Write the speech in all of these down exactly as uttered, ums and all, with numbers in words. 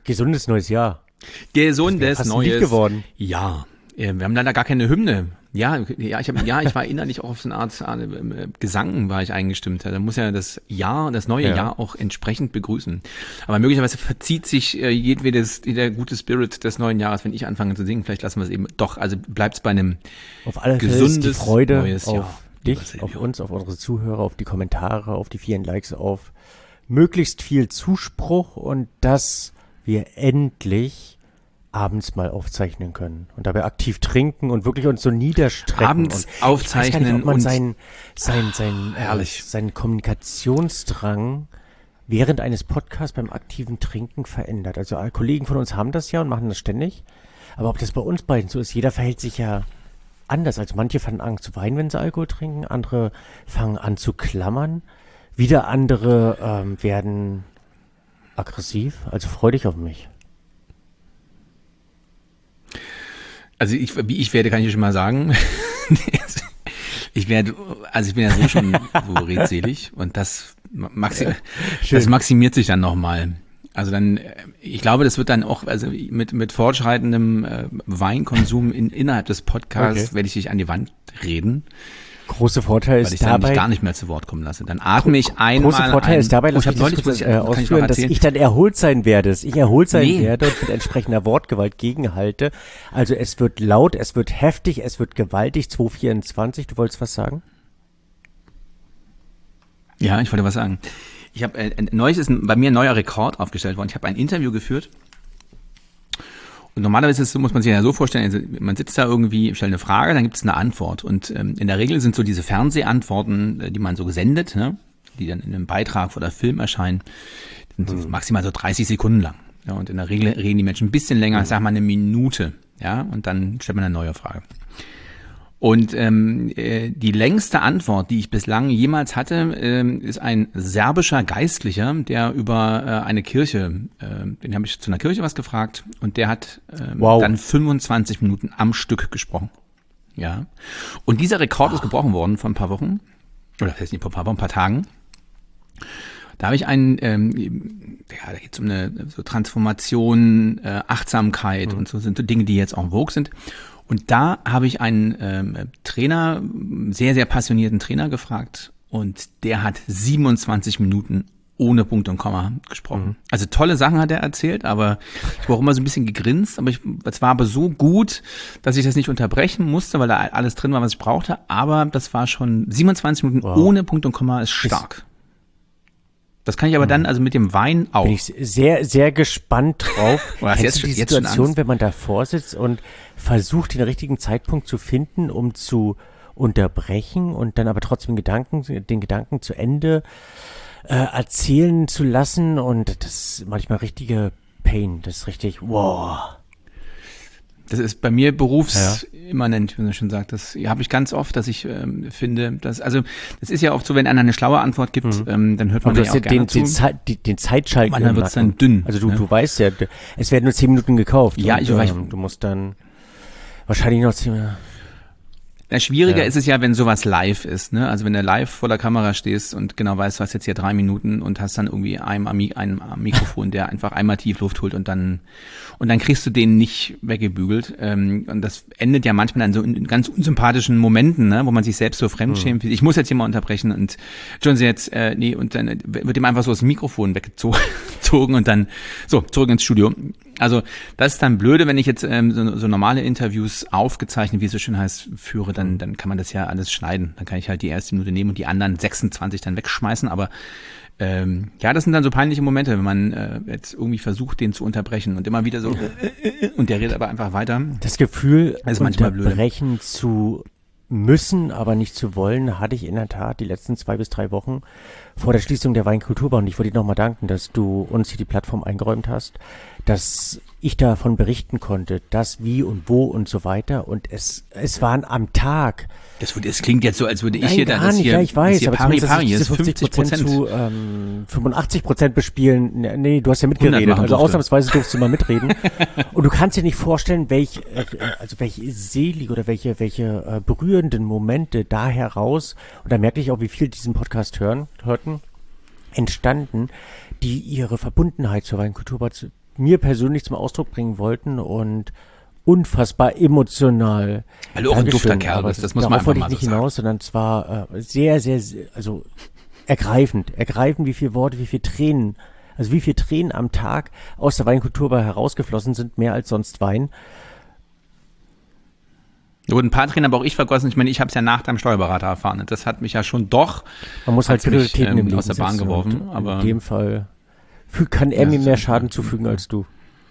Gesundes neues Jahr. Gesundes Hast du neues nicht geworden? Ja. Wir haben leider gar keine Hymne. Ja, ja, ich hab, ja, ich war innerlich auch auf so eine Art äh, Gesang war ich eingestimmt. Da muss ja das Jahr, das neue Ja. Jahr auch entsprechend begrüßen. Aber möglicherweise verzieht sich äh, jedwedes, jeder gute Spirit des neuen Jahres, wenn ich anfange zu singen. Vielleicht lassen wir es eben doch. Also bleibt es bei einem Auf alle Fälle ist die gesundes Freude neues auf Jahr. dich, Silvio. auf uns, auf unsere Zuhörer, auf die Kommentare, auf die vielen Likes, auf möglichst viel Zuspruch und dass wir endlich abends mal aufzeichnen können und dabei aktiv trinken und wirklich uns so niederstrecken. Abends und aufzeichnen ich weiß gar nicht, ob man und seinen, sein, sein, herrlich. Äh, seinen Kommunikationsdrang während eines Podcasts beim aktiven Trinken verändert. Also äh, Kollegen von uns haben das ja und machen das ständig. Aber ob das bei uns beiden so ist, jeder verhält sich ja anders. Also manche fangen an zu weinen, wenn sie Alkohol trinken, andere fangen an zu klammern, wieder andere ähm, werden aggressiv. Also freu dich auf mich. Also ich, wie ich werde, kann ich dir schon mal sagen. Ich werde, also ich bin ja so schon so redselig und das, maxi, das maximiert sich dann nochmal. Also dann, ich glaube, das wird dann auch, also mit, mit fortschreitendem äh, Weinkonsum in, innerhalb des Podcasts Okay. werde ich dich an die Wand reden, Große Vorteil weil ist ich dann dabei, mich gar nicht mehr zu Wort kommen lasse. Dann atme ich einmal große Vorteil ein, ist dabei, oh, ich lass habe mich neulich, das muss kurz, ich, äh, kann ich noch ausführen, dass erzählen. ich dann erholt sein werde, dass ich erholt sein nee. werde und mit entsprechender Wortgewalt gegenhalte. Also es wird laut, es wird heftig, es wird gewaltig. zwei vierundzwanzig, du wolltest was sagen? Ja, ich wollte was sagen. Ich habe äh, neulich ist ein, bei mir ein neuer Rekord aufgestellt worden. Ich habe ein Interview geführt. Und normalerweise ist es so, muss man sich ja so vorstellen, also man sitzt da irgendwie, stellt eine Frage, dann gibt es eine Antwort. Und ähm, in der Regel sind so diese Fernsehantworten, äh, die man so gesendet, ne, die dann in einem Beitrag oder Film erscheinen, sind so maximal so dreißig Sekunden lang. Ja, und in der Regel reden die Menschen ein bisschen länger, ich sag mal eine Minute. Ja, und dann stellt man eine neue Frage. Und ähm, äh, die längste Antwort, die ich bislang jemals hatte, ähm, ist ein serbischer Geistlicher, der über äh, eine Kirche, äh, den habe ich zu einer Kirche was gefragt und der hat ähm, Wow. dann fünfundzwanzig Minuten am Stück gesprochen. Ja. Und dieser Rekord ist gebrochen worden vor ein paar Wochen, oder das heißt nicht vor ein paar Wochen, ein paar Tagen. Da habe ich einen, ähm, ja, da geht es um eine so Transformation, äh, Achtsamkeit mhm. und so sind so Dinge, die jetzt en vogue sind. Und da habe ich einen ähm, Trainer, sehr, sehr passionierten Trainer gefragt und der hat siebenundzwanzig Minuten ohne Punkt und Komma gesprochen. Mhm. Also tolle Sachen hat er erzählt, aber ich war auch immer so ein bisschen gegrinst, aber ich, es war aber so gut, dass ich das nicht unterbrechen musste, weil da alles drin war, was ich brauchte, aber das war schon siebenundzwanzig Minuten wow. ohne Punkt und Komma ist stark. Das kann ich aber dann also mit dem Wein auch. Bin ich sehr, sehr gespannt drauf. Oh, hast Kennst jetzt du schon- die jetzt schon Situation, Angst? wenn man davor sitzt und versucht, den richtigen Zeitpunkt zu finden, um zu unterbrechen und dann aber trotzdem Gedanken, den Gedanken zu Ende äh, erzählen zu lassen und das ist manchmal richtige Pain. Das ist richtig, wow. Das ist bei mir berufsimmanent, wie man schon sagt. Das habe ich ganz oft, dass ich ähm, finde, dass, also das ist ja oft so, wenn einer eine schlaue Antwort gibt, mhm. ähm, dann hört man Aber ja du auch hast gerne den, zu. den, Zeit, die, den Zeitschalten Manchmal im wird's Nacken. dann dünn, Also du, ne? du weißt ja, du- es werden nur zehn Minuten gekauft. Ja, und, ich weiß. ähm, du musst dann wahrscheinlich noch zehn Minuten. Na, schwieriger Ja. ist es ja, wenn sowas live ist, ne? Also wenn du live vor der Kamera stehst und genau weißt, du hast jetzt hier drei Minuten und hast dann irgendwie einen am, Mi- einen am Mikrofon, der einfach einmal tief Luft holt und dann und dann kriegst du den nicht weggebügelt. Ähm, und das endet ja manchmal dann so in ganz unsympathischen Momenten, ne? Wo man sich selbst so fremdschämt. Mhm. Ich muss jetzt hier mal unterbrechen und schon sie jetzt, äh, nee, und dann wird ihm einfach so das Mikrofon weggezogen und dann so, zurück ins Studio. Also das ist dann blöde, wenn ich jetzt ähm, so, so normale Interviews aufgezeichnet, wie es so schön heißt, führe, dann, dann kann man das ja alles schneiden. Dann kann ich halt die erste Minute nehmen und die anderen sechsundzwanzig dann wegschmeißen. Aber ähm, ja, das sind dann so peinliche Momente, wenn man äh, jetzt irgendwie versucht, den zu unterbrechen und immer wieder so äh, äh, und der redet aber einfach weiter. Das Gefühl, Das ist manchmal blöde. unterbrechen zu müssen, aber nicht zu wollen, hatte ich in der Tat die letzten zwei bis drei Wochen vor der Schließung der Weinkulturbar. Und ich wollte dir nochmal danken, dass du uns hier die Plattform eingeräumt hast, dass ich davon berichten konnte, dass, wie und wo und so weiter. Und es, es waren am Tag. Das, das klingt jetzt so, als würde ich Nein, hier gar dann das nicht, hier, ja, ich weiß, hier aber pari zumindest, dass pari, ich hier diese ist fünfzig Prozent zu ähm, fünfundachtzig Prozent bespielen. Nee, nee, du hast ja mitgeredet. machen Also durfte. ausnahmsweise durfst du mal mitreden. Und du kannst dir nicht vorstellen, welch, äh, also welche selige oder welche, welche äh, berührenden Momente da heraus, und da merke ich auch, wie viel diesen Podcast hören, hörten, entstanden, die ihre Verbundenheit zur Weinkulturbar zu, mir persönlich zum Ausdruck bringen wollten und unfassbar emotional. Weil du auch ein dufter Kerl bist, das muss man einfach mal so sagen. Darauf wollte ich nicht hinaus, sondern zwar äh, sehr, sehr, sehr, also ergreifend. Ergreifend, wie viele Worte, wie viele Tränen, also wie viele Tränen am Tag aus der Weinkulturbar herausgeflossen sind, mehr als sonst Wein. Da wurden ein paar Tränen, aber auch ich vergossen. Ich meine, ich habe es ja nach deinem Steuerberater erfahren. Das hat mich ja schon doch Man muss halt Prioritäten mich, ähm, aus der Bahn geworfen. Aber in dem Fall kann er mir mehr Schaden zufügen als du.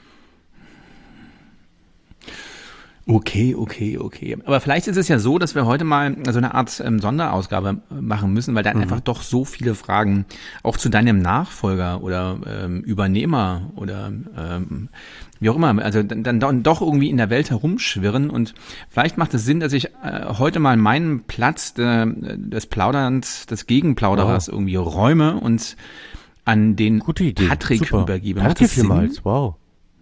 Okay, okay, okay. Aber vielleicht ist es ja so, dass wir heute mal so eine Art ähm, Sonderausgabe machen müssen, weil dann mhm. einfach doch so viele Fragen auch zu deinem Nachfolger oder ähm, Übernehmer oder ähm, wie auch immer, also dann, dann doch irgendwie in der Welt herumschwirren. Und vielleicht macht es Sinn, dass ich äh, heute mal meinen Platz de, des Plauderns, des Gegenplauderers oh. irgendwie räume und an den Patrick Super. übergebe. Danke vielmals, wow.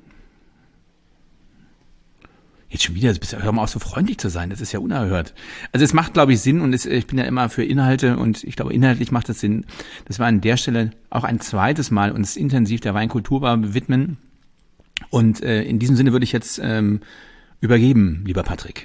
Jetzt schon wieder, hör mal auf, so freundlich zu sein, das ist ja unerhört. Also es macht, glaube ich, Sinn und es, ich bin ja immer für Inhalte und ich glaube, inhaltlich macht es Sinn, dass wir an der Stelle auch ein zweites Mal uns intensiv der Weinkulturbar widmen. Und äh, in diesem Sinne würde ich jetzt ähm, übergeben, lieber Patrick.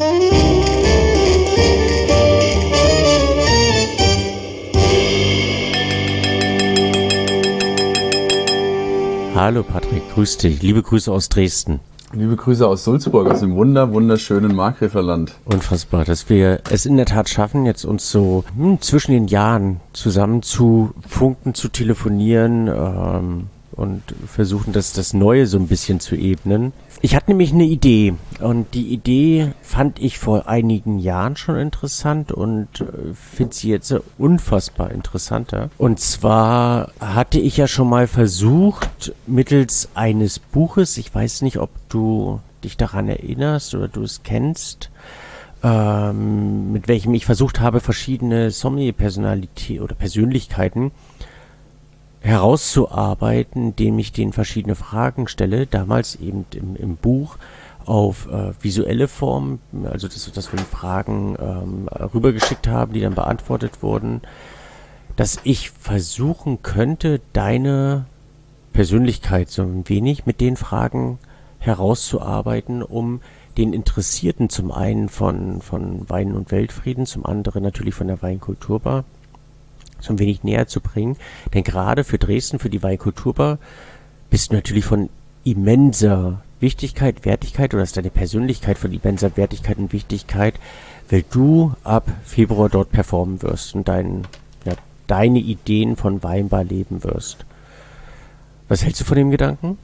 Hallo Patrick, grüß dich. Liebe Grüße aus Dresden. Liebe Grüße aus Sulzburg, aus dem wunder, wunderschönen Markgräflerland. Unfassbar, dass wir es in der Tat schaffen, jetzt uns so hm, zwischen den Jahren zusammen zu funken, zu telefonieren ähm, und versuchen, das, das Neue so ein bisschen zu ebnen. Ich hatte nämlich eine Idee und die Idee fand ich vor einigen Jahren schon interessant und äh, finde sie jetzt unfassbar interessanter. Und zwar hatte ich ja schon mal versucht, mittels eines Buches, ich weiß nicht, ob du dich daran erinnerst oder du es kennst, ähm, mit welchem ich versucht habe, verschiedene Sommelier-Personalität oder Persönlichkeiten herauszuarbeiten, indem ich denen verschiedene Fragen stelle, damals eben im, im Buch auf äh, visuelle Form, also das, das wir Fragen ähm, rübergeschickt haben, die dann beantwortet wurden, dass ich versuchen könnte, deine Persönlichkeit so ein wenig mit den Fragen herauszuarbeiten, um den Interessierten zum einen von, von Wein und Weltfrieden, zum anderen natürlich von der Weinkulturbar so ein wenig näher zu bringen. Denn gerade für Dresden, für die Weinkulturbar, bist du natürlich von immenser Wichtigkeit, Wertigkeit, oder ist deine Persönlichkeit von immenser Wertigkeit und Wichtigkeit, weil du ab Februar dort performen wirst und dein, ja, deine Ideen von Weinbar leben wirst. Was hältst du von dem Gedanken?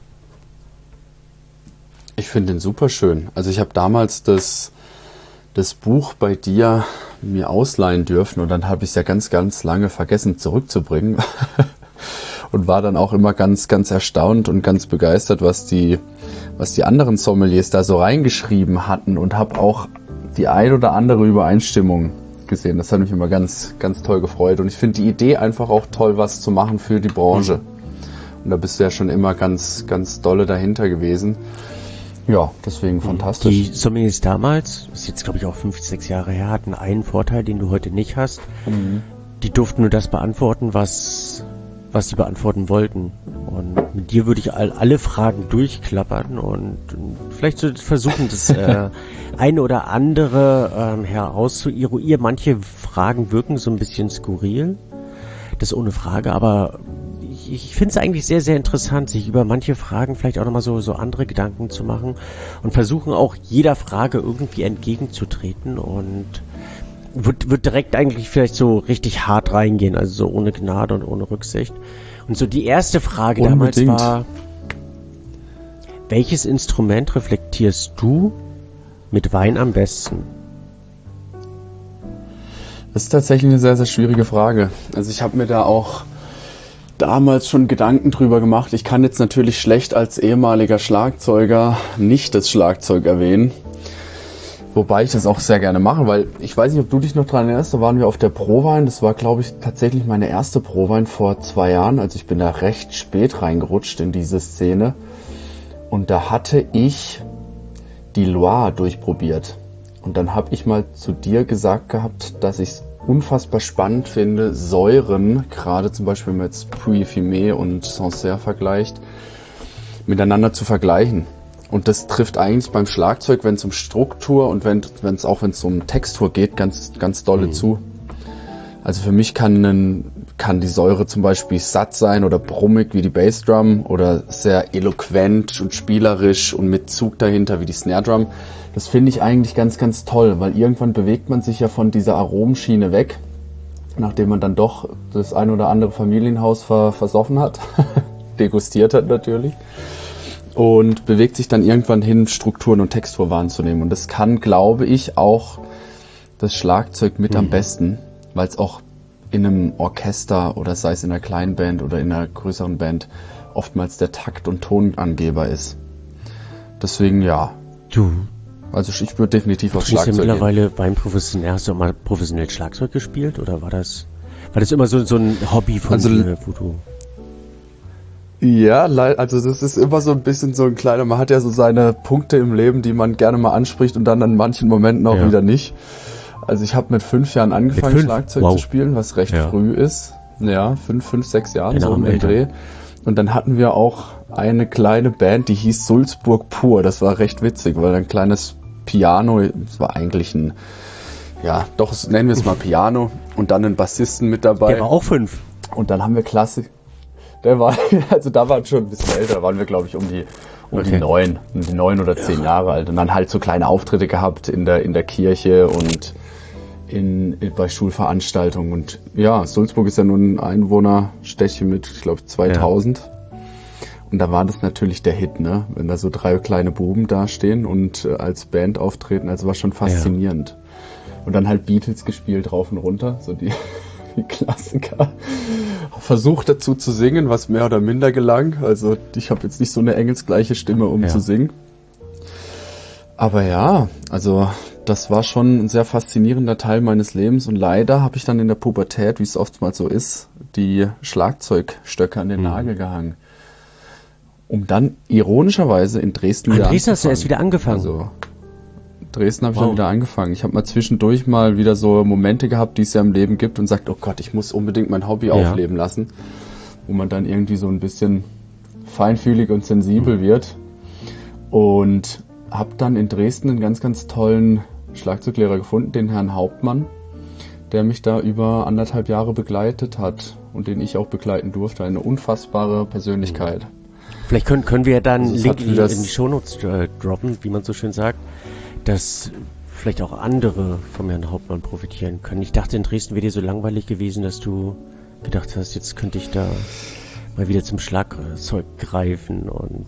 Ich finde den super schön. Also ich habe damals das, das Buch bei dir mir ausleihen dürfen und dann habe ich es ja ganz, ganz lange vergessen zurückzubringen und war dann auch immer ganz, ganz erstaunt und ganz begeistert, was die, was die anderen Sommeliers da so reingeschrieben hatten und habe auch die ein oder andere Übereinstimmung gesehen. Das hat mich immer ganz, ganz toll gefreut und ich finde die Idee einfach auch toll, was zu machen für die Branche. Und da bist du ja schon immer ganz, ganz dolle dahinter gewesen. Ja, deswegen fantastisch. Die Sommeliers damals, ist jetzt glaube ich auch fünf, sechs Jahre her, hatten einen Vorteil, den du heute nicht hast. Mhm. Die durften nur das beantworten, was, was sie beantworten wollten. Und mit dir würde ich all, alle Fragen durchklappern und vielleicht so versuchen, das äh, eine oder andere ähm, herauszueruieren. Manche Fragen wirken so ein bisschen skurril, das ohne Frage, aber ich, ich finde es eigentlich sehr, sehr interessant, sich über manche Fragen vielleicht auch nochmal so, so andere Gedanken zu machen und versuchen auch jeder Frage irgendwie entgegenzutreten und wird, wird direkt eigentlich vielleicht so richtig hart reingehen, also so ohne Gnade und ohne Rücksicht. Und so die erste Frage Unbedingt. damals war, welches Instrument reflektierst du mit Wein am besten? Das ist tatsächlich eine sehr, sehr schwierige Frage. Also ich habe mir da auch damals schon Gedanken drüber gemacht. Ich kann jetzt natürlich schlecht als ehemaliger Schlagzeuger nicht das Schlagzeug erwähnen. Wobei ich das auch sehr gerne mache, weil ich weiß nicht, ob du dich noch dran erinnerst, da waren wir auf der Prowein. Das war, glaube ich, tatsächlich meine erste Prowein vor zwei Jahren. Also ich bin da recht spät reingerutscht in diese Szene. Und da hatte ich die Loire durchprobiert. Und dann habe ich mal zu dir gesagt gehabt, dass ich es unfassbar spannend finde, Säuren, gerade zum Beispiel wenn man jetzt Puy-Fumé und Sancerre vergleicht, miteinander zu vergleichen. Und das trifft eigentlich beim Schlagzeug, wenn es um Struktur und wenn es auch wenn es um Textur geht, ganz ganz dolle mhm. zu. Also für mich kann ein, kann die Säure zum Beispiel satt sein oder brummig wie die Bassdrum oder sehr eloquent und spielerisch und mit Zug dahinter wie die Snare Drum. Das finde ich eigentlich ganz, ganz toll, weil irgendwann bewegt man sich ja von dieser Aromenschiene weg, nachdem man dann doch das ein oder andere Familienhaus ver- versoffen hat, degustiert hat natürlich, und bewegt sich dann irgendwann hin, Strukturen und Textur wahrzunehmen. Und das kann, glaube ich, auch das Schlagzeug mit mhm. am besten, weil es auch in einem Orchester oder sei es in einer kleinen Band oder in einer größeren Band oftmals der Takt- und Tonangeber ist. Deswegen ja. Du. Also ich würde definitiv auf Schlagzeug gehen. Hast du mittlerweile gehen. beim professionell, hast du auch mal professionell Schlagzeug gespielt oder war das, war das immer so, so ein Hobby von also, dir, wo du... Ja, also das ist immer so ein bisschen so ein kleiner, man hat ja so seine Punkte im Leben, die man gerne mal anspricht und dann an manchen Momenten auch ja. wieder nicht. Also ich habe mit fünf Jahren angefangen, fünf? Schlagzeug wow. zu spielen, was recht ja. früh ist. Ja, fünf, fünf, sechs Jahren so im Dreh. Und dann hatten wir auch eine kleine Band, die hieß Sulzburg Pur. Das war recht witzig, weil ein kleines Piano, es war eigentlich ein, ja, doch, nennen wir es mal Piano. Und dann einen Bassisten mit dabei. Der war auch fünf. Und dann haben wir Klassik. Der war, also da waren schon ein bisschen älter, da waren wir glaube ich um die um okay. die neun, um die neun oder zehn ja. Jahre alt und dann halt so kleine Auftritte gehabt in der in der Kirche und in, in bei Schulveranstaltungen und ja, Sulzburg ist ja nun ein Einwohnerstädtchen mit, ich glaube zweitausend ja. und da war das natürlich der Hit, ne, wenn da so drei kleine Buben dastehen und äh, als Band auftreten, also war schon faszinierend ja. und dann halt Beatles gespielt rauf und runter, so die die Klassiker. Versucht dazu zu singen, was mehr oder minder gelang. Also ich habe jetzt nicht so eine engelsgleiche Stimme, um ja. zu singen. Aber ja, also das war schon ein sehr faszinierender Teil meines Lebens und leider habe ich dann in der Pubertät, wie es oftmals so ist, die Schlagzeugstöcke an den mhm. Nagel gehangen. Um dann ironischerweise in Dresden wieder anzufangen. In Dresden hast du erst wieder angefangen? Also Dresden habe ich wow. dann wieder angefangen. Ich habe mal zwischendurch mal wieder so Momente gehabt, die es ja im Leben gibt und sagt, oh Gott, ich muss unbedingt mein Hobby ja. aufleben lassen, wo man dann irgendwie so ein bisschen feinfühlig und sensibel mhm. wird. Und habe dann in Dresden einen ganz, ganz tollen Schlagzeuglehrer gefunden, den Herrn Hauptmann, der mich da über anderthalb Jahre begleitet hat und den ich auch begleiten durfte. Eine unfassbare Persönlichkeit. Vielleicht können, können wir ja dann einen also Link in, in die Shownotes äh, droppen, wie man so schön sagt, dass vielleicht auch andere vom Herrn Hauptmann profitieren können. Ich dachte, in Dresden wäre dir so langweilig gewesen, dass du gedacht hast, jetzt könnte ich da mal wieder zum Schlagzeug greifen und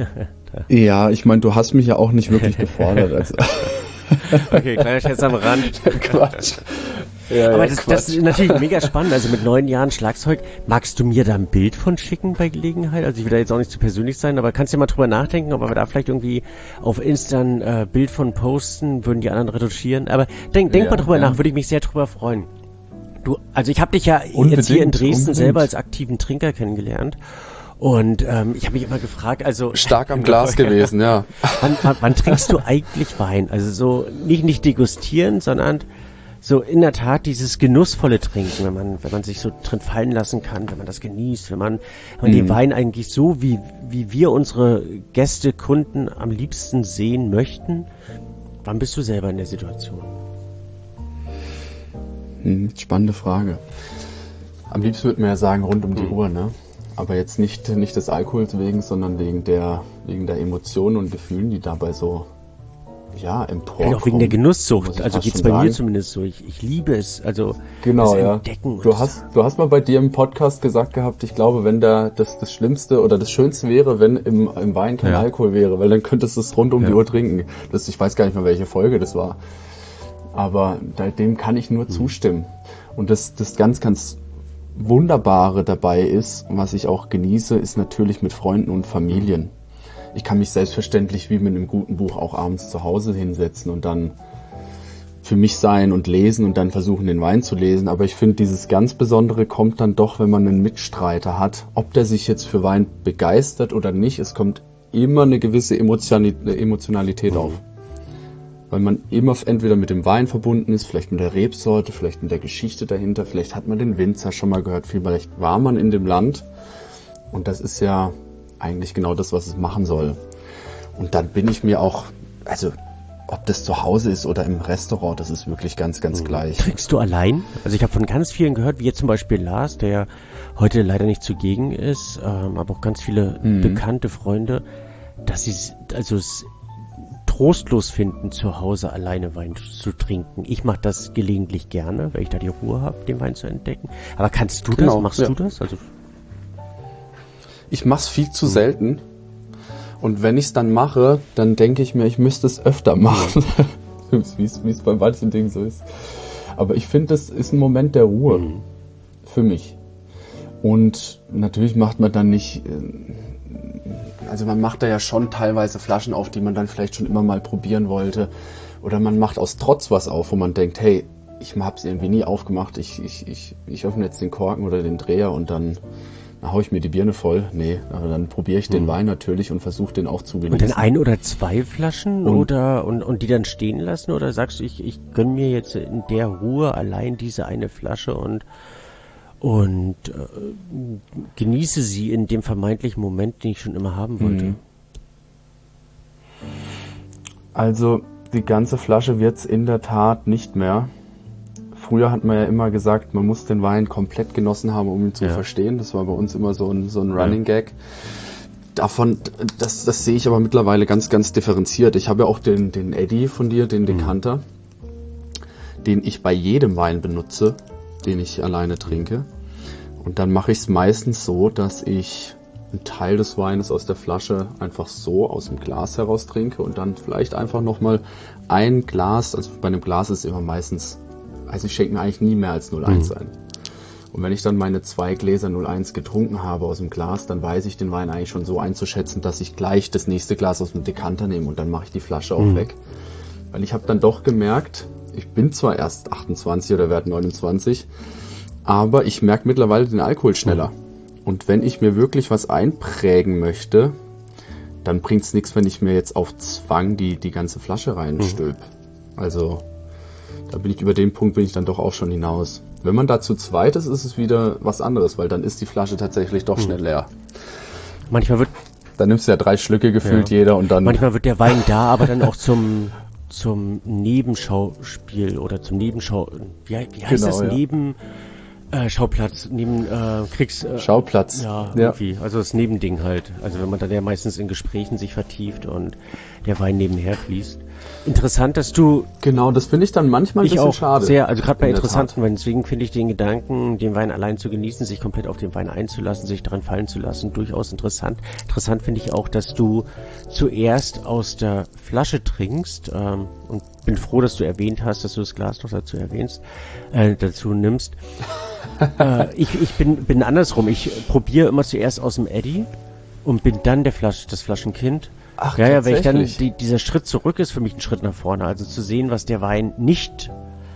ja, ich meine, du hast mich ja auch nicht wirklich gefordert. Also. Okay, kleiner Scherz am Rand. Quatsch. Ja, aber ja, das, das ist natürlich mega spannend. Also mit neun Jahren Schlagzeug. Magst du mir da ein Bild von schicken bei Gelegenheit? Also ich will da jetzt auch nicht zu persönlich sein, aber kannst du ja mal drüber nachdenken, ob wir da vielleicht irgendwie auf Insta ein äh, Bild von posten, würden die anderen retuschieren. Aber denk, denk ja, mal drüber ja. nach, würde ich mich sehr drüber freuen. Du, also ich habe dich ja unbedingt, jetzt hier in Dresden unbedingt. selber als aktiven Trinker kennengelernt. Und ähm, ich habe mich immer gefragt, also... Stark am Glas gewesen, ja. Wann, wann, wann trinkst du eigentlich Wein? Also so nicht, nicht degustieren, sondern... So in der Tat dieses genussvolle Trinken, wenn man wenn man sich so drin fallen lassen kann, wenn man das genießt, wenn man, wenn man mhm. den Wein eigentlich so, wie wie wir unsere Gäste, Kunden am liebsten sehen möchten. Wann bist du selber in der Situation? Hm, spannende Frage. Am liebsten würde man ja sagen, rund um die mhm. Uhr, ne? Aber jetzt nicht nicht des Alkohols wegen, sondern wegen der wegen der Emotionen und Gefühlen, die dabei so ja, emporkommen. Auch wegen der Genusssucht, also geht's bei sagen. mir zumindest so. Ich, ich liebe es, also genau, das ja. Entdecken. Du hast, du hast mal bei dir im Podcast gesagt gehabt, ich glaube, wenn da das, das Schlimmste oder das Schönste wäre, wenn im, im Wein kein ja. Alkohol wäre, weil dann könntest du es rund um ja. die Uhr trinken. Das, ich weiß gar nicht mehr, welche Folge das war. Aber dem kann ich nur mhm. zustimmen. Und das, das ganz, ganz Wunderbare dabei ist, was ich auch genieße, ist natürlich mit Freunden und Familien. Ich kann mich selbstverständlich wie mit einem guten Buch auch abends zu Hause hinsetzen und dann für mich sein und lesen und dann versuchen, den Wein zu lesen. Aber ich finde, dieses ganz Besondere kommt dann doch, wenn man einen Mitstreiter hat. Ob der sich jetzt für Wein begeistert oder nicht, es kommt immer eine gewisse Emotionalität auf. Weil man immer entweder mit dem Wein verbunden ist, vielleicht mit der Rebsorte, vielleicht mit der Geschichte dahinter, vielleicht hat man den Winzer schon mal gehört, vielleicht war man in dem Land. Und das ist ja eigentlich genau das, was es machen soll. Und dann bin ich mir auch, also ob das zu Hause ist oder im Restaurant, das ist wirklich ganz, ganz gleich. Trinkst du allein? Also ich habe von ganz vielen gehört, wie jetzt zum Beispiel Lars, der heute leider nicht zugegen ist, ähm, aber auch ganz viele mhm. bekannte Freunde, dass sie also es trostlos finden, zu Hause alleine Wein zu trinken. Ich mache das gelegentlich gerne, weil ich da die Ruhe habe, den Wein zu entdecken. Aber kannst du genau, das? Machst ja. du das? Also ich mach's viel zu selten. Und wenn ich es dann mache, dann denke ich mir, ich müsste es öfter machen. wie es bei manchen Dingen so ist. Aber ich finde, das ist ein Moment der Ruhe. Mhm. Für mich. Und natürlich macht man dann nicht... Also man macht da ja schon teilweise Flaschen auf, die man dann vielleicht schon immer mal probieren wollte. Oder man macht aus Trotz was auf, wo man denkt, hey, ich hab's irgendwie nie aufgemacht. Ich, ich, ich, ich öffne jetzt den Korken oder den Dreher und dann... Dann haue ich mir die Birne voll. Nee, aber dann probiere ich den hm. Wein natürlich und versuche den auch zu genießen. Und dann ein oder zwei Flaschen und, oder und, und die dann stehen lassen? Oder sagst du, ich, ich gönne mir jetzt in der Ruhe allein diese eine Flasche und, und äh, genieße sie in dem vermeintlichen Moment, den ich schon immer haben wollte? Hm. Also die ganze Flasche wird's in der Tat nicht mehr. Früher hat man ja immer gesagt, man muss den Wein komplett genossen haben, um ihn zu ja. verstehen. Das war bei uns immer so ein, so ein Running ja. Gag. Davon, das, das sehe ich aber mittlerweile ganz, ganz differenziert. Ich habe ja auch den, den Eddy von dir, den Dekanter, mhm. den ich bei jedem Wein benutze, den ich alleine trinke. Und dann mache ich es meistens so, dass ich einen Teil des Weines aus der Flasche einfach so aus dem Glas heraus trinke und dann vielleicht einfach nochmal ein Glas, also bei einem Glas ist es immer meistens... Also ich schenke mir eigentlich nie mehr als null Komma eins mhm. ein. Und wenn ich dann meine zwei Gläser null Komma eins getrunken habe aus dem Glas, dann weiß ich den Wein eigentlich schon so einzuschätzen, dass ich gleich das nächste Glas aus dem Dekanter nehme und dann mache ich die Flasche auch mhm. weg. Weil ich habe dann doch gemerkt, ich bin zwar erst achtundzwanzig oder werde neunundzwanzig, aber ich merke mittlerweile den Alkohol schneller. Mhm. Und wenn ich mir wirklich was einprägen möchte, dann bringt es nichts, wenn ich mir jetzt auf Zwang die, die ganze Flasche reinstülp. Mhm. Also... Da bin ich über den Punkt bin ich dann doch auch schon hinaus. Wenn man da zu zweit ist, ist es wieder was anderes, weil dann ist die Flasche tatsächlich doch schnell leer. Manchmal wird... Dann nimmst du ja drei Schlücke gefühlt ja. jeder und dann... Manchmal wird der Wein da, aber dann auch zum, zum Nebenschauspiel oder zum Nebenschau... Wie, wie heißt genau, das? Ja. Neben... Äh, Schauplatz, neben äh, Kriegs... Äh, Schauplatz. Ja, irgendwie. Ja. Also das Nebending halt. Also wenn man dann ja meistens in Gesprächen sich vertieft und der Wein nebenher fließt. Interessant, dass du... Genau, das finde ich dann manchmal ein ich bisschen auch schade. Sehr, also gerade bei in interessanten Weinen. Deswegen finde ich den Gedanken, den Wein allein zu genießen, sich komplett auf den Wein einzulassen, sich daran fallen zu lassen, durchaus interessant. Interessant finde ich auch, dass du zuerst aus der Flasche trinkst ähm, und bin froh, dass du erwähnt hast, dass du das Glas noch dazu erwähnst, äh, dazu nimmst. äh, ich ich bin, bin andersrum. Ich probiere immer zuerst aus dem Eddy und bin dann der Flasche, das Flaschenkind. Ach, ja, ja, weil ich dann, die, dieser Schritt zurück ist für mich ein Schritt nach vorne. Also zu sehen, was der Wein nicht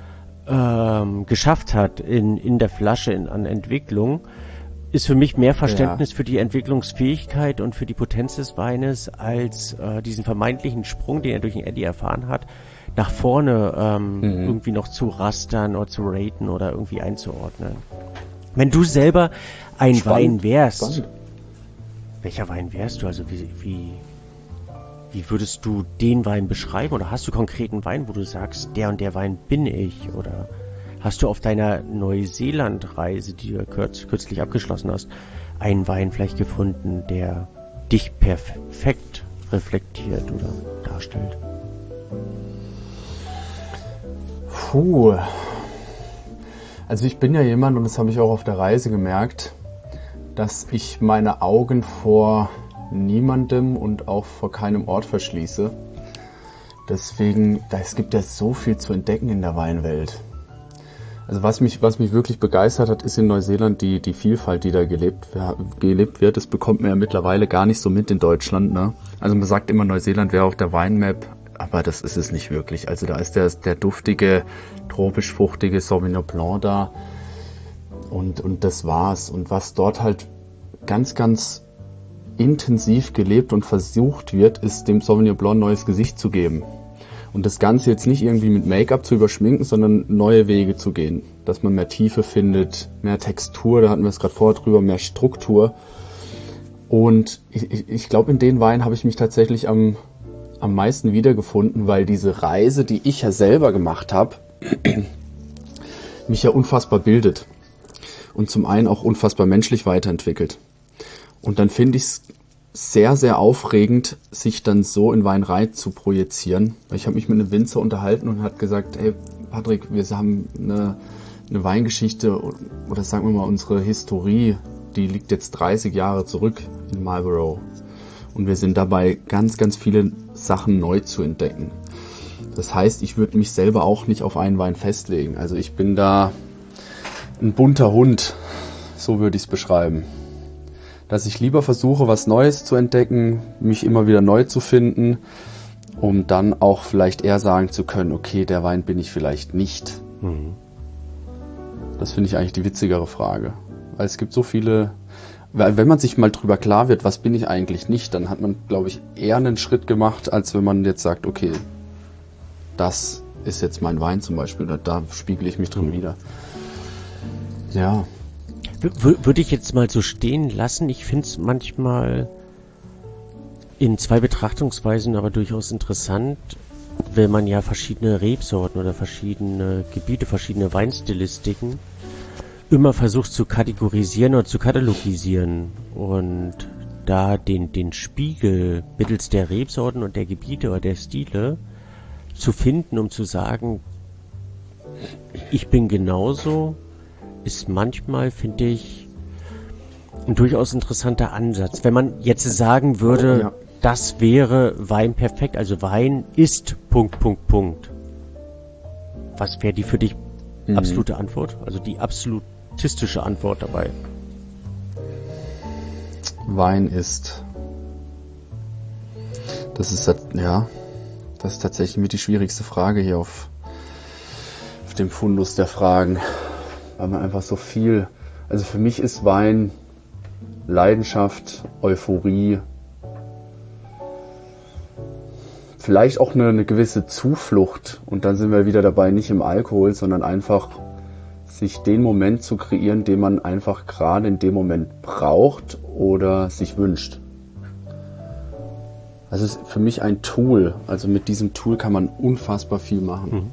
ähm, geschafft hat in, in der Flasche in, an Entwicklung, ist für mich mehr Verständnis ja. für die Entwicklungsfähigkeit und für die Potenz des Weines als äh, diesen vermeintlichen Sprung, den er durch den Eddy erfahren hat, nach vorne ähm, mhm. irgendwie noch zu rastern oder zu raten oder irgendwie einzuordnen. Wenn du selber ein Spannend. Wein wärst, Spannend. welcher Wein wärst du? Also wie, wie, wie würdest du den Wein beschreiben? Oder hast du konkreten Wein, wo du sagst, der und der Wein bin ich? Oder hast du auf deiner Neuseeland-Reise, die du kürz, kürzlich abgeschlossen hast, einen Wein vielleicht gefunden, der dich perfekt reflektiert oder darstellt? Puh. Also ich bin ja jemand, und das habe ich auch auf der Reise gemerkt, dass ich meine Augen vor niemandem und auch vor keinem Ort verschließe. Deswegen, es gibt ja so viel zu entdecken in der Weinwelt. Also was mich, was mich wirklich begeistert hat, ist in Neuseeland die, die Vielfalt, die da gelebt, gelebt wird. Das bekommt man ja mittlerweile gar nicht so mit in Deutschland, ne? Also man sagt immer, Neuseeland wäre auf der Weinmap, aber das ist es nicht wirklich. Also da ist der, der duftige, tropisch-fruchtige Sauvignon Blanc da und, und das war's. Und was dort halt ganz, ganz intensiv gelebt und versucht wird, ist dem Sauvignon Blanc ein neues Gesicht zu geben. Und das Ganze jetzt nicht irgendwie mit Make-up zu überschminken, sondern neue Wege zu gehen. Dass man mehr Tiefe findet, mehr Textur, da hatten wir es gerade vorher drüber, mehr Struktur. Und ich, ich glaube, in den Weinen habe ich mich tatsächlich am, am meisten wiedergefunden, weil diese Reise, die ich ja selber gemacht habe, mich ja unfassbar bildet und zum einen auch unfassbar menschlich weiterentwickelt. Und dann finde ich es sehr, sehr aufregend, sich dann so in Wein rein zu projizieren. Ich habe mich mit einem Winzer unterhalten und hat gesagt, hey Patrick, wir haben eine, eine Weingeschichte oder sagen wir mal unsere Historie, die liegt jetzt dreißig Jahre zurück in Marlborough. Und wir sind dabei, ganz, ganz viele Sachen neu zu entdecken. Das heißt, ich würde mich selber auch nicht auf einen Wein festlegen. Also ich bin da ein bunter Hund, so würde ich es beschreiben. Dass ich lieber versuche, was Neues zu entdecken, mich immer wieder neu zu finden, um dann auch vielleicht eher sagen zu können, okay, der Wein bin ich vielleicht nicht. Mhm. Das finde ich eigentlich die witzigere Frage. Weil es gibt so viele, weil wenn man sich mal drüber klar wird, was bin ich eigentlich nicht, dann hat man, glaube ich, eher einen Schritt gemacht, als wenn man jetzt sagt, okay, das ist jetzt mein Wein zum Beispiel, da, da spiegele ich mich drin mhm. wieder. Ja. W- würde ich jetzt mal so stehen lassen. Ich finde es manchmal in zwei Betrachtungsweisen aber durchaus interessant, wenn man ja verschiedene Rebsorten oder verschiedene Gebiete, verschiedene Weinstilistiken immer versucht zu kategorisieren oder zu katalogisieren und da den, den Spiegel mittels der Rebsorten und der Gebiete oder der Stile zu finden, um zu sagen, ich bin genauso, ist manchmal, finde ich, ein durchaus interessanter Ansatz. Wenn man jetzt sagen würde, ja. das wäre Wein perfekt, also Wein ist Punkt, Punkt, Punkt. Was wäre die für dich mhm. absolute Antwort? Also die absolutistische Antwort dabei? Wein ist. Das ist, ja, das ist tatsächlich mit die schwierigste Frage hier auf, auf dem Fundus der Fragen. Weil man einfach so viel, also für mich ist Wein Leidenschaft, Euphorie, vielleicht auch eine, eine gewisse Zuflucht und dann sind wir wieder dabei, nicht im Alkohol, sondern einfach sich den Moment zu kreieren, den man einfach gerade in dem Moment braucht oder sich wünscht. Also es ist für mich ein Tool, also mit diesem Tool kann man unfassbar viel machen. Mhm.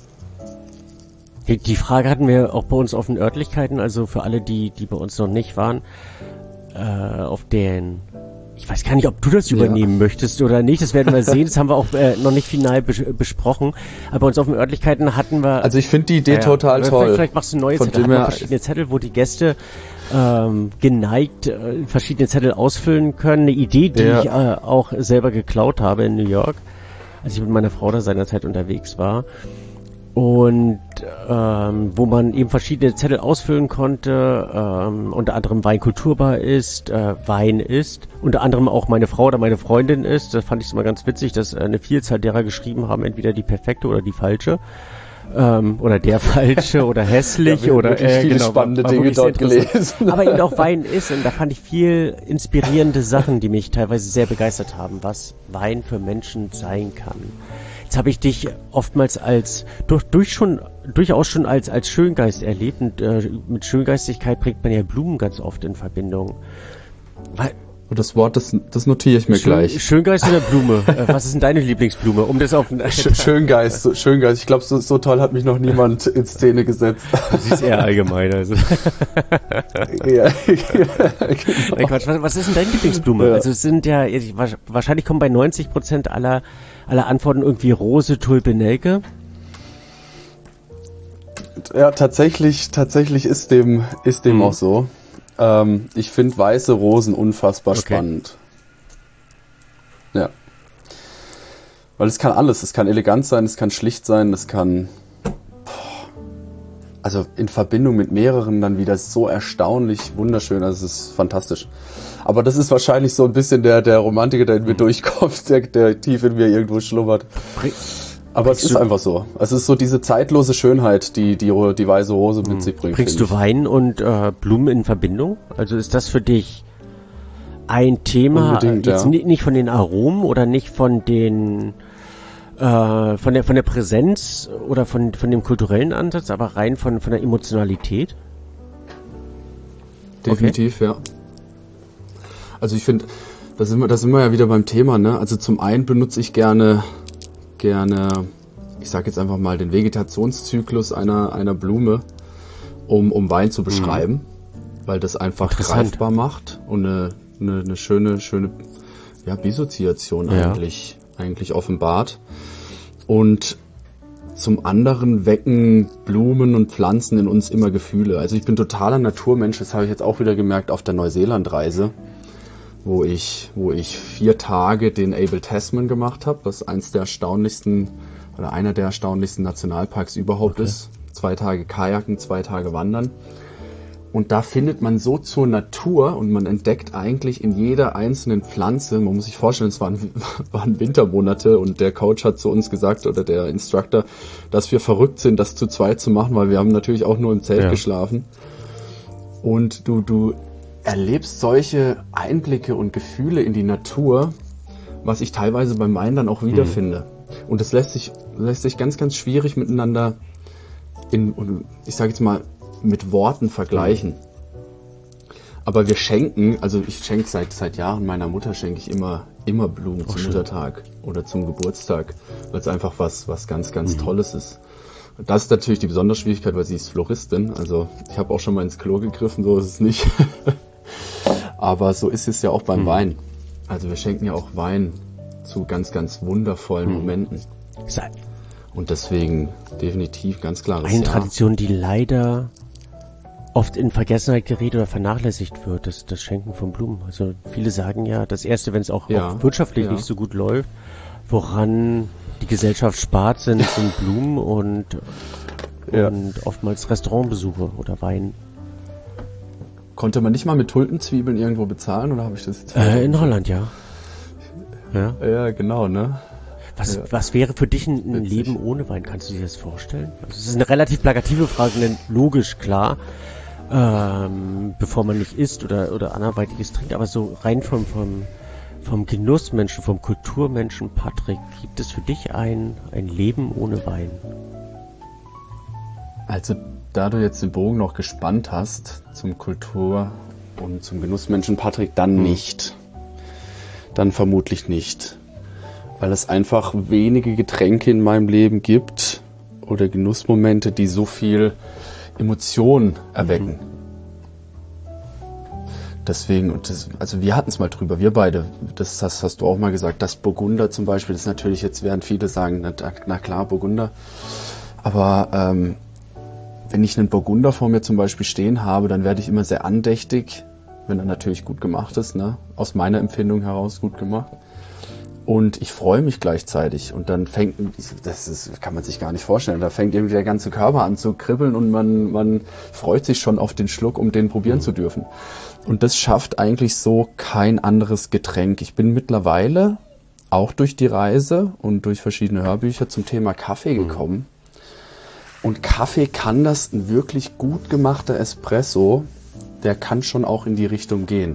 Die Frage hatten wir auch bei uns auf den Örtlichkeiten, also für alle, die die bei uns noch nicht waren, äh, auf den, ich weiß gar nicht, ob du das übernehmen ja. möchtest oder nicht, das werden wir sehen, das haben wir auch äh, noch nicht final bes- besprochen, aber bei uns auf den Örtlichkeiten hatten wir... Also ich finde die Idee ja, total toll. Vielleicht, vielleicht machst du neue Zettel, hatten wir verschiedene Zettel, wo die Gäste ähm, geneigt äh, verschiedene Zettel ausfüllen können, eine Idee, die ja. ich äh, auch selber geklaut habe in New York, als ich mit meiner Frau da seinerzeit unterwegs war. Und ähm, wo man eben verschiedene Zettel ausfüllen konnte, ähm, unter anderem Weinkulturbar ist, äh, Wein ist, unter anderem auch meine Frau oder meine Freundin ist. Das fand ich immer ganz witzig, dass eine Vielzahl derer geschrieben haben, entweder die perfekte oder die falsche. Ähm, oder der falsche oder hässlich ja, oder äh, viele genau, spannende war, war Dinge dort gelesen. Aber eben auch Wein ist, und da fand ich viel inspirierende Sachen, die mich teilweise sehr begeistert haben, was Wein für Menschen sein kann. Jetzt habe ich dich oftmals als durch, durch schon durchaus schon als als Schöngeist erlebt und äh, mit Schöngeistigkeit bringt man ja Blumen ganz oft in Verbindung. Weil, und das Wort, das, das notiere ich mir Schön, gleich. Schöngeist oder Blume? äh, was ist denn deine Lieblingsblume? Um das auf Sch- Schöngeist, so, Schöngeist. Ich glaube, so, so toll hat mich noch niemand in Szene gesetzt. Sie ist eher allgemein, also. ja, ja, genau. Quatsch, was, was ist denn deine Lieblingsblume? Ja. Also es sind ja wahrscheinlich kommen bei neunzig Prozent aller aller Antworten irgendwie Rose, Tulpe, Nelke. Ja, tatsächlich, tatsächlich ist dem, ist dem mhm. auch so. Ähm, ich finde weiße Rosen unfassbar okay. spannend. Ja. Weil es kann alles. Es kann elegant sein, es kann schlicht sein, es kann, also in Verbindung mit mehreren dann wieder so erstaunlich wunderschön. Also es ist fantastisch. Aber das ist wahrscheinlich so ein bisschen der, der Romantiker, der in mir mhm. durchkommt, der, der tief in mir irgendwo schlummert. Aber es ist einfach so. Es ist so diese zeitlose Schönheit, die die, die weiße Rose mit mhm. sich bringt. Bringst du Wein und äh, Blumen in Verbindung? Also ist das für dich ein Thema, Unbedingt, jetzt ja. nicht von den Aromen oder nicht von den äh, von der von der Präsenz oder von von dem kulturellen Ansatz, aber rein von von der Emotionalität? Definitiv, okay. ja. Also ich finde, da sind wir, da sind wir ja wieder beim Thema, ne? Also zum einen benutze ich gerne, gerne, ich sage jetzt einfach mal den Vegetationszyklus einer, einer Blume, um, um Wein zu beschreiben, mhm. weil das einfach greifbar macht und eine, eine, eine schöne, schöne, ja, Dissoziation ja. eigentlich, eigentlich offenbart. Und zum anderen wecken Blumen und Pflanzen in uns immer Gefühle. Also ich bin totaler Naturmensch, das habe ich jetzt auch wieder gemerkt auf der Neuseeland-Reise, wo ich, wo ich vier Tage den Abel Tasman gemacht habe, was eins der erstaunlichsten oder einer der erstaunlichsten Nationalparks überhaupt okay. ist. Zwei Tage Kajaken, zwei Tage Wandern. Und da findet man so zur Natur und man entdeckt eigentlich in jeder einzelnen Pflanze, man muss sich vorstellen, es waren, waren Wintermonate und der Coach hat zu uns gesagt oder der Instructor, dass wir verrückt sind, das zu zweit zu machen, weil wir haben natürlich auch nur im Zelt ja. geschlafen. Und du, du erlebst solche Einblicke und Gefühle in die Natur, was ich teilweise beim Wein dann auch wiederfinde. Mhm. Und das lässt sich, lässt sich ganz, ganz schwierig miteinander in, ich sage jetzt mal, mit Worten vergleichen. Aber wir schenken, also ich schenke seit seit Jahren meiner Mutter schenke ich immer immer Blumen oh, zum schön. Muttertag oder zum Geburtstag, weil es einfach was was ganz ganz mhm. Tolles ist. Das ist natürlich die besondere Schwierigkeit, weil sie ist Floristin. Also ich habe auch schon mal ins Klo gegriffen, so ist es nicht. Aber so ist es ja auch beim mhm. Wein. Also wir schenken ja auch Wein zu ganz ganz wundervollen mhm. Momenten. Und deswegen definitiv ganz klares Eine ja. Tradition, die leider oft in Vergessenheit gerät oder vernachlässigt wird, das, das Schenken von Blumen. Also viele sagen ja, das Erste, wenn es auch, ja, auch wirtschaftlich ja. nicht so gut läuft, woran die Gesellschaft spart, sind, sind Blumen und, ja. und oftmals Restaurantbesuche oder Wein. Konnte man nicht mal mit Tulpenzwiebeln irgendwo bezahlen oder habe ich das jetzt äh, in Holland, ja. Ja, ja genau, ne? Was, ja. was wäre für dich ein, ein Leben ohne Wein? Kannst du dir das vorstellen? Also es ist eine relativ plakative Frage, denn logisch, klar, ähm, bevor man nicht isst oder, oder anderweitiges trinkt, aber so rein vom, vom, vom Genussmenschen, vom Kulturmenschen, Patrick, gibt es für dich ein, ein Leben ohne Wein? Also, da du jetzt den Bogen noch gespannt hast zum Kultur- und zum Genussmenschen, Patrick, dann hm. nicht. Dann vermutlich nicht. Weil es einfach wenige Getränke in meinem Leben gibt oder Genussmomente, die so viel Emotion erwecken. Mhm. Deswegen, und das, also wir hatten es mal drüber, wir beide, das, das hast du auch mal gesagt, das Burgunder zum Beispiel, das ist natürlich, jetzt werden viele sagen, na, na klar, Burgunder, aber ähm, wenn ich einen Burgunder vor mir zum Beispiel stehen habe, dann werde ich immer sehr andächtig, wenn er natürlich gut gemacht ist, ne? Aus meiner Empfindung heraus gut gemacht. Und ich freue mich gleichzeitig und dann fängt, das ist, kann man sich gar nicht vorstellen, da fängt irgendwie der ganze Körper an zu kribbeln und man, man freut sich schon auf den Schluck, um den probieren mhm. zu dürfen. Und das schafft eigentlich so kein anderes Getränk. Ich bin mittlerweile auch durch die Reise und durch verschiedene Hörbücher zum Thema Kaffee gekommen. Mhm. Und Kaffee kann das, ein wirklich gut gemachter Espresso, der kann schon auch in die Richtung gehen.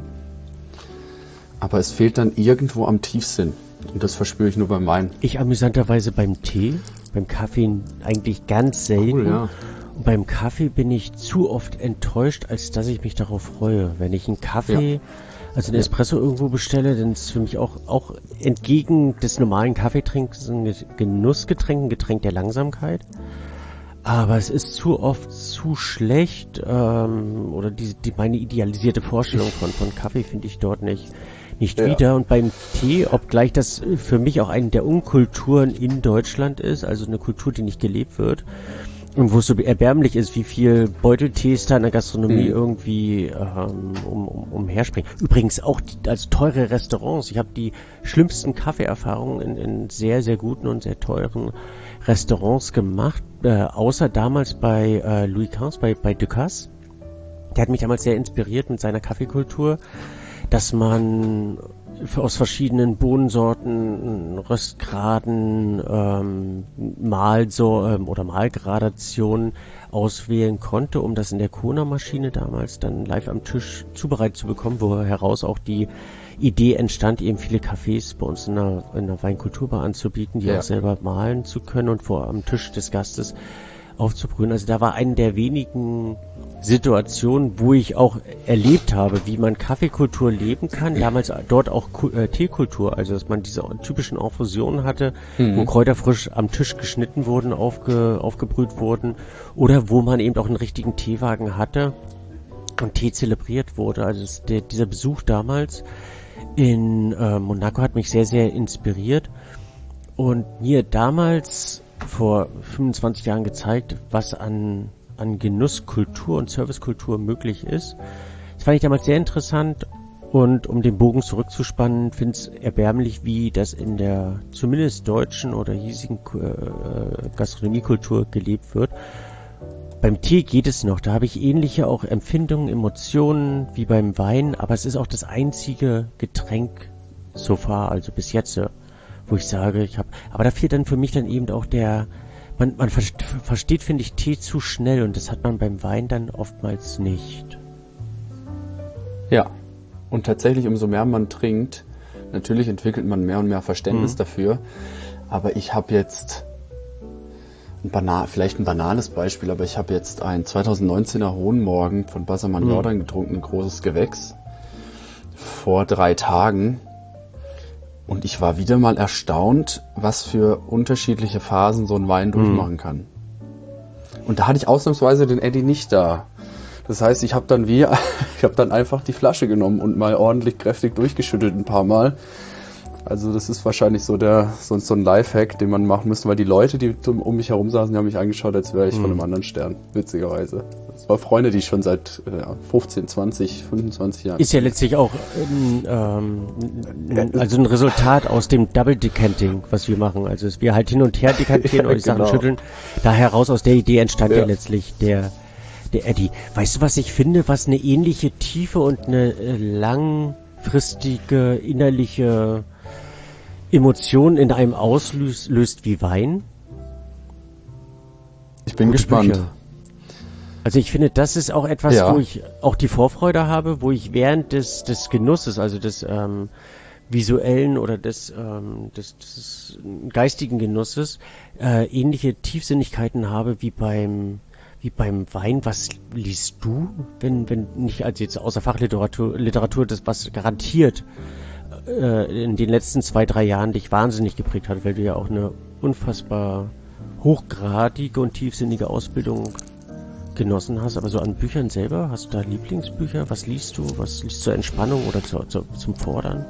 Aber es fehlt dann irgendwo am Tiefsinn. Und das verspüre ich nur beim Wein. Ich amüsanterweise beim Tee, beim Kaffee eigentlich ganz selten. Cool, ja. Und beim Kaffee bin ich zu oft enttäuscht, als dass ich mich darauf freue. Wenn ich einen Kaffee, ja. also einen Espresso irgendwo bestelle, dann ist es für mich auch, auch entgegen des normalen Kaffeetrinkens ein Genussgetränk, ein Getränk der Langsamkeit. Aber es ist zu oft zu schlecht, ähm, oder die, die meine idealisierte Vorstellung von, von Kaffee finde ich dort nicht, nicht ja. wieder. Und beim Tee, obgleich das für mich auch eine der Unkulturen in Deutschland ist, also eine Kultur, die nicht gelebt wird, und wo es so erbärmlich ist, wie viel Beuteltees da in der Gastronomie mhm. irgendwie ähm, um, um, umherspringen. Übrigens auch die, also teure Restaurants. Ich habe die schlimmsten Kaffeeerfahrungen in, in sehr, sehr guten und sehr teuren Restaurants gemacht, äh, außer damals bei äh, Louis Quinze, bei, bei Ducasse. Der hat mich damals sehr inspiriert mit seiner Kaffeekultur, dass man aus verschiedenen Bohnensorten, Röstgraden, ähm, Mahlso ähm, oder Mahlgradationen auswählen konnte, um das in der Kona-Maschine damals dann live am Tisch zubereitet zu bekommen, wo heraus auch die Idee entstand, eben viele Cafés bei uns in der, in der Weinkulturbar anzubieten, die ja. auch selber mahlen zu können und vor am Tisch des Gastes aufzubrühen. Also da war eine der wenigen Situationen, wo ich auch erlebt habe, wie man Kaffeekultur leben kann. Damals dort auch äh, Teekultur, also dass man diese typischen Infusionen hatte, mhm. wo Kräuter frisch am Tisch geschnitten wurden, aufge, aufgebrüht wurden, oder wo man eben auch einen richtigen Teewagen hatte und Tee zelebriert wurde. Also das, der, dieser Besuch damals in äh, Monaco hat mich sehr, sehr inspiriert und mir damals vor fünfundzwanzig Jahren gezeigt, was an an Genusskultur und Servicekultur möglich ist. Das fand ich damals sehr interessant und um den Bogen zurückzuspannen, finde ich es erbärmlich, wie das in der zumindest deutschen oder hiesigen äh, Gastronomiekultur gelebt wird. Beim Tee geht es noch, da habe ich ähnliche auch Empfindungen, Emotionen wie beim Wein, aber es ist auch das einzige Getränk so far, also bis jetzt, wo ich sage, ich habe, aber da fehlt dann für mich dann eben auch der Man, man versteht, finde ich, Tee zu schnell und das hat man beim Wein dann oftmals nicht. Ja, und tatsächlich, umso mehr man trinkt, natürlich entwickelt man mehr und mehr Verständnis mhm. dafür, aber ich habe jetzt, ein Bana- vielleicht ein banales Beispiel, aber ich habe jetzt ein zweitausendneunzehner Hohen Morgen von Bassermann mhm. Jordan getrunken, ein großes Gewächs, vor drei Tagen. Und ich war wieder mal erstaunt, was für unterschiedliche Phasen so ein Wein durchmachen kann. Und da hatte ich ausnahmsweise den Eddie nicht da. Das heißt, ich habe dann wie, ich habe dann einfach die Flasche genommen und mal ordentlich kräftig durchgeschüttelt ein paar Mal. Also das ist wahrscheinlich so der so, so ein Lifehack, den man machen müsste, weil die Leute, die um mich herum saßen, die haben mich angeschaut, als wäre ich mhm. von einem anderen Stern, witzigerweise. Das waren Freunde, die ich schon seit ja, fünfzehn, zwanzig, fünfundzwanzig Jahren. Ist ja letztlich auch ähm, ähm, also ein Resultat aus dem Double Decanting, was wir machen. Also dass wir halt hin und her dekantieren ja, und die genau. Sachen schütteln. Da heraus aus der Idee entstand ja, ja letztlich der der Eddie. Weißt du, was ich finde, was eine ähnliche Tiefe und eine äh, langfristige innerliche Emotionen in einem auslöst löst wie Wein? Ich bin Gute gespannt. Bücher. Also ich finde, das ist auch etwas, ja. wo ich auch die Vorfreude habe, wo ich während des des Genusses, also des ähm, visuellen oder des, ähm, des, des geistigen Genusses, äh, ähnliche Tiefsinnigkeiten habe wie beim wie beim Wein. Was liest du, wenn wenn nicht als jetzt außer Fachliteratur Literatur das was garantiert in den letzten zwei, drei Jahren dich wahnsinnig geprägt hat, weil du ja auch eine unfassbar hochgradige und tiefsinnige Ausbildung genossen hast. Aber so an Büchern selber, hast du da Lieblingsbücher? Was liest du? Was liest du zur Entspannung oder zu, zu, zum Fordern?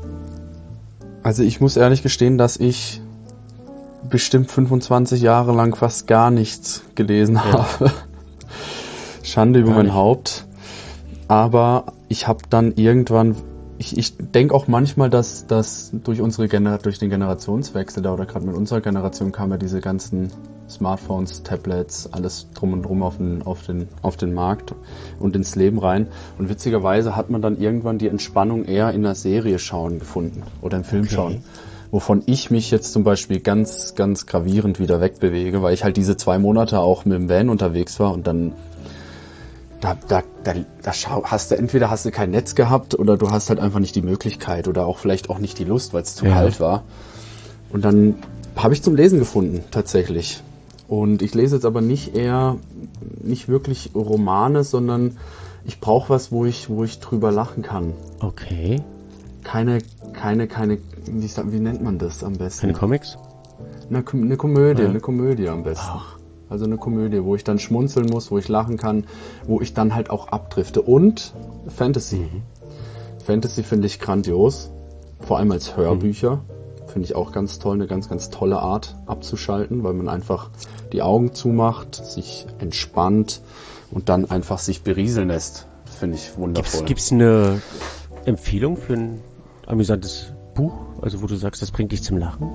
Also ich muss ehrlich gestehen, dass ich bestimmt fünfundzwanzig Jahre lang fast gar nichts gelesen ja. habe. Schande über gar mein nicht. Haupt. Aber ich habe dann irgendwann Ich, ich denke auch manchmal, dass, dass durch unsere Gener- durch den Generationswechsel da oder gerade mit unserer Generation kamen ja diese ganzen Smartphones, Tablets, alles drum und drum auf den, auf den, auf den Markt und ins Leben rein. Und witzigerweise hat man dann irgendwann die Entspannung eher in einer Serie schauen gefunden oder im Film okay. schauen. Wovon ich mich jetzt zum Beispiel ganz, ganz gravierend wieder wegbewege, weil ich halt diese zwei Monate auch mit dem Van unterwegs war und dann Da, da, da, da schau, hast du entweder hast du kein Netz gehabt oder du hast halt einfach nicht die Möglichkeit oder auch vielleicht auch nicht die Lust, weil es zu ja. kalt war. Und dann habe ich zum Lesen gefunden, tatsächlich. Und ich lese jetzt aber nicht eher, nicht wirklich Romane, sondern ich brauche was, wo ich, wo ich drüber lachen kann. Okay. Keine, keine, keine, wie, wie nennt man das am besten? Keine Comics? Eine, eine Komödie, ja. eine Komödie am besten. Ach. Also eine Komödie, wo ich dann schmunzeln muss, wo ich lachen kann, wo ich dann halt auch abdrifte. Und Fantasy. Mhm. Fantasy finde ich grandios, vor allem als Hörbücher. Mhm. Finde ich auch ganz toll, eine ganz, ganz tolle Art abzuschalten, weil man einfach die Augen zumacht, sich entspannt und dann einfach sich berieseln lässt. Finde ich wundervoll. Gibt es eine Empfehlung für ein amüsantes Buch, also wo du sagst, das bringt dich zum Lachen?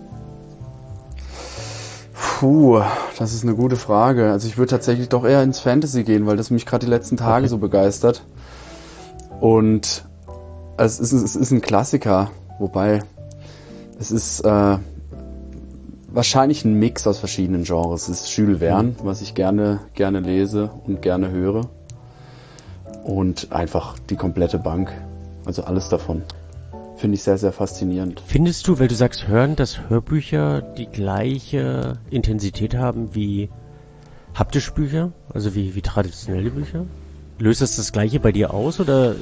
Puh, das ist eine gute Frage. Also ich würde tatsächlich doch eher ins Fantasy gehen, weil das mich gerade die letzten Tage okay. so begeistert. Und es ist, es ist ein Klassiker, wobei es ist äh, wahrscheinlich ein Mix aus verschiedenen Genres. Es ist Jules Verne, mhm. was ich gerne, gerne lese und gerne höre. Und einfach die komplette Bank, also alles davon. Finde ich sehr, sehr faszinierend. Findest du, weil du sagst hören, dass Hörbücher die gleiche Intensität haben wie Haptische Bücher? Also wie, wie traditionelle Bücher? Löst das das Gleiche bei dir aus, oder?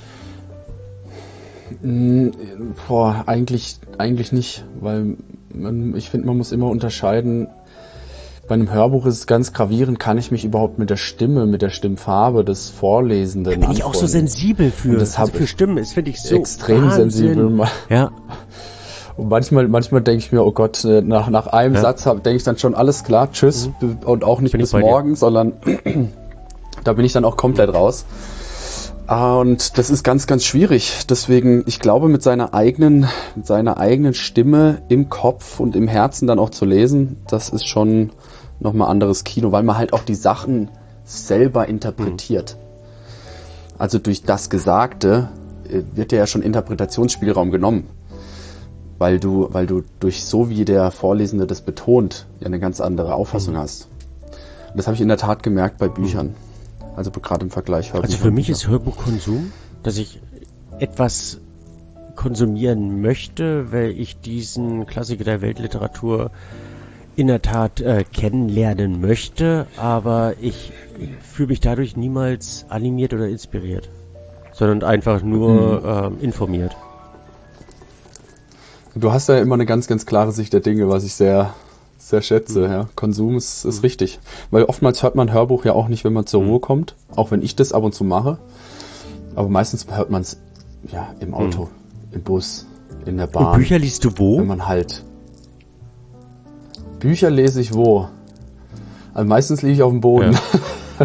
Boah, eigentlich, eigentlich nicht, weil man, ich finde, man muss immer unterscheiden. Bei einem Hörbuch ist es ganz gravierend, kann ich mich überhaupt mit der Stimme, mit der Stimmfarbe des Vorlesenden Da bin ich auch so sensibel für. Das also für Stimmen ist, finde ich, so extrem Wahnsinn. sensibel. Ja. Und manchmal, manchmal denke ich mir, oh Gott, nach, nach einem ja. Satz denke ich dann schon, alles klar, tschüss, mhm. und auch nicht bin bis morgen, dir. sondern da bin ich dann auch komplett raus. Und das ist ganz, ganz schwierig. Deswegen, ich glaube, mit seiner eigenen, mit seiner eigenen Stimme im Kopf und im Herzen dann auch zu lesen, das ist schon nochmal anderes Kino, weil man halt auch die Sachen selber interpretiert. Mhm. Also durch das Gesagte wird dir ja schon Interpretationsspielraum genommen. Weil du, weil du durch so wie der Vorlesende das betont, ja eine ganz andere Auffassung mhm. hast. Und das habe ich in der Tat gemerkt bei Büchern. Mhm. Also gerade im Vergleich Hörbuch. Also für mich ist Hörbuchkonsum, dass ich etwas konsumieren möchte, weil ich diesen Klassiker der Weltliteratur in der Tat äh, kennenlernen möchte, aber ich fühle mich dadurch niemals animiert oder inspiriert, sondern einfach nur mhm. ähm, informiert. Du hast ja immer eine ganz, ganz klare Sicht der Dinge, was ich sehr, sehr schätze. Mhm. Ja. Konsum ist, ist mhm. richtig. Weil oftmals hört man Hörbuch ja auch nicht, wenn man zur Ruhe kommt. Auch wenn ich das ab und zu mache. Aber meistens hört man es ja, im Auto, mhm. im Bus, in der Bahn. Und Bücher liest du wo? Wenn man halt... Bücher lese ich wo? Also meistens liege ich auf dem Boden. Ja.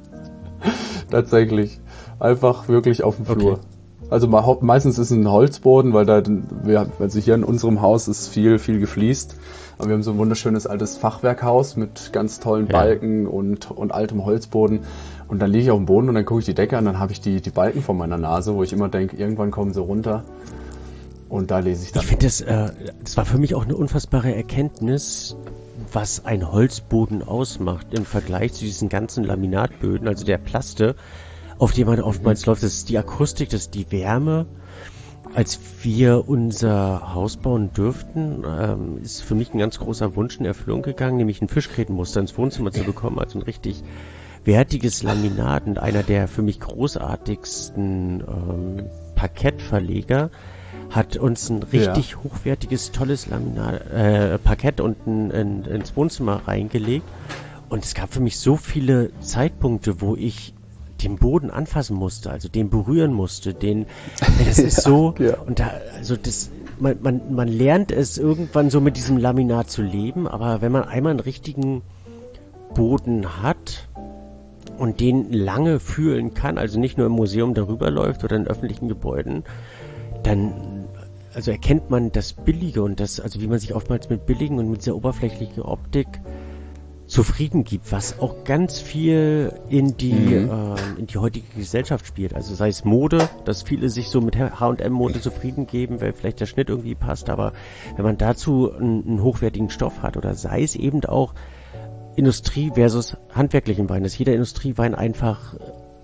Tatsächlich. Einfach wirklich auf dem Flur. Okay. Also meistens ist es ein Holzboden, weil da, wir, also hier in unserem Haus ist viel, viel gefliest. Aber wir haben so ein wunderschönes altes Fachwerkhaus mit ganz tollen ja. Balken und, und altem Holzboden. Und dann liege ich auf dem Boden und dann gucke ich die Decke an, dann habe ich die, die Balken vor meiner Nase, wo ich immer denke, irgendwann kommen sie runter. Und da lese ich dann. Ich finde, das, äh, das war für mich auch eine unfassbare Erkenntnis, was ein Holzboden ausmacht im Vergleich zu diesen ganzen Laminatböden, also der Plaste, auf die man oftmals mhm. läuft. Das ist die Akustik, das ist die Wärme. Als wir unser Haus bauen dürften, ähm, ist für mich ein ganz großer Wunsch in Erfüllung gegangen, nämlich ein Fischgrätenmuster ins Wohnzimmer zu bekommen, also ein richtig wertiges Laminat. Und einer der für mich großartigsten ähm, Parkettverleger hat uns ein richtig ja. hochwertiges, tolles Laminat, äh, Parkett unten in, ins Wohnzimmer reingelegt. Und es gab für mich so viele Zeitpunkte, wo ich den Boden anfassen musste, also den berühren musste, den, das ist so, ja, ja. und da, also das, man, man, man lernt es irgendwann so mit diesem Laminat zu leben, aber wenn man einmal einen richtigen Boden hat und den lange fühlen kann, also nicht nur im Museum darüber läuft oder in öffentlichen Gebäuden, dann, also erkennt man das Billige und das, also wie man sich oftmals mit billigen und mit dieser oberflächlichen Optik zufrieden gibt, was auch ganz viel in die mhm. äh, in die heutige Gesellschaft spielt. Also sei es Mode, dass viele sich so mit H und M-Mode zufrieden geben, weil vielleicht der Schnitt irgendwie passt, aber wenn man dazu einen, einen hochwertigen Stoff hat oder sei es eben auch Industrie versus handwerklichen Wein, dass jeder Industriewein einfach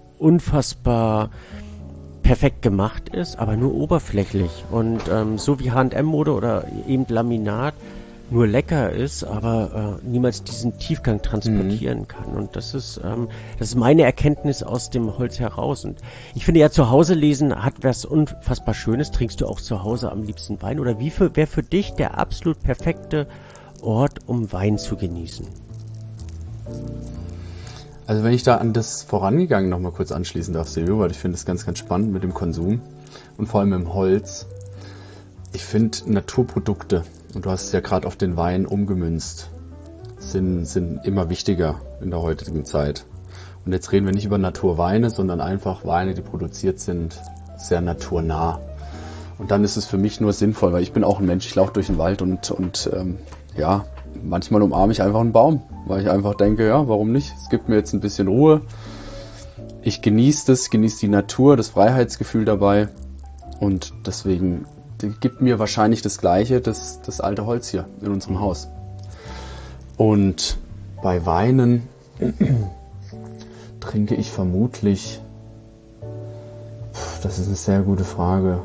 unfassbar perfekt gemacht ist, aber nur oberflächlich und ähm, so wie H und M-Mode oder eben Laminat nur lecker ist, aber äh, niemals diesen Tiefgang transportieren mhm. kann. Und das ist ähm, das ist meine Erkenntnis aus dem Holz heraus. Und ich finde ja, zu Hause lesen hat was unfassbar Schönes. Trinkst du auch zu Hause am liebsten Wein? Oder wie wäre für dich der absolut perfekte Ort, um Wein zu genießen? Also wenn ich da an das Vorangegangen noch mal kurz anschließen darf, Silvio, weil ich finde das ganz, ganz spannend mit dem Konsum und vor allem im Holz. Ich finde Naturprodukte, und du hast es ja gerade auf den Wein umgemünzt, sind, sind immer wichtiger in der heutigen Zeit. Und jetzt reden wir nicht über Naturweine, sondern einfach Weine, die produziert sind, sehr naturnah. Und dann ist es für mich nur sinnvoll, weil ich bin auch ein Mensch, ich laufe durch den Wald und, und ähm, ja, manchmal umarme ich einfach einen Baum, weil ich einfach denke, ja, warum nicht? Es gibt mir jetzt ein bisschen Ruhe. Ich genieße das, genieße die Natur, das Freiheitsgefühl dabei. Und deswegen gibt mir wahrscheinlich das Gleiche, das, das alte Holz hier in unserem Haus. Und bei Weinen trinke ich vermutlich, das ist eine sehr gute Frage,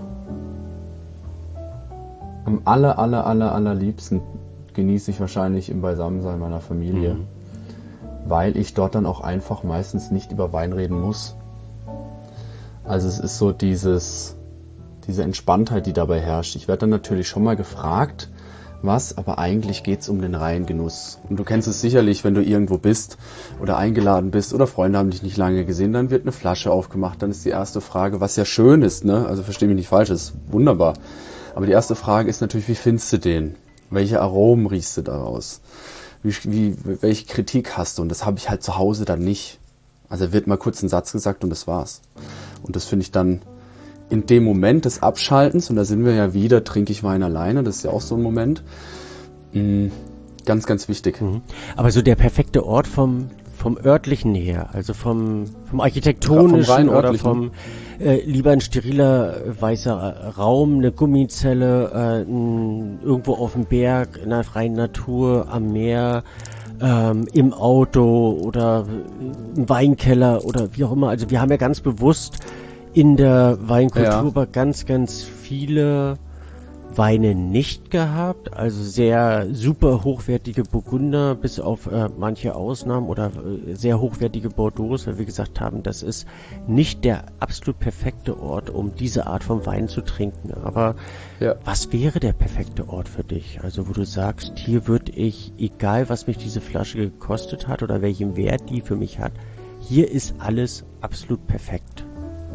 am aller, aller, aller, allerliebsten genieße ich wahrscheinlich im Beisammensein meiner Familie. Mhm. weil ich dort dann auch einfach meistens nicht über Wein reden muss. Also es ist so dieses, diese Entspanntheit, die dabei herrscht. Ich werde dann natürlich schon mal gefragt, was, aber eigentlich geht's um den reinen Genuss. Und du kennst es sicherlich, wenn du irgendwo bist oder eingeladen bist oder Freunde haben dich nicht lange gesehen, dann wird eine Flasche aufgemacht, dann ist die erste Frage, was ja schön ist, ne? Also versteh mich nicht falsch, das ist wunderbar. Aber die erste Frage ist natürlich, wie findest du den? Welche Aromen riechst du daraus? Wie, wie, welche Kritik hast du? Und das habe ich halt zu Hause dann nicht. Also wird mal kurz ein Satz gesagt und das war's. Und das finde ich dann in dem Moment des Abschaltens, und da sind wir ja wieder, trinke ich Wein alleine, das ist ja auch so ein Moment, mh, ganz, ganz wichtig. Mhm. Aber so der perfekte Ort vom, vom örtlichen her, also vom, vom architektonischen vom oder vom äh, lieber ein steriler weißer Raum, eine Gummizelle, äh, ein, irgendwo auf dem Berg, in der freien Natur, am Meer, ähm, im Auto oder im Weinkeller oder wie auch immer. Also wir haben ja ganz bewusst in der Weinkultur Ja. aber ganz, ganz viele Weine nicht gehabt, also sehr super hochwertige Burgunder, bis auf äh, manche Ausnahmen oder äh, sehr hochwertige Bordeaux, weil wir gesagt haben, das ist nicht der absolut perfekte Ort, um diese Art von Wein zu trinken. Aber Ja. was wäre der perfekte Ort für dich? Also wo du sagst, hier würde ich, egal was mich diese Flasche gekostet hat oder welchen Wert die für mich hat, hier ist alles absolut perfekt.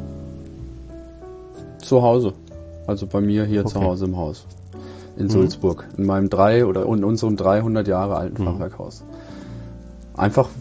Zu Hause. Also bei mir hier Okay. zu Hause im Haus. In Mhm. Sulzburg. In meinem drei oder in unserem dreihundert Jahre alten Mhm. Fachwerkhaus. Einfach,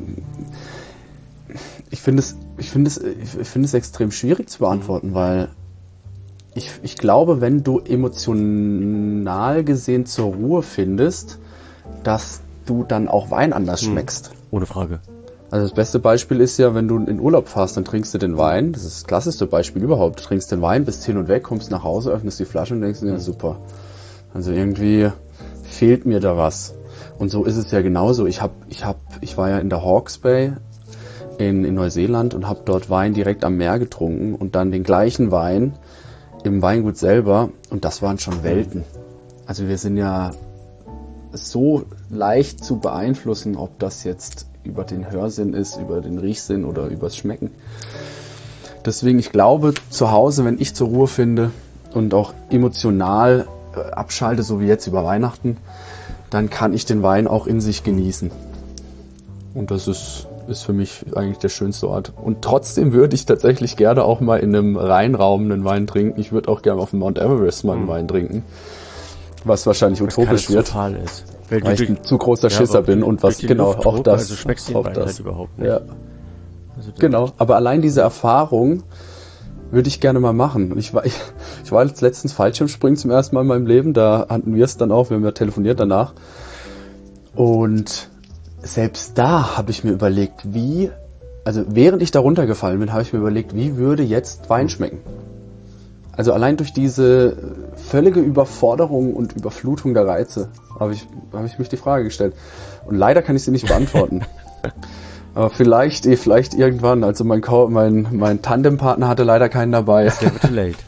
ich finde es, ich finde es, ich finde es extrem schwierig zu beantworten, weil ich, ich glaube, wenn du emotional gesehen zur Ruhe findest, dass du dann auch Wein anders Mhm. schmeckst. Ohne Frage. Also das beste Beispiel ist ja, wenn du in Urlaub fährst, dann trinkst du den Wein. Das ist das klassischste Beispiel überhaupt. Du trinkst den Wein, bist hin und weg, kommst nach Hause, öffnest die Flasche und denkst dir, ja super. Also irgendwie fehlt mir da was. Und so ist es ja genauso. Ich hab, ich hab, ich war ja in der Hawke's Bay in, in Neuseeland und habe dort Wein direkt am Meer getrunken und dann den gleichen Wein im Weingut selber und das waren schon Welten. Also wir sind ja so leicht zu beeinflussen, ob das jetzt über den Hörsinn ist, über den Riechsinn oder übers Schmecken. Deswegen, ich glaube, zu Hause, wenn ich zur Ruhe finde und auch emotional äh, abschalte, so wie jetzt über Weihnachten, dann kann ich den Wein auch in sich genießen. Und das ist, ist für mich eigentlich der schönste Ort. Und trotzdem würde ich tatsächlich gerne auch mal in einem Rheinraum einen Wein trinken. Ich würde auch gerne auf dem Mount Everest mal einen Mhm. Wein trinken. Was wahrscheinlich utopisch wird. Total ist. Weil Weil ich ein zu großer Schisser bin und was genau auch das. Also schmeckst du den auch Wein das. halt überhaupt nicht. Ja, Also das- genau. Aber allein diese Erfahrung würde ich gerne mal machen. Und ich war, ich, ich war jetzt letztens Fallschirmspringen zum ersten Mal in meinem Leben. Da hatten wir es dann auch, wir haben ja telefoniert danach. Und selbst da habe ich mir überlegt, wie, also während ich da runtergefallen bin, habe ich mir überlegt, wie würde jetzt Wein schmecken? Also allein durch diese völlige Überforderung und Überflutung der Reize habe ich, habe ich mich die Frage gestellt. Und leider kann ich sie nicht beantworten. Aber vielleicht, eh, vielleicht irgendwann. Also mein, Ko- mein, mein Tandempartner hatte leider keinen dabei. It's never too late.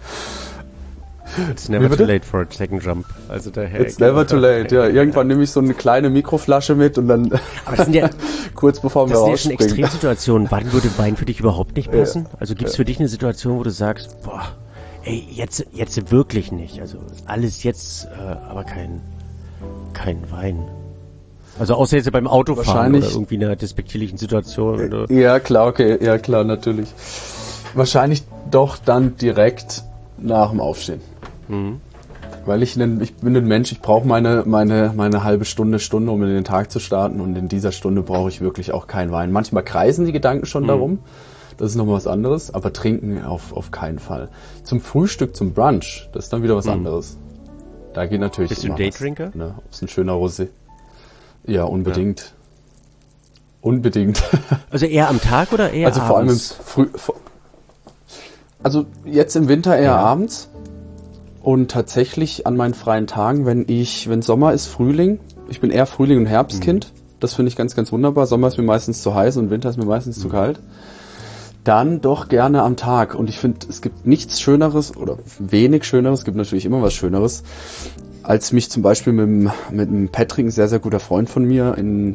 It's never Wie bitte? too late for a second jump. Also daher. It's never too late. Ja, irgendwann nehme ich so eine kleine Mikroflasche mit und dann Aber das sind ja, kurz bevor wir das sind ja schon rausspringen. Extremsituationen. Wann würde Wein für dich überhaupt nicht passen? Also gibt es Ja. für dich eine Situation, wo du sagst, boah, ey, jetzt, jetzt wirklich nicht. Also alles jetzt, äh, aber kein, kein Wein. Also außer jetzt beim Autofahren Wahrscheinlich- oder irgendwie einer despektierlichen Situation. Wenn du, Ja, klar, okay, ja klar, natürlich. Wahrscheinlich doch dann direkt nach dem Aufstehen. Mhm. Weil ich, ein, ich bin ein Mensch, ich brauche meine, meine, meine halbe Stunde, Stunde, um in den Tag zu starten. Und in dieser Stunde brauche ich wirklich auch keinen Wein. Manchmal kreisen die Gedanken schon Mhm. darum. Das ist nochmal was anderes. Aber trinken auf, auf keinen Fall. Zum Frühstück, zum Brunch, das ist dann wieder was Mhm. anderes. Da geht natürlich Bist du immer ein Daydrinker? was, ne? Ob es ein schöner Rosé. Ja, unbedingt. Unbedingt. Also eher am Tag oder eher Also vor allem im abends? Früh. vor- Also jetzt im Winter eher Ja. abends und tatsächlich an meinen freien Tagen, wenn ich, wenn Sommer ist, Frühling. Ich bin eher Frühling- und Herbstkind. Mhm. Das finde ich ganz, ganz wunderbar. Sommer ist mir meistens zu heiß und Winter ist mir meistens Mhm. zu kalt. Dann doch gerne am Tag. Und ich finde, es gibt nichts Schöneres oder wenig Schöneres, es gibt natürlich immer was Schöneres, als mich zum Beispiel mit dem, mit dem Patrick, ein sehr, sehr guter Freund von mir, in,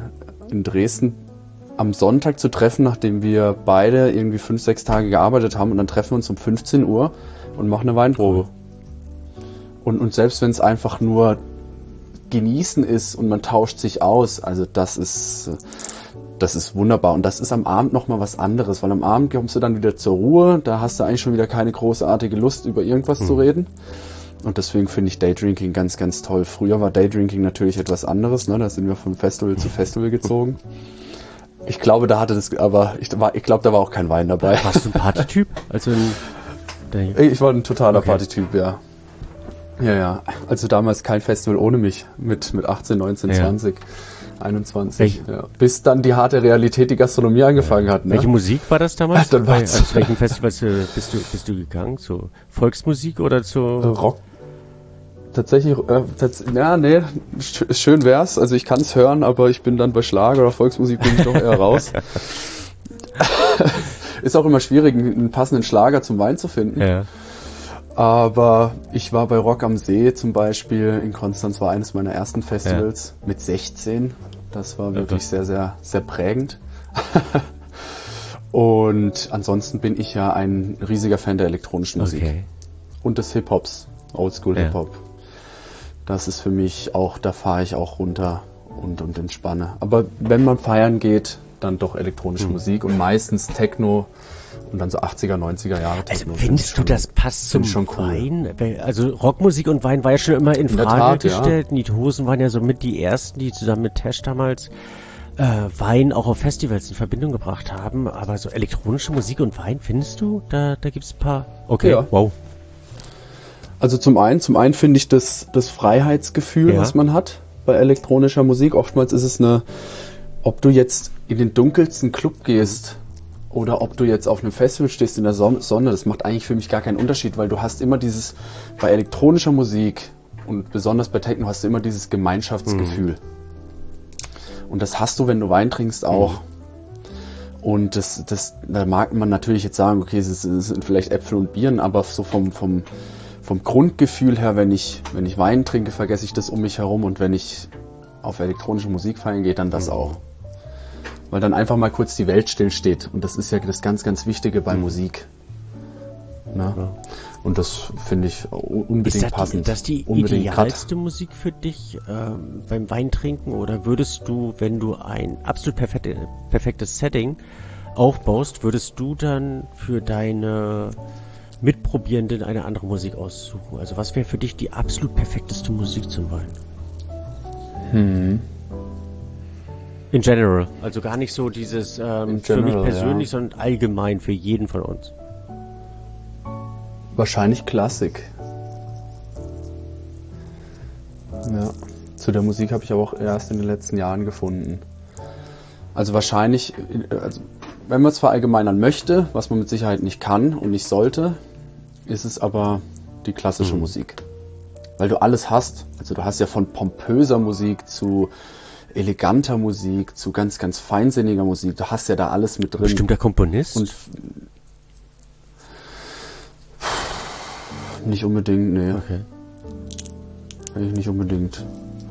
in Dresden am Sonntag zu treffen, nachdem wir beide irgendwie fünf, sechs Tage gearbeitet haben, und dann treffen wir uns um fünfzehn Uhr und machen eine Weinprobe. Und, und selbst wenn es einfach nur genießen ist und man tauscht sich aus, also das ist, das ist wunderbar. Und das ist am Abend nochmal was anderes, weil am Abend kommst du dann wieder zur Ruhe, da hast du eigentlich schon wieder keine großartige Lust, über irgendwas hm. zu reden. Und deswegen finde ich Daydrinking ganz, ganz toll. Früher war Daydrinking natürlich etwas anderes, ne? Da sind wir von Festival zu Festival gezogen. Ich glaube, da hatte das, aber ich, war, ich glaube, da war auch kein Wein dabei. Warst du ein Partytyp? Also ein, ich war ein totaler okay. Partytyp, ja. Ja, ja. Also damals kein Festival ohne mich. Mit, mit achtzehn, neunzehn, ja. zwanzig, einundzwanzig. Ja. Bis dann die harte Realität, die Gastronomie angefangen ja. hat. Ne? Welche Musik war das damals? Dann Bei, aus welchen Festivals bist du, bist du gegangen? Zu Volksmusik oder zu Rock? Tatsächlich, äh, tats- ja, nee, sch- schön wär's. Also ich kann's hören, aber ich bin dann bei Schlager oder Volksmusik bin ich doch eher raus. Ist auch immer schwierig, einen passenden Schlager zum Wein zu finden. Ja. Aber ich war bei Rock am See zum Beispiel in Konstanz, war eines meiner ersten Festivals ja. mit sechzehn. Das war wirklich okay. sehr, sehr, sehr prägend. Und ansonsten bin ich ja ein riesiger Fan der elektronischen Musik. Okay. Und des Hip-Hops, Oldschool ja. Hip-Hop. Das ist für mich auch, da fahre ich auch runter und, und entspanne. Aber wenn man feiern geht, dann doch elektronische mhm. Musik und meistens Techno und dann so achtziger, neunziger Jahre Techno. Also findest du, das passt zum schon cool. Wein? Also Rockmusik und Wein war ja schon immer in, in Frage Tat, gestellt. Ja. Die Hosen waren ja so mit die ersten, die zusammen mit Tesh damals äh, Wein auch auf Festivals in Verbindung gebracht haben. Aber so elektronische Musik und Wein, findest du? Da, da gibt's ein paar... Okay, ja. wow. Also zum einen, zum einen finde ich das, das Freiheitsgefühl, ja. was man hat bei elektronischer Musik. Oftmals ist es eine, ob du jetzt in den dunkelsten Club gehst oder ob du jetzt auf einem Festival stehst in der Sonne, das macht eigentlich für mich gar keinen Unterschied, weil du hast immer dieses, bei elektronischer Musik und besonders bei Techno hast du immer dieses Gemeinschaftsgefühl. Mhm. Und das hast du, wenn du Wein trinkst, auch. Mhm. Und das, das, da mag man natürlich jetzt sagen, okay, es sind vielleicht Äpfel und Birnen, aber so vom, vom Vom Grundgefühl her, wenn ich, wenn ich Wein trinke, vergesse ich das um mich herum, und wenn ich auf elektronische Musik feiern gehe, dann das auch. Weil dann einfach mal kurz die Welt stillsteht, und das ist ja das ganz, ganz Wichtige bei mhm. Musik. Na? Ja. Und das finde ich unbedingt ist das passend. Ist das die unbedingt idealste grad. Musik für dich ähm, beim Weintrinken, oder würdest du, wenn du ein absolut perfekte, perfektes Setting aufbaust, würdest du dann für deine Mitprobierenden eine andere Musik aussuchen? Also was wäre für dich die absolut perfekteste Musik zum Wein? Hm. In general. Also gar nicht so dieses ähm, general, für mich persönlich, ja. sondern allgemein für jeden von uns. Wahrscheinlich Klassik. Ja. Zu der Musik habe ich aber auch erst in den letzten Jahren gefunden. Also wahrscheinlich, also wenn man es verallgemeinern möchte, was man mit Sicherheit nicht kann und nicht sollte, ist es aber die klassische mhm. Musik. Weil du alles hast. Also du hast ja von pompöser Musik zu eleganter Musik zu ganz, ganz feinsinniger Musik. Du hast ja da alles mit drin. Bestimmter Komponist? Und nicht unbedingt, nee. Okay. Eigentlich nicht unbedingt.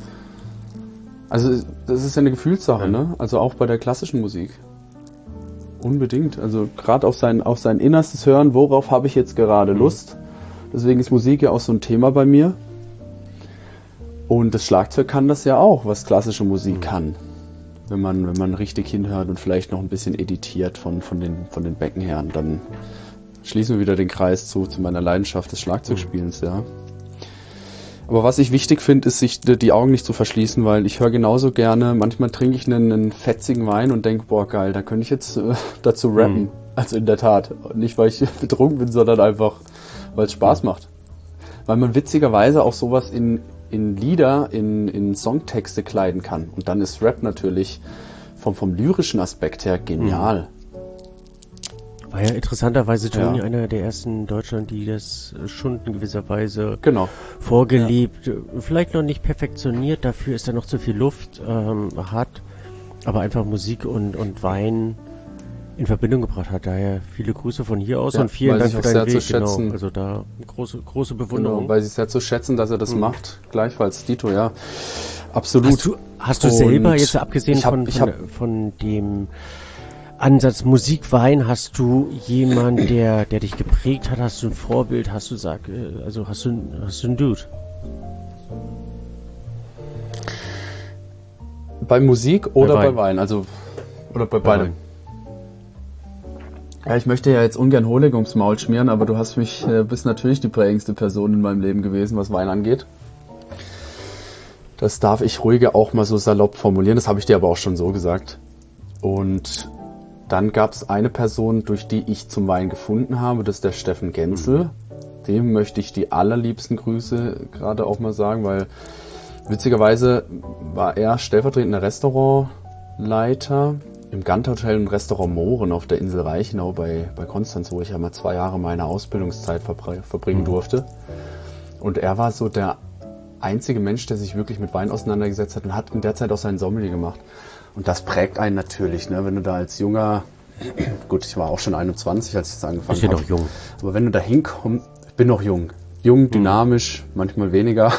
Also das ist ja eine Gefühlssache, ja. ne? Also auch bei der klassischen Musik. Unbedingt. Also gerade auf sein, auf sein Innerstes hören, worauf habe ich jetzt gerade mhm. Lust. Deswegen ist Musik ja auch so ein Thema bei mir. Und das Schlagzeug kann das ja auch, was klassische Musik mhm. kann. Wenn man, wenn man richtig hinhört und vielleicht noch ein bisschen editiert von, von den, von den Becken her. Und dann schließen wir wieder den Kreis zu, zu meiner Leidenschaft des Schlagzeugspielens, mhm. ja. Aber was ich wichtig finde, ist, sich die Augen nicht zu verschließen, weil ich höre genauso gerne, manchmal trinke ich einen, einen fetzigen Wein und denke, boah geil, da könnte ich jetzt äh, dazu rappen. Mhm. Also in der Tat. Nicht, weil ich betrunken bin, sondern einfach, weil es Spaß macht. Weil man witzigerweise auch sowas in, in Lieder, in, in Songtexte kleiden kann. Und dann ist Rap natürlich vom, vom lyrischen Aspekt her genial. Mhm. War ja interessanterweise Johnny ja. einer der ersten in Deutschland, die das schon in gewisser Weise genau. vorgelebt, ja. vielleicht noch nicht perfektioniert, dafür ist da noch zu viel Luft, ähm, hat, aber einfach Musik und, und Wein in Verbindung gebracht hat. Daher viele Grüße von hier aus ja, und vielen Dank für deinen Weg. Zu schätzen. Genau, also da große, große Bewunderung. Genau, weil sie es sehr zu schätzen, dass er das mhm. macht. Gleichfalls, Dito, ja. absolut. Hast du, hast du selber, Und jetzt abgesehen ich hab, von, ich von, hab, von dem Ansatz Musik, Wein, hast du jemanden, der, der dich geprägt hat? Hast du ein Vorbild? Hast du sag, also hast du, hast du einen Dude? bei Musik oder bei Wein, bei Wein also oder bei, bei beidem. Wein. Ja, ich möchte ja jetzt ungern Honig ums Maul schmieren, aber du hast mich, äh, bist natürlich die prägendste Person in meinem Leben gewesen, was Wein angeht. Das darf ich ruhige auch mal so salopp formulieren, das habe ich dir aber auch schon so gesagt. Und dann gab es eine Person, durch die ich zum Wein gefunden habe, das ist der Steffen Genzel. Mhm. Dem möchte ich die allerliebsten Grüße gerade auch mal sagen, weil witzigerweise war er stellvertretender Restaurantleiter im Gantt Hotel und Restaurant Mohren auf der Insel Reichenau bei, bei Konstanz, wo ich ja mal zwei Jahre meine Ausbildungszeit verbr- verbringen mhm. durfte. Und er war so der einzige Mensch, der sich wirklich mit Wein auseinandergesetzt hat und hat in der Zeit auch seinen Sommelier gemacht. Und das prägt einen natürlich, ne? Wenn du da als junger, gut, ich war auch schon einundzwanzig, als ich das angefangen habe. Ich bin noch jung. Aber wenn du da hinkommst, ich bin noch jung, jung, dynamisch, mhm. manchmal weniger.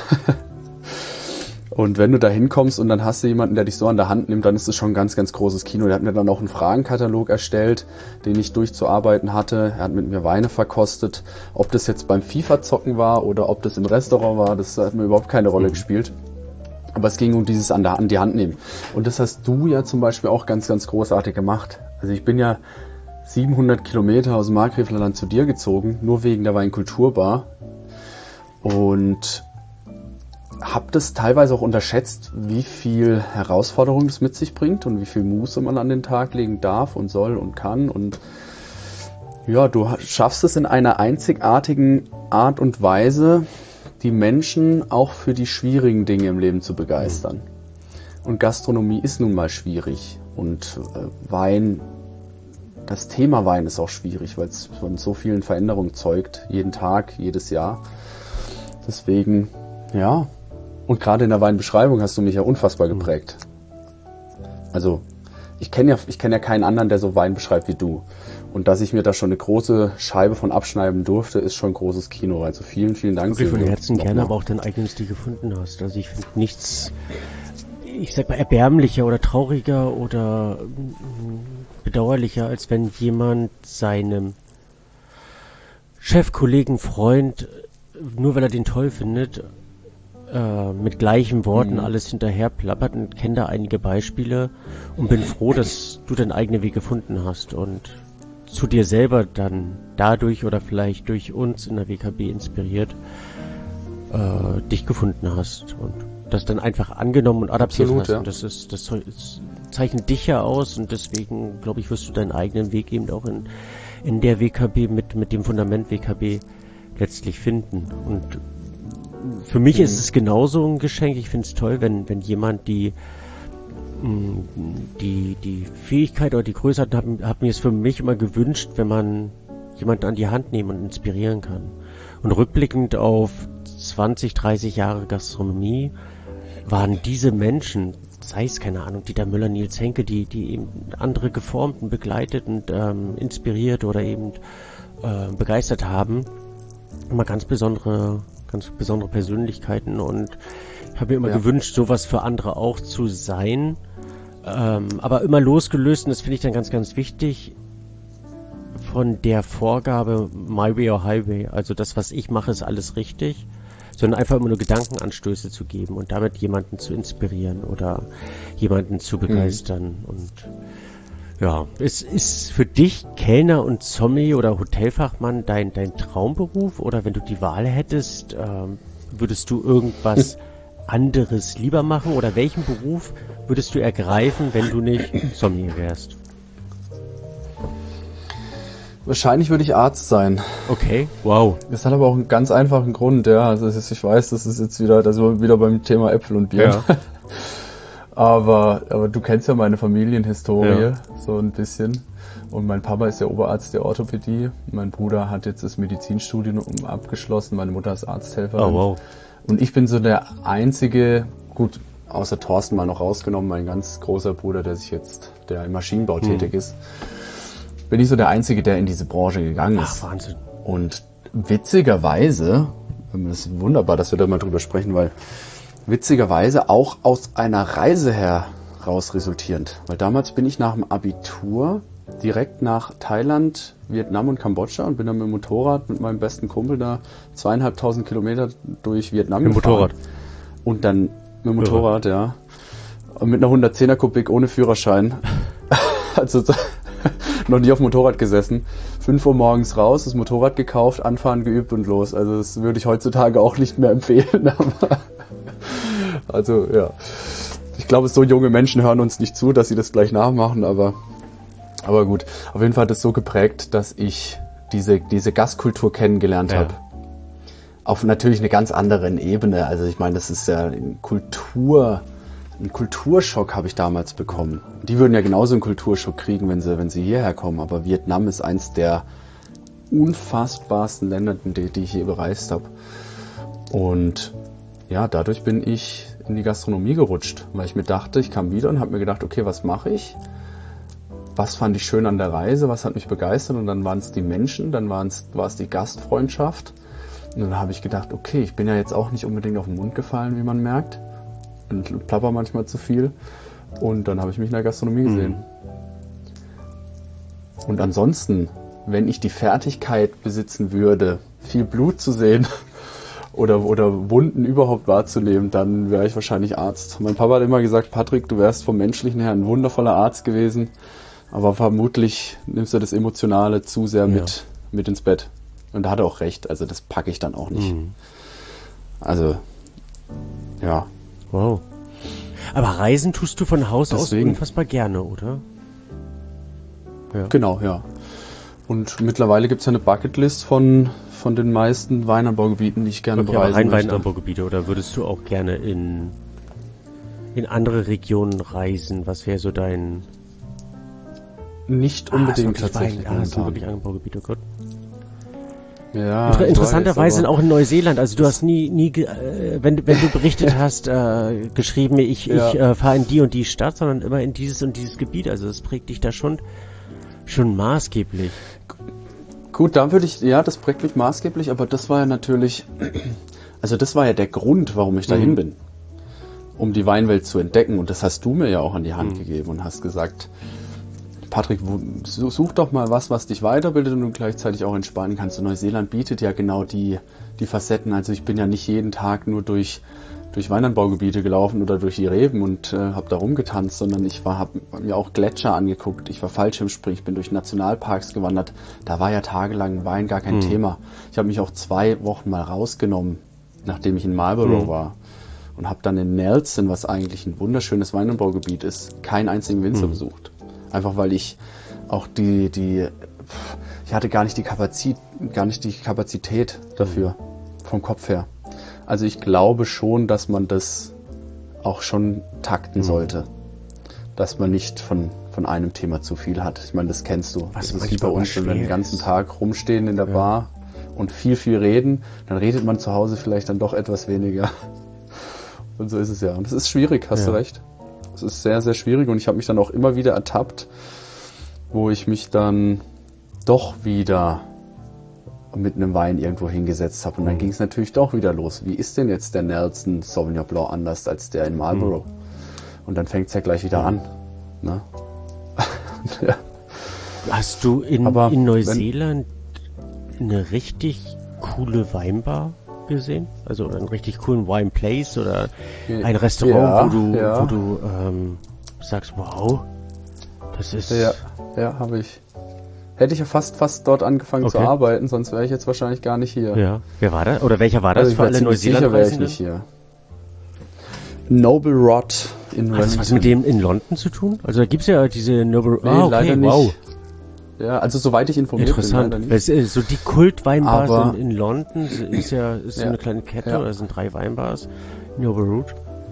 Und wenn du da hinkommst und dann hast du jemanden, der dich so an der Hand nimmt, dann ist es schon ein ganz, ganz großes Kino. Der hat mir dann auch einen Fragenkatalog erstellt, den ich durchzuarbeiten hatte. Er hat mit mir Weine verkostet. Ob das jetzt beim FIFA-Zocken war oder ob das im Restaurant war, das hat mir überhaupt keine Rolle mhm. gespielt. Aber es ging um dieses an, der, an die Hand nehmen. Und das hast du ja zum Beispiel auch ganz, ganz großartig gemacht. Also ich bin ja siebenhundert Kilometer aus dem Markgräflerland zu dir gezogen, nur wegen der Weinkulturbar. Und hab das teilweise auch unterschätzt, wie viel Herausforderung das mit sich bringt und wie viel Muße man an den Tag legen darf und soll und kann. Und ja, du schaffst es in einer einzigartigen Art und Weise, die Menschen auch für die schwierigen Dinge im Leben zu begeistern. Und Gastronomie ist nun mal schwierig. Und äh, Wein, das Thema Wein ist auch schwierig, weil es von so vielen Veränderungen zeugt, jeden Tag, jedes Jahr. Deswegen, ja. Und gerade in der Weinbeschreibung hast du mich ja unfassbar geprägt. Also ich kenne ja, ich kenne ja keinen anderen, der so Wein beschreibt wie du. Und dass ich mir da schon eine große Scheibe von abschneiden durfte, ist schon großes Kino. Also vielen, vielen Dank. Wirklich von Herzen gerne, aber auch dein eigenes Stil gefunden hast. Also ich finde nichts, ich sag mal, erbärmlicher oder trauriger oder bedauerlicher, als wenn jemand seinem Chef, Kollegen, Freund, nur weil er den toll findet, äh, mit gleichen Worten mhm. alles hinterher plappert, und kenne da einige Beispiele und bin froh, dass du deinen eigenen Weg gefunden hast und zu dir selber dann dadurch oder vielleicht durch uns in der W K B inspiriert äh, dich gefunden hast und das dann einfach angenommen und adaptiert Absolut, hast. ja. Und das ist, das zeichnet dich ja aus, und deswegen, glaube ich, wirst du deinen eigenen Weg eben auch in, in der W K B mit, mit dem Fundament W K B letztlich finden. Und für mich mhm. ist es genauso ein Geschenk. Ich finde es toll, wenn, wenn jemand die die die Fähigkeit oder die Größe hat, habe hab mir es für mich immer gewünscht, wenn man jemanden an die Hand nehmen und inspirieren kann. Und rückblickend auf zwanzig, dreißig Jahre Gastronomie waren diese Menschen, sei es, keine Ahnung, Dieter Müller, Nils Henke, die die eben andere geformt und begleitet und ähm, inspiriert oder eben äh, begeistert haben, immer ganz besondere, ganz besondere Persönlichkeiten, und ich habe mir immer ja. gewünscht, sowas für andere auch zu sein, ähm, aber immer losgelöst, und das finde ich dann ganz, ganz wichtig, von der Vorgabe My Way or Highway, also das, was ich mache, ist alles richtig, sondern einfach immer nur Gedankenanstöße zu geben und damit jemanden zu inspirieren oder jemanden zu begeistern. Mhm. Und ja, es ist für dich Kellner und Zombie oder Hotelfachmann dein, dein Traumberuf, oder wenn du die Wahl hättest, ähm, würdest du irgendwas anderes lieber machen, oder welchen Beruf würdest du ergreifen, wenn du nicht Zombie wärst? Wahrscheinlich würde ich Arzt sein. Okay, wow. Das hat aber auch einen ganz einfachen Grund, ja. Also ist, ich weiß, das ist jetzt wieder, da sind wir wieder beim Thema Äpfel und Bier. Ja. aber, aber du kennst ja meine Familienhistorie, ja. so ein bisschen. Und mein Papa ist ja Oberarzt der Orthopädie. Mein Bruder hat jetzt das Medizinstudium abgeschlossen. Meine Mutter ist Arzthelferin. Oh, wow. Und ich bin so der einzige, gut, außer Thorsten mal noch rausgenommen, mein ganz großer Bruder, der sich jetzt, der im Maschinenbau hm. tätig ist, bin ich so der Einzige, der in diese Branche gegangen ist. Ach, Wahnsinn. Und witzigerweise, das ist wunderbar, dass wir da mal drüber sprechen, weil witzigerweise auch aus einer Reise heraus resultierend. Weil damals bin ich nach dem Abitur direkt nach Thailand, Vietnam und Kambodscha und bin dann mit dem Motorrad mit meinem besten Kumpel da zweieinhalbtausend Kilometer durch Vietnam Mit dem gefahren. Motorrad? Und dann mit dem Motorrad, ja. ja. Und mit einer hundertzehner Kubik ohne Führerschein. Also noch nie auf dem Motorrad gesessen. fünf Uhr morgens raus, das Motorrad gekauft, anfahren, geübt und los. Also das würde ich heutzutage auch nicht mehr empfehlen. Aber also ja, ich glaube, so junge Menschen hören uns nicht zu, dass sie das gleich nachmachen. Aber, aber gut, auf jeden Fall hat es so geprägt, dass ich diese, diese Gastkultur kennengelernt ja. habe. Auf natürlich eine ganz anderen Ebene. Also ich meine, das ist ja eine Kultur... Einen Kulturschock habe ich damals bekommen. Die würden ja genauso einen Kulturschock kriegen, wenn sie, wenn sie hierher kommen. Aber Vietnam ist eins der unfassbarsten Länder, die, die ich je bereist habe. Und ja, dadurch bin ich in die Gastronomie gerutscht, weil ich mir dachte, ich kam wieder und habe mir gedacht, okay, was mache ich? Was fand ich schön an der Reise? Was hat mich begeistert? Und dann waren es die Menschen, dann waren es, war es die Gastfreundschaft. Und dann habe ich gedacht, okay, ich bin ja jetzt auch nicht unbedingt auf den Mund gefallen, wie man merkt. Und plapper manchmal zu viel. Und dann habe ich mich in der Gastronomie gesehen. Mhm. Und ansonsten, wenn ich die Fertigkeit besitzen würde, viel Blut zu sehen oder, oder Wunden überhaupt wahrzunehmen, dann wäre ich wahrscheinlich Arzt. Mein Papa hat immer gesagt, Patrick, du wärst vom Menschlichen her ein wundervoller Arzt gewesen, aber vermutlich nimmst du das Emotionale zu sehr ja. mit, mit ins Bett. Und da hat er auch recht, also das packe ich dann auch nicht. Mhm. Also, ja. Wow. Aber Reisen tust du von Haus Deswegen. aus unfassbar gerne, oder? Ja. Genau, ja. Und mittlerweile gibt es ja eine Bucketlist von, von den meisten Weinanbaugebieten, die ich gerne okay, bereisen rein möchte. Weinanbaugebiete, oder würdest du auch gerne in, in andere Regionen reisen? Was wäre so dein... Nicht unbedingt ah, tatsächlich. Wein. Ah, das sind wirklich Anbaugebiete, Gott. Ja, Inter- interessanterweise weiß, auch in Neuseeland. Also du hast nie, nie, äh, wenn, wenn du berichtet hast, äh, geschrieben, ich, ja. ich äh, fahre in die und die Stadt, sondern immer in dieses und dieses Gebiet. Also das prägt dich da schon, schon maßgeblich. Gut, da würde ich, ja, das prägt mich maßgeblich, aber das war ja natürlich, also das war ja der Grund, warum ich dahin mhm. bin, um die Weinwelt zu entdecken. Und das hast du mir ja auch an die Hand mhm. gegeben und hast gesagt, Patrick, such doch mal was, was dich weiterbildet und du gleichzeitig auch entspannen kannst. Und Neuseeland bietet ja genau die, die Facetten. Also ich bin ja nicht jeden Tag nur durch, durch Weinanbaugebiete gelaufen oder durch die Reben und äh, habe da rumgetanzt, sondern ich war, habe mir auch Gletscher angeguckt. Ich war Fallschirmspringen, ich bin durch Nationalparks gewandert. Da war ja tagelang Wein gar kein mhm. Thema. Ich habe mich auch zwei Wochen mal rausgenommen, nachdem ich in Marlborough mhm. war. Und habe dann in Nelson, was eigentlich ein wunderschönes Weinanbaugebiet ist, keinen einzigen Winzer mhm. besucht. Einfach weil ich auch die, die, ich hatte gar nicht die Kapazität, gar nicht die Kapazität dafür, vom Kopf her. Also ich glaube schon, dass man das auch schon takten sollte. Dass man nicht von, von einem Thema zu viel hat. Ich meine, das kennst du. Was das ist wie bei uns, wenn wir den ganzen Tag rumstehen in der ja. Bar und viel, viel reden, dann redet man zu Hause vielleicht dann doch etwas weniger. Und so ist es ja. Und das ist schwierig, hast ja. du recht. Es ist sehr, sehr schwierig und ich habe mich dann auch immer wieder ertappt, wo ich mich dann doch wieder mit einem Wein irgendwo hingesetzt habe. Und dann ging es natürlich doch wieder los. Wie ist denn jetzt der Nelson Sauvignon Blanc anders als der in Marlborough? Mhm. Und dann fängt es ja gleich wieder an. Ne? ja. Hast du in, Aber in Neuseeland wenn, eine richtig coole Weinbar gesehen? Also einen richtig coolen Wine Place oder ein Restaurant, ja, wo du, ja. wo du ähm, sagst, wow, das ist... Ja, ja, habe ich. Hätte ich ja fast, fast dort angefangen okay. zu arbeiten, sonst wäre ich jetzt wahrscheinlich gar nicht hier. Ja. Wer war das? Oder welcher war das also für alle Neuseeland-Reisenden? wäre ich nicht hier. Noble Rod in Wellington. Hat das was mit dem in London zu tun? Also da gibt es ja diese Noble... Nee, ah, okay, leider nicht. Wow. Ja, also soweit ich informiert Interessant. bin. Interessant. So die Kultweinbars in, in London ist ja ist so ja. eine kleine Kette, ja. oder sind drei Weinbars. Noble Root.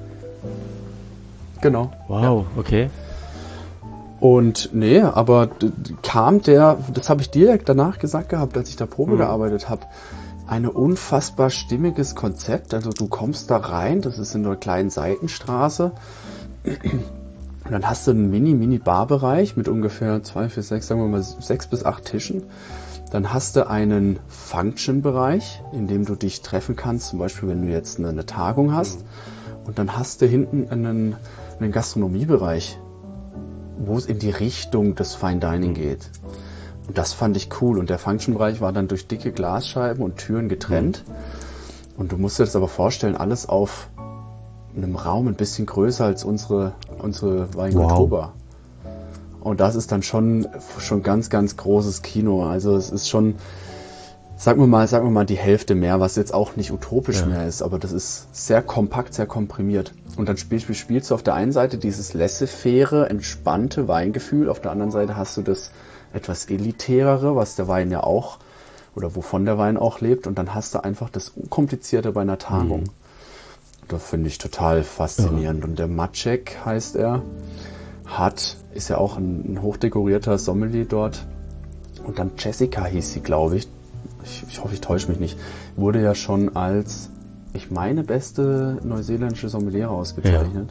Genau. Wow, ja. okay. Und nee, aber d- kam der, das habe ich direkt danach gesagt gehabt, als ich da Probe mhm. gearbeitet habe, ein unfassbar stimmiges Konzept. Also du kommst da rein, das ist in einer kleinen Seitenstraße. Und dann hast du einen Mini-Mini-Bar-Bereich mit ungefähr zwei, vier, sechs, sagen wir mal sechs bis acht Tischen. Dann hast du einen Function-Bereich, in dem du dich treffen kannst, zum Beispiel wenn du jetzt eine, eine Tagung hast. Und dann hast du hinten einen, einen Gastronomiebereich, wo es in die Richtung des Fine Dining geht. Und das fand ich cool. Und der Function-Bereich war dann durch dicke Glasscheiben und Türen getrennt. Mhm. Und du musst dir das aber vorstellen, alles auf einem Raum ein bisschen größer als unsere, unsere Weinkulturbar. Wow. Und das ist dann schon, schon ganz, ganz großes Kino. Also es ist schon, sagen wir mal, sagen wir mal die Hälfte mehr, was jetzt auch nicht utopisch ja. mehr ist, aber das ist sehr kompakt, sehr komprimiert. Und dann spielst, spielst du auf der einen Seite dieses laissez-faire, entspannte Weingefühl, auf der anderen Seite hast du das etwas elitärere, was der Wein ja auch, oder wovon der Wein auch lebt, und dann hast du einfach das Unkomplizierte bei einer Tagung. Mhm. Das finde ich total faszinierend. Ja. Und der Maciek heißt er, hat, ist ja auch ein, ein hochdekorierter Sommelier dort. Und dann Jessica hieß sie, glaube ich. ich. Ich hoffe, ich täusche mich nicht. Wurde ja schon als, ich meine, beste neuseeländische Sommelier ausgezeichnet.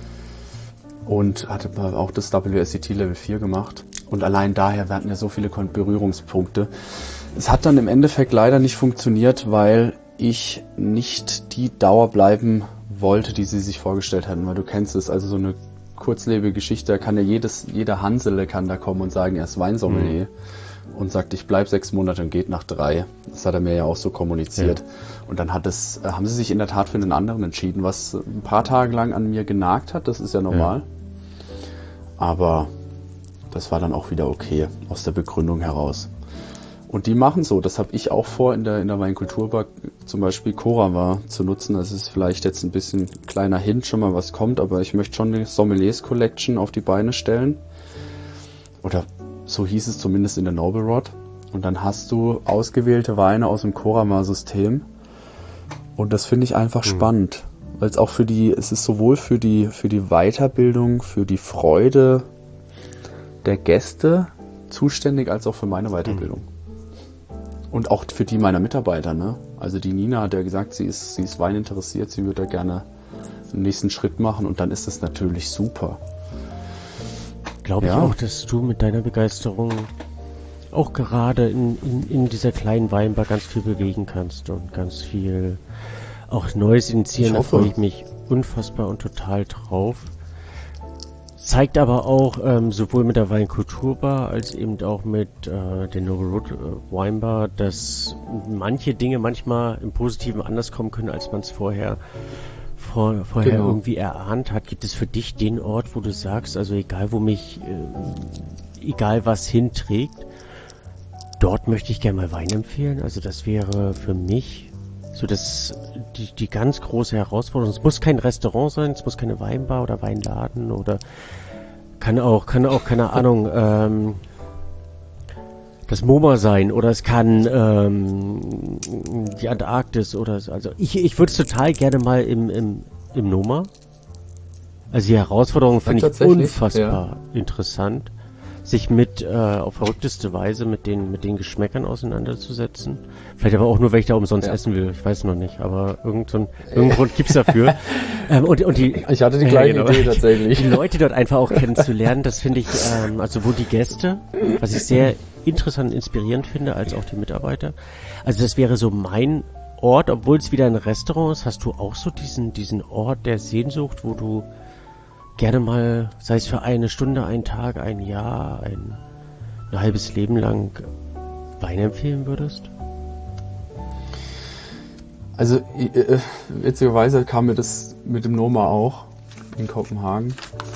Ja. Und hatte auch das W S E T Level vier gemacht. Und allein daher, wir hatten ja so viele Berührungspunkte. Es hat dann im Endeffekt leider nicht funktioniert, weil ich nicht die Dauer bleiben wollte, die sie sich vorgestellt hatten, weil du kennst es, also so eine kurzlebige Geschichte, da kann ja jedes, jeder Hansele kann da kommen und sagen, er ist Weinsommelier mhm. und sagt, ich bleib sechs Monate und geht nach drei. Das hat er mir ja auch so kommuniziert. Ja. Und dann hat es, haben sie sich in der Tat für einen anderen entschieden, was ein paar Tage lang an mir genagt hat, das ist ja normal. Ja. Aber das war dann auch wieder okay, aus der Begründung heraus. Und die machen so, das habe ich auch vor, in der, in der Weinkulturbar zum Beispiel Korawa zu nutzen. Das ist vielleicht jetzt ein bisschen ein kleiner Hint schon mal, was kommt, aber ich möchte schon eine Sommeliers Collection auf die Beine stellen. Oder so hieß es zumindest in der Noble Rod. Und dann hast du ausgewählte Weine aus dem Korawa-System. Und das finde ich einfach mhm. spannend. Weil es auch für die, es ist sowohl für die, für die Weiterbildung, für die Freude der Gäste zuständig, als auch für meine Weiterbildung. Mhm. Und auch für die meiner Mitarbeiter, ne? Also die Nina hat ja gesagt, sie ist, sie ist Wein interessiert, sie würde da gerne den nächsten Schritt machen und dann ist das natürlich super. Glaube ja. ich auch, dass du mit deiner Begeisterung auch gerade in, in, in dieser kleinen Weinbar ganz viel bewegen kannst und ganz viel auch Neues initiieren. Da freue ich mich unfassbar und total drauf. Zeigt aber auch ähm, sowohl mit der Weinkulturbar als eben auch mit äh, der Noble Road äh, Weinbar, dass manche Dinge manchmal im Positiven anders kommen können, als man es vorher vor, vorher genau. irgendwie erahnt hat. Gibt es für dich den Ort, wo du sagst, also egal wo mich, äh, egal was hinträgt, dort möchte ich gerne mal Wein empfehlen? Also das wäre für mich so das die, die ganz große Herausforderung. Es muss kein Restaurant sein, es muss keine Weinbar oder Weinladen oder kann auch, kann auch, keine Ahnung, ähm, das MoMA sein oder es kann ähm, die Antarktis oder so. Also ich, ich würde es total gerne mal im, im, im Noma. Also die Herausforderung finde ich unfassbar ja. interessant, sich mit äh, auf verrückteste Weise mit den mit den Geschmäckern auseinanderzusetzen. Vielleicht aber auch nur, weil ich da umsonst ja. essen will. Ich weiß noch nicht, aber irgend so ein, irgendeinen Grund gibt's dafür. ähm, und, und die, ich hatte die gleiche äh, genau, Idee tatsächlich. Die Leute dort einfach auch kennenzulernen, das finde ich, ähm, also wo die Gäste, was ich sehr interessant und inspirierend finde, als auch die Mitarbeiter. Also das wäre so mein Ort, obwohl es wieder ein Restaurant ist, hast du auch so diesen diesen Ort der Sehnsucht, wo du gerne mal, sei es für eine Stunde, einen Tag, ein Jahr, ein, ein halbes Leben lang Wein empfehlen würdest? Also äh, witzigerweise kam mir das mit dem Noma auch in Kopenhagen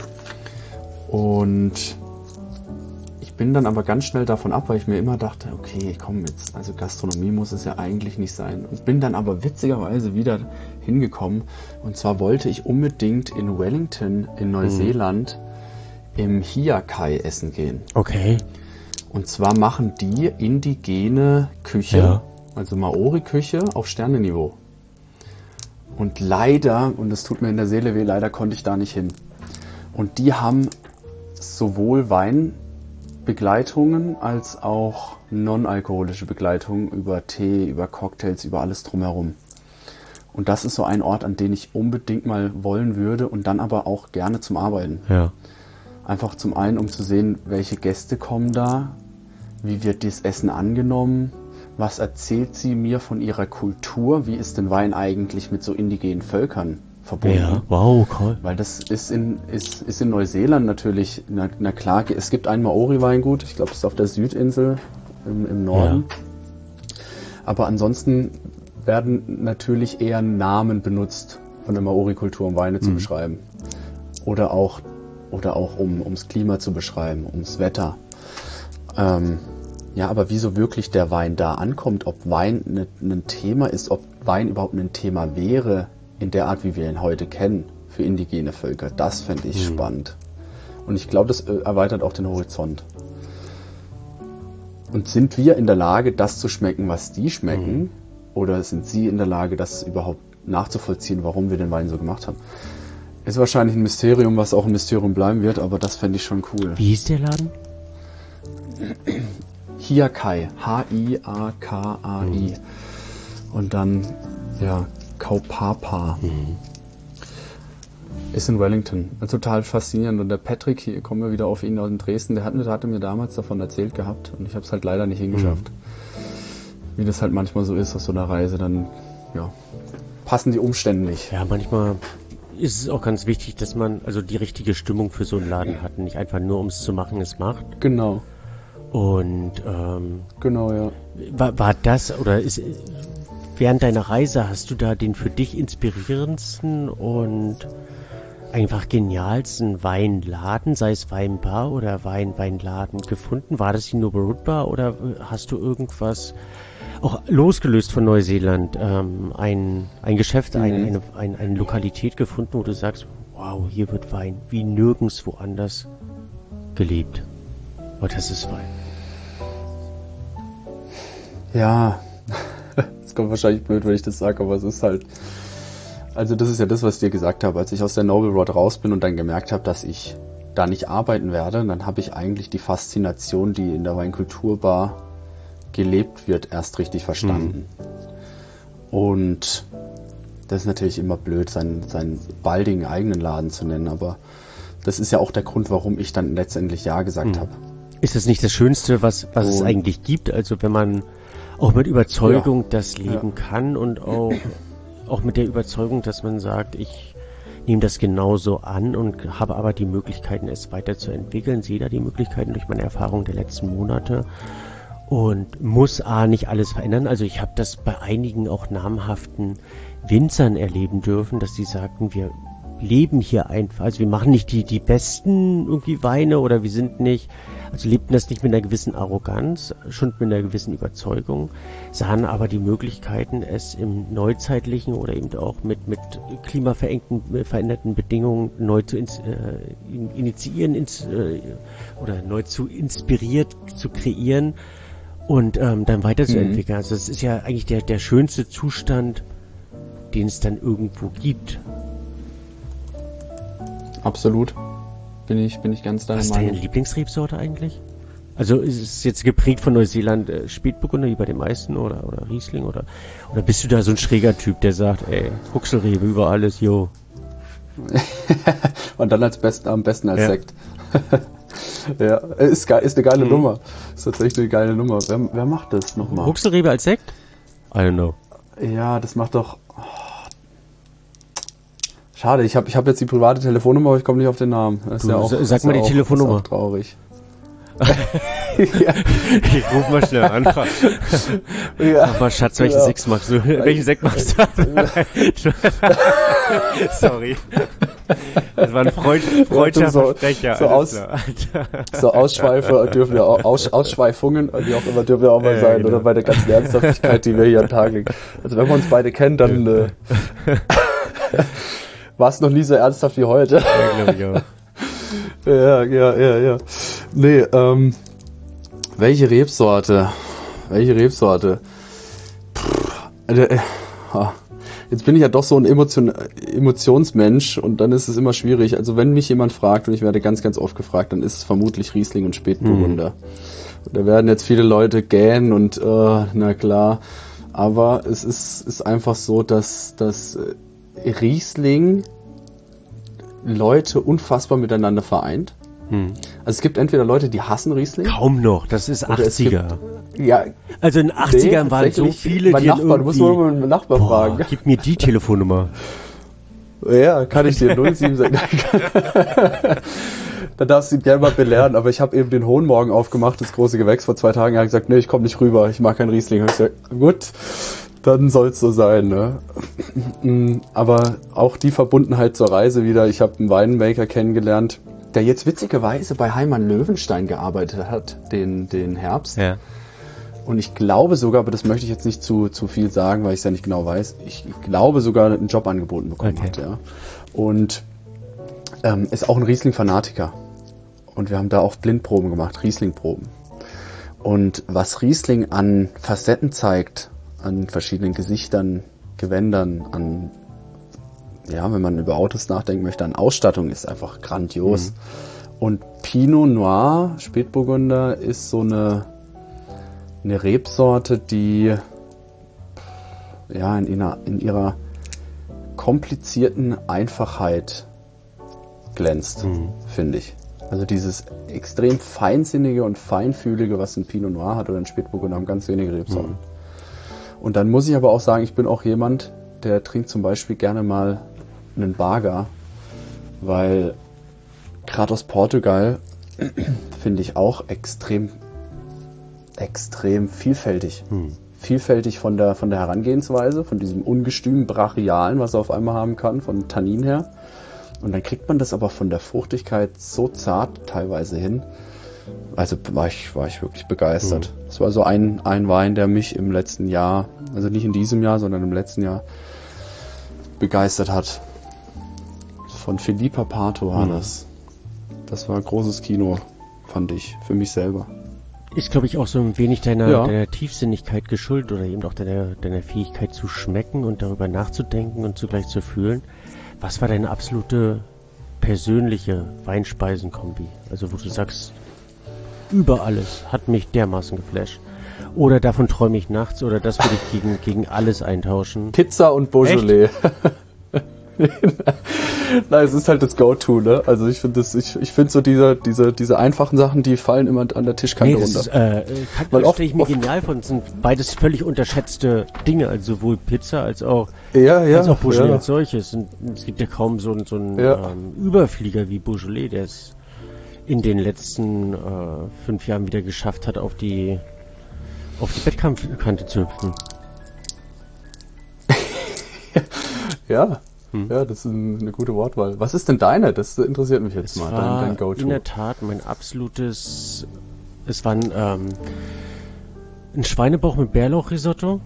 und ich bin dann aber ganz schnell davon ab, weil ich mir immer dachte, okay, komm jetzt, also Gastronomie muss es ja eigentlich nicht sein. Und bin dann aber witzigerweise wieder hingekommen und zwar wollte ich unbedingt in Wellington in Neuseeland mhm. im Hiakai essen gehen. Okay. Und zwar machen die indigene Küche, ja. also Maori-Küche auf Sternenniveau. Und leider, und das tut mir in der Seele weh, leider konnte ich da nicht hin. Und die haben sowohl Weinbegleitungen als auch non-alkoholische Begleitungen über Tee, über Cocktails, über alles drumherum. Und das ist so ein Ort, an den ich unbedingt mal wollen würde und dann aber auch gerne zum Arbeiten. Ja. Einfach zum einen, um zu sehen, welche Gäste kommen da, wie wird das Essen angenommen, was erzählt sie mir von ihrer Kultur, wie ist denn Wein eigentlich mit so indigenen Völkern verbunden. Ja, wow, cool. Weil das ist in, ist, ist in Neuseeland natürlich, na, na klar, es gibt ein Maori-Weingut, ich glaube, das ist auf der Südinsel im, im Norden. Ja. Aber ansonsten werden natürlich eher Namen benutzt von der Maori-Kultur, um Weine mhm. zu beschreiben. Oder auch, oder auch um ums Klima zu beschreiben, ums Wetter. Ähm, ja, aber wieso wirklich der Wein da ankommt, ob Wein ne, ein Thema ist, ob Wein überhaupt ein Thema wäre, in der Art, wie wir ihn heute kennen, für indigene Völker, das fände ich mhm. spannend. Und ich glaube, das erweitert auch den Horizont. Und sind wir in der Lage, das zu schmecken, was die schmecken? Mhm. Oder sind sie in der Lage, das überhaupt nachzuvollziehen, warum wir den Wein so gemacht haben? Ist wahrscheinlich ein Mysterium, was auch ein Mysterium bleiben wird, aber das fände ich schon cool. Wie hieß der Laden? Hiakai. H I A K A I. Mhm. Und dann, ja, Kaupapa. Mhm. Ist in Wellington. Total faszinierend. Und der Patrick, hier kommen wir wieder auf ihn aus Dresden, der hat, der hatte mir damals davon erzählt gehabt und ich habe es halt leider nicht hingeschafft. Mhm. Wie das halt manchmal so ist auf so einer Reise, dann ja, passen die Umstände nicht. Ja, manchmal ist es auch ganz wichtig, dass man also die richtige Stimmung für so einen Laden hat. Nicht einfach nur, um es zu machen, es macht. Genau. Und ähm, genau, ja. War, war das oder ist während deiner Reise hast du da den für dich inspirierendsten und einfach genialsten Weinladen, sei es Weinbar oder Wein Weinladen gefunden? War das die Noble Root Bar oder hast du irgendwas auch losgelöst von Neuseeland ähm, ein ein Geschäft, mhm. eine, eine, eine, eine Lokalität gefunden, wo du sagst, wow, hier wird Wein wie nirgends woanders gelebt? Oh, das ist Wein. Ja, es kommt wahrscheinlich blöd, wenn ich das sage, aber es ist halt, also das ist ja das, was ich dir gesagt habe, als ich aus der Noble Rot raus bin und dann gemerkt habe, dass ich da nicht arbeiten werde, dann habe ich eigentlich die Faszination, die in der Weinkulturbar gelebt wird, erst richtig verstanden. Mhm. Und das ist natürlich immer blöd, seinen, seinen baldigen eigenen Laden zu nennen, aber das ist ja auch der Grund, warum ich dann letztendlich Ja gesagt mhm. habe. Ist das nicht das Schönste, was, was es eigentlich gibt? Also wenn man auch mit Überzeugung ja. das leben ja. kann und auch, auch mit der Überzeugung, dass man sagt, ich nehme das genauso an und habe aber die Möglichkeiten, es weiterzuentwickeln, sehe da die Möglichkeiten durch meine Erfahrung der letzten Monate und muss A, nicht alles verändern. Also ich habe das bei einigen auch namhaften Winzern erleben dürfen, dass die sagten, wir leben hier einfach, also wir machen nicht die, die besten irgendwie Weine oder wir sind nicht, also lebten das nicht mit einer gewissen Arroganz, schon mit einer gewissen Überzeugung, sahen aber die Möglichkeiten, es im neuzeitlichen oder eben auch mit, mit klimaverengten, veränderten Bedingungen neu zu ins, äh, initiieren ins, äh, oder neu zu inspiriert zu kreieren und ähm, dann weiterzuentwickeln. Mhm. Also das ist ja eigentlich der, der schönste Zustand, den es dann irgendwo gibt. Absolut. Bin ich, bin ich ganz deiner Meinung. Was ist deine Lieblingsrebsorte eigentlich? Also ist es jetzt geprägt von Neuseeland äh, Spätburgunder wie bei den meisten oder, oder Riesling oder, oder bist du da so ein schräger Typ, der sagt, ey, Huxelrebe über alles, yo. Und dann als besten, am besten als ja. Sekt. Ja, ist, ge- ist eine geile mhm. Nummer. Ist tatsächlich eine geile Nummer. Wer, wer macht das nochmal? Huxelrebe als Sekt? I don't know. Ja, das macht doch... Oh. Schade, ich habe ich hab jetzt die private Telefonnummer, aber ich komme nicht auf den Namen. Das ist du, ja auch, sag mal die auch, Telefonnummer. Ist auch traurig. Ja. Ich ruf mal schnell an. Ja. Sag mal, Schatz, welchen ja. Sekt machst du? Welchen Sekt machst du? Sorry. Das war ein Freund, freundlicher so, Versprecher. So, aus, so Ausschweife dürfen ja auch, Aus, Ausschweifungen, wie auch immer, dürfen ja auch mal ja, sein, genau. Oder bei der ganzen Ernsthaftigkeit, die wir hier am Tag legen. Also wenn wir uns beide kennen, dann äh, war es noch nie so ernsthaft wie heute. Ja, glaube ich auch. Ja, ja, ja, ja. Nee, ähm, welche Rebsorte? Welche Rebsorte? Pff, äh, äh, jetzt bin ich ja doch so ein Emotion, Emotionsmensch und dann ist es immer schwierig. Also wenn mich jemand fragt, und ich werde ganz, ganz oft gefragt, dann ist es vermutlich Riesling und Spätburgunder. Mhm. Da werden jetzt viele Leute gähnen und, äh, na klar. Aber es ist, ist einfach so, dass, dass Riesling Leute unfassbar miteinander vereint. Hm. Also es gibt entweder Leute, die hassen Riesling. Kaum noch, das ist achtziger. Gibt, ja, also in den achtzigern nee, waren so viele, mein die Nachbar, du musst wohl mal meinen Nachbar boah, fragen. Gib mir die Telefonnummer. Ja, kann ich dir null sieben sagen. Da darfst du ihn gerne mal belehren, aber ich habe eben den Hohen Morgen aufgemacht, das große Gewächs vor zwei Tagen. Er hat gesagt, nee, ich komme nicht rüber, ich mag keinen Riesling. Und ich gesagt, gut, dann soll es so sein. Ne? Aber auch die Verbundenheit zur Reise wieder. Ich habe einen Winemaker kennengelernt, der jetzt witzigerweise bei Heimann Löwenstein gearbeitet hat, den, den Herbst. Ja. Und ich glaube sogar, aber das möchte ich jetzt nicht zu, zu viel sagen, weil ich es ja nicht genau weiß, ich glaube sogar einen Job angeboten bekommen Okay. hat. Ja. Und ähm, ist auch ein Riesling-Fanatiker. Und wir haben da auch Blindproben gemacht, Riesling-Proben. Und was Riesling an Facetten zeigt, an verschiedenen Gesichtern, Gewändern, an, ja, wenn man über Autos nachdenken möchte, an Ausstattung, ist einfach grandios. Mhm. Und Pinot Noir, Spätburgunder, ist so eine, eine Rebsorte, die ja in ihrer, in ihrer komplizierten Einfachheit glänzt, mhm. finde ich. Also dieses extrem feinsinnige und feinfühlige, was ein Pinot Noir hat oder ein Spätburgunder, haben ganz wenige Rebsorten. Mhm. Und dann muss ich aber auch sagen, ich bin auch jemand, der trinkt zum Beispiel gerne mal einen Barger, weil gerade aus Portugal finde ich auch extrem, extrem vielfältig. Mhm. Vielfältig von der, von der Herangehensweise, von diesem ungestüm Brachialen, was er auf einmal haben kann, von Tannin her. Und dann kriegt man das aber von der Fruchtigkeit so zart teilweise hin. Also war ich, war ich wirklich begeistert. Es mhm. war so ein, ein Wein, der mich im letzten Jahr, also nicht in diesem Jahr, sondern im letzten Jahr begeistert hat. Von Filippa Pato war mhm. das. Das war ein großes Kino, fand ich, für mich selber. Ist, glaube ich, auch so ein wenig deiner, ja. deiner Tiefsinnigkeit geschuldet oder eben auch deiner, deiner Fähigkeit zu schmecken und darüber nachzudenken und zugleich zu fühlen. Was war deine absolute persönliche Weinspeisenkombi? Also wo du sagst, über alles hat mich dermaßen geflasht. Oder davon träume ich nachts oder das würde ich gegen, gegen alles eintauschen. Pizza und Beaujolais. Nein, es ist halt das Go-To, ne? Also ich finde das, ich, ich finde so diese, diese, diese einfachen Sachen, die fallen immer an der Tischkante nee, das runter. Ist, äh, kann, das stelle ich mir genial vor. Das sind beides völlig unterschätzte Dinge, also sowohl Pizza als auch, ja, ja, als auch Beaujolais ja. als solches. Und es gibt ja kaum so, so einen ja. ähm, Überflieger wie Beaujolais, der es in den letzten äh, fünf Jahren wieder geschafft hat, auf die auf die Wettkampfkante zu hüpfen. ja. Ja, das ist eine gute Wortwahl. Was ist denn deine? Das interessiert mich jetzt es mal, war dein, dein Go-To. In der Tat mein absolutes, es war ein, ähm, ein Schweinebauch mit Bärlauchrisotto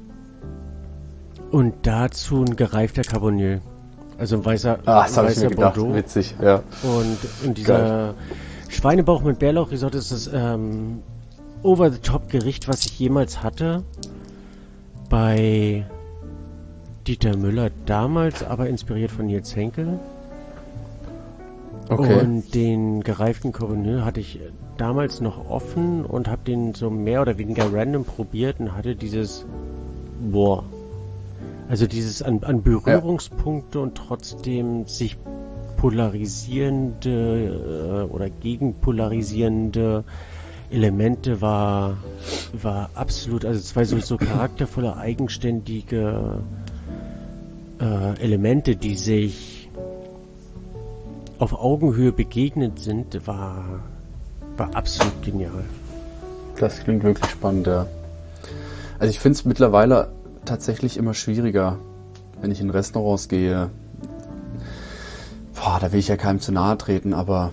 und dazu ein gereifter Cabernet. Also ein weißer, ah, das ein habe ich mir gedacht, Bordeaux. Witzig, ja. Und, und dieser Geil. Schweinebauch mit Bärlauchrisotto ist das ähm, Over-the-Top-Gericht, was ich jemals hatte bei Dieter Müller damals, aber inspiriert von Nils Henkel. Okay. Und den gereiften Cabernet hatte ich damals noch offen und habe den so mehr oder weniger random probiert und hatte dieses boah. Also dieses an, an Berührungspunkte ja. und trotzdem sich polarisierende äh, oder gegenpolarisierende Elemente war war absolut, also zwei so, so charaktervolle, eigenständige Äh, Elemente, die sich auf Augenhöhe begegnet sind, war, war absolut genial. Das klingt wirklich spannend, ja. Also ich finde es mittlerweile tatsächlich immer schwieriger, wenn ich in Restaurants gehe. Boah, da will ich ja keinem zu nahe treten, aber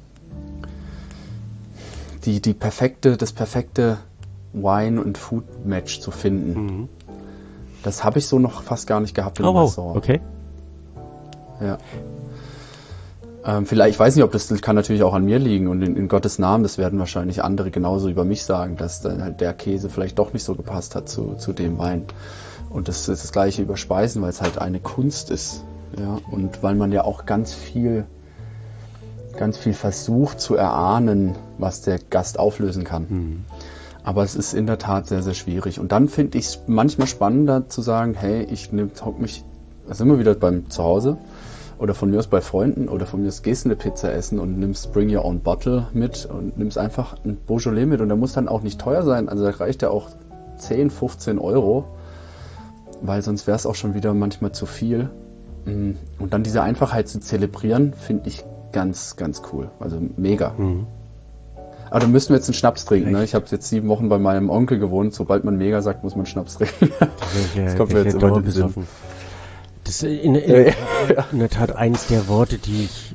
die, die perfekte, das perfekte Wine- und Food-Match zu finden. Mhm. Das habe ich so noch fast gar nicht gehabt im oh, wow. Restaurant. Okay. Ja. Ähm, vielleicht, ich weiß nicht, ob das, das kann natürlich auch an mir liegen und in, in Gottes Namen, das werden wahrscheinlich andere genauso über mich sagen, dass dann halt der Käse vielleicht doch nicht so gepasst hat zu, zu dem Wein. Und das ist das Gleiche über Speisen, weil es halt eine Kunst ist. Ja. Und weil man ja auch ganz viel, ganz viel versucht zu erahnen, was der Gast auflösen kann. Hm. Aber es ist in der Tat sehr, sehr schwierig. Und dann finde ich es manchmal spannender zu sagen, hey, ich nehm, hock mich, also immer wieder beim Zuhause oder von mir aus bei Freunden oder von mir aus gehst du eine Pizza essen und nimmst Bring Your Own Bottle mit und nimmst einfach ein Beaujolais mit. Und der muss dann auch nicht teuer sein. Also da reicht ja auch zehn, fünfzehn Euro, weil sonst wäre es auch schon wieder manchmal zu viel. Und dann diese Einfachheit zu zelebrieren, finde ich ganz, ganz cool. Also mega. Mhm. Aber dann müssen wir jetzt einen Schnaps trinken. Ne? Ich habe jetzt sieben Wochen bei meinem Onkel gewohnt. Sobald man mega sagt, muss man Schnaps trinken. Das kommt mir jetzt immer in den Sinn. Das ist in, in, in der Tat eines der Worte, die ich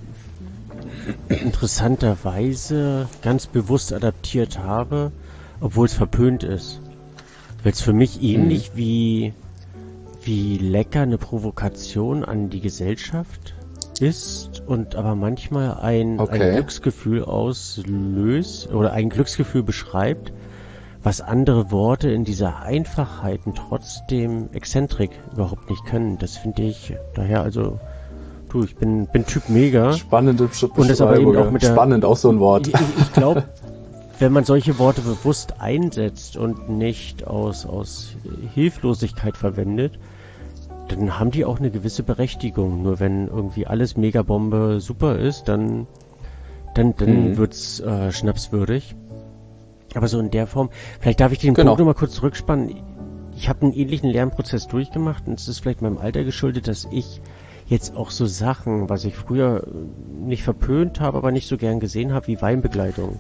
interessanterweise ganz bewusst adaptiert habe, obwohl es verpönt ist. Weil es für mich ähnlich mhm. wie wie lecker eine Provokation an die Gesellschaft ist und aber manchmal ein, okay. ein Glücksgefühl auslöst oder ein Glücksgefühl beschreibt, was andere Worte in dieser Einfachheit und trotzdem Exzentrik überhaupt nicht können. Das finde ich daher also, du, ich bin, bin Typ mega. Spannende Beschreibung. Und das aber eben auch mit der, Spannend, auch so ein Wort. Ich, ich glaube, wenn man solche Worte bewusst einsetzt und nicht aus, aus Hilflosigkeit verwendet, dann haben die auch eine gewisse Berechtigung. Nur wenn irgendwie alles Megabombe super ist, dann, dann, dann mhm. wird's äh, schnapswürdig. Aber so in der Form, vielleicht darf ich den genau. Punkt nochmal kurz zurückspannen. Ich habe einen ähnlichen Lernprozess durchgemacht und es ist vielleicht meinem Alter geschuldet, dass ich jetzt auch so Sachen, was ich früher nicht verpönt habe, aber nicht so gern gesehen habe, wie Weinbegleitung,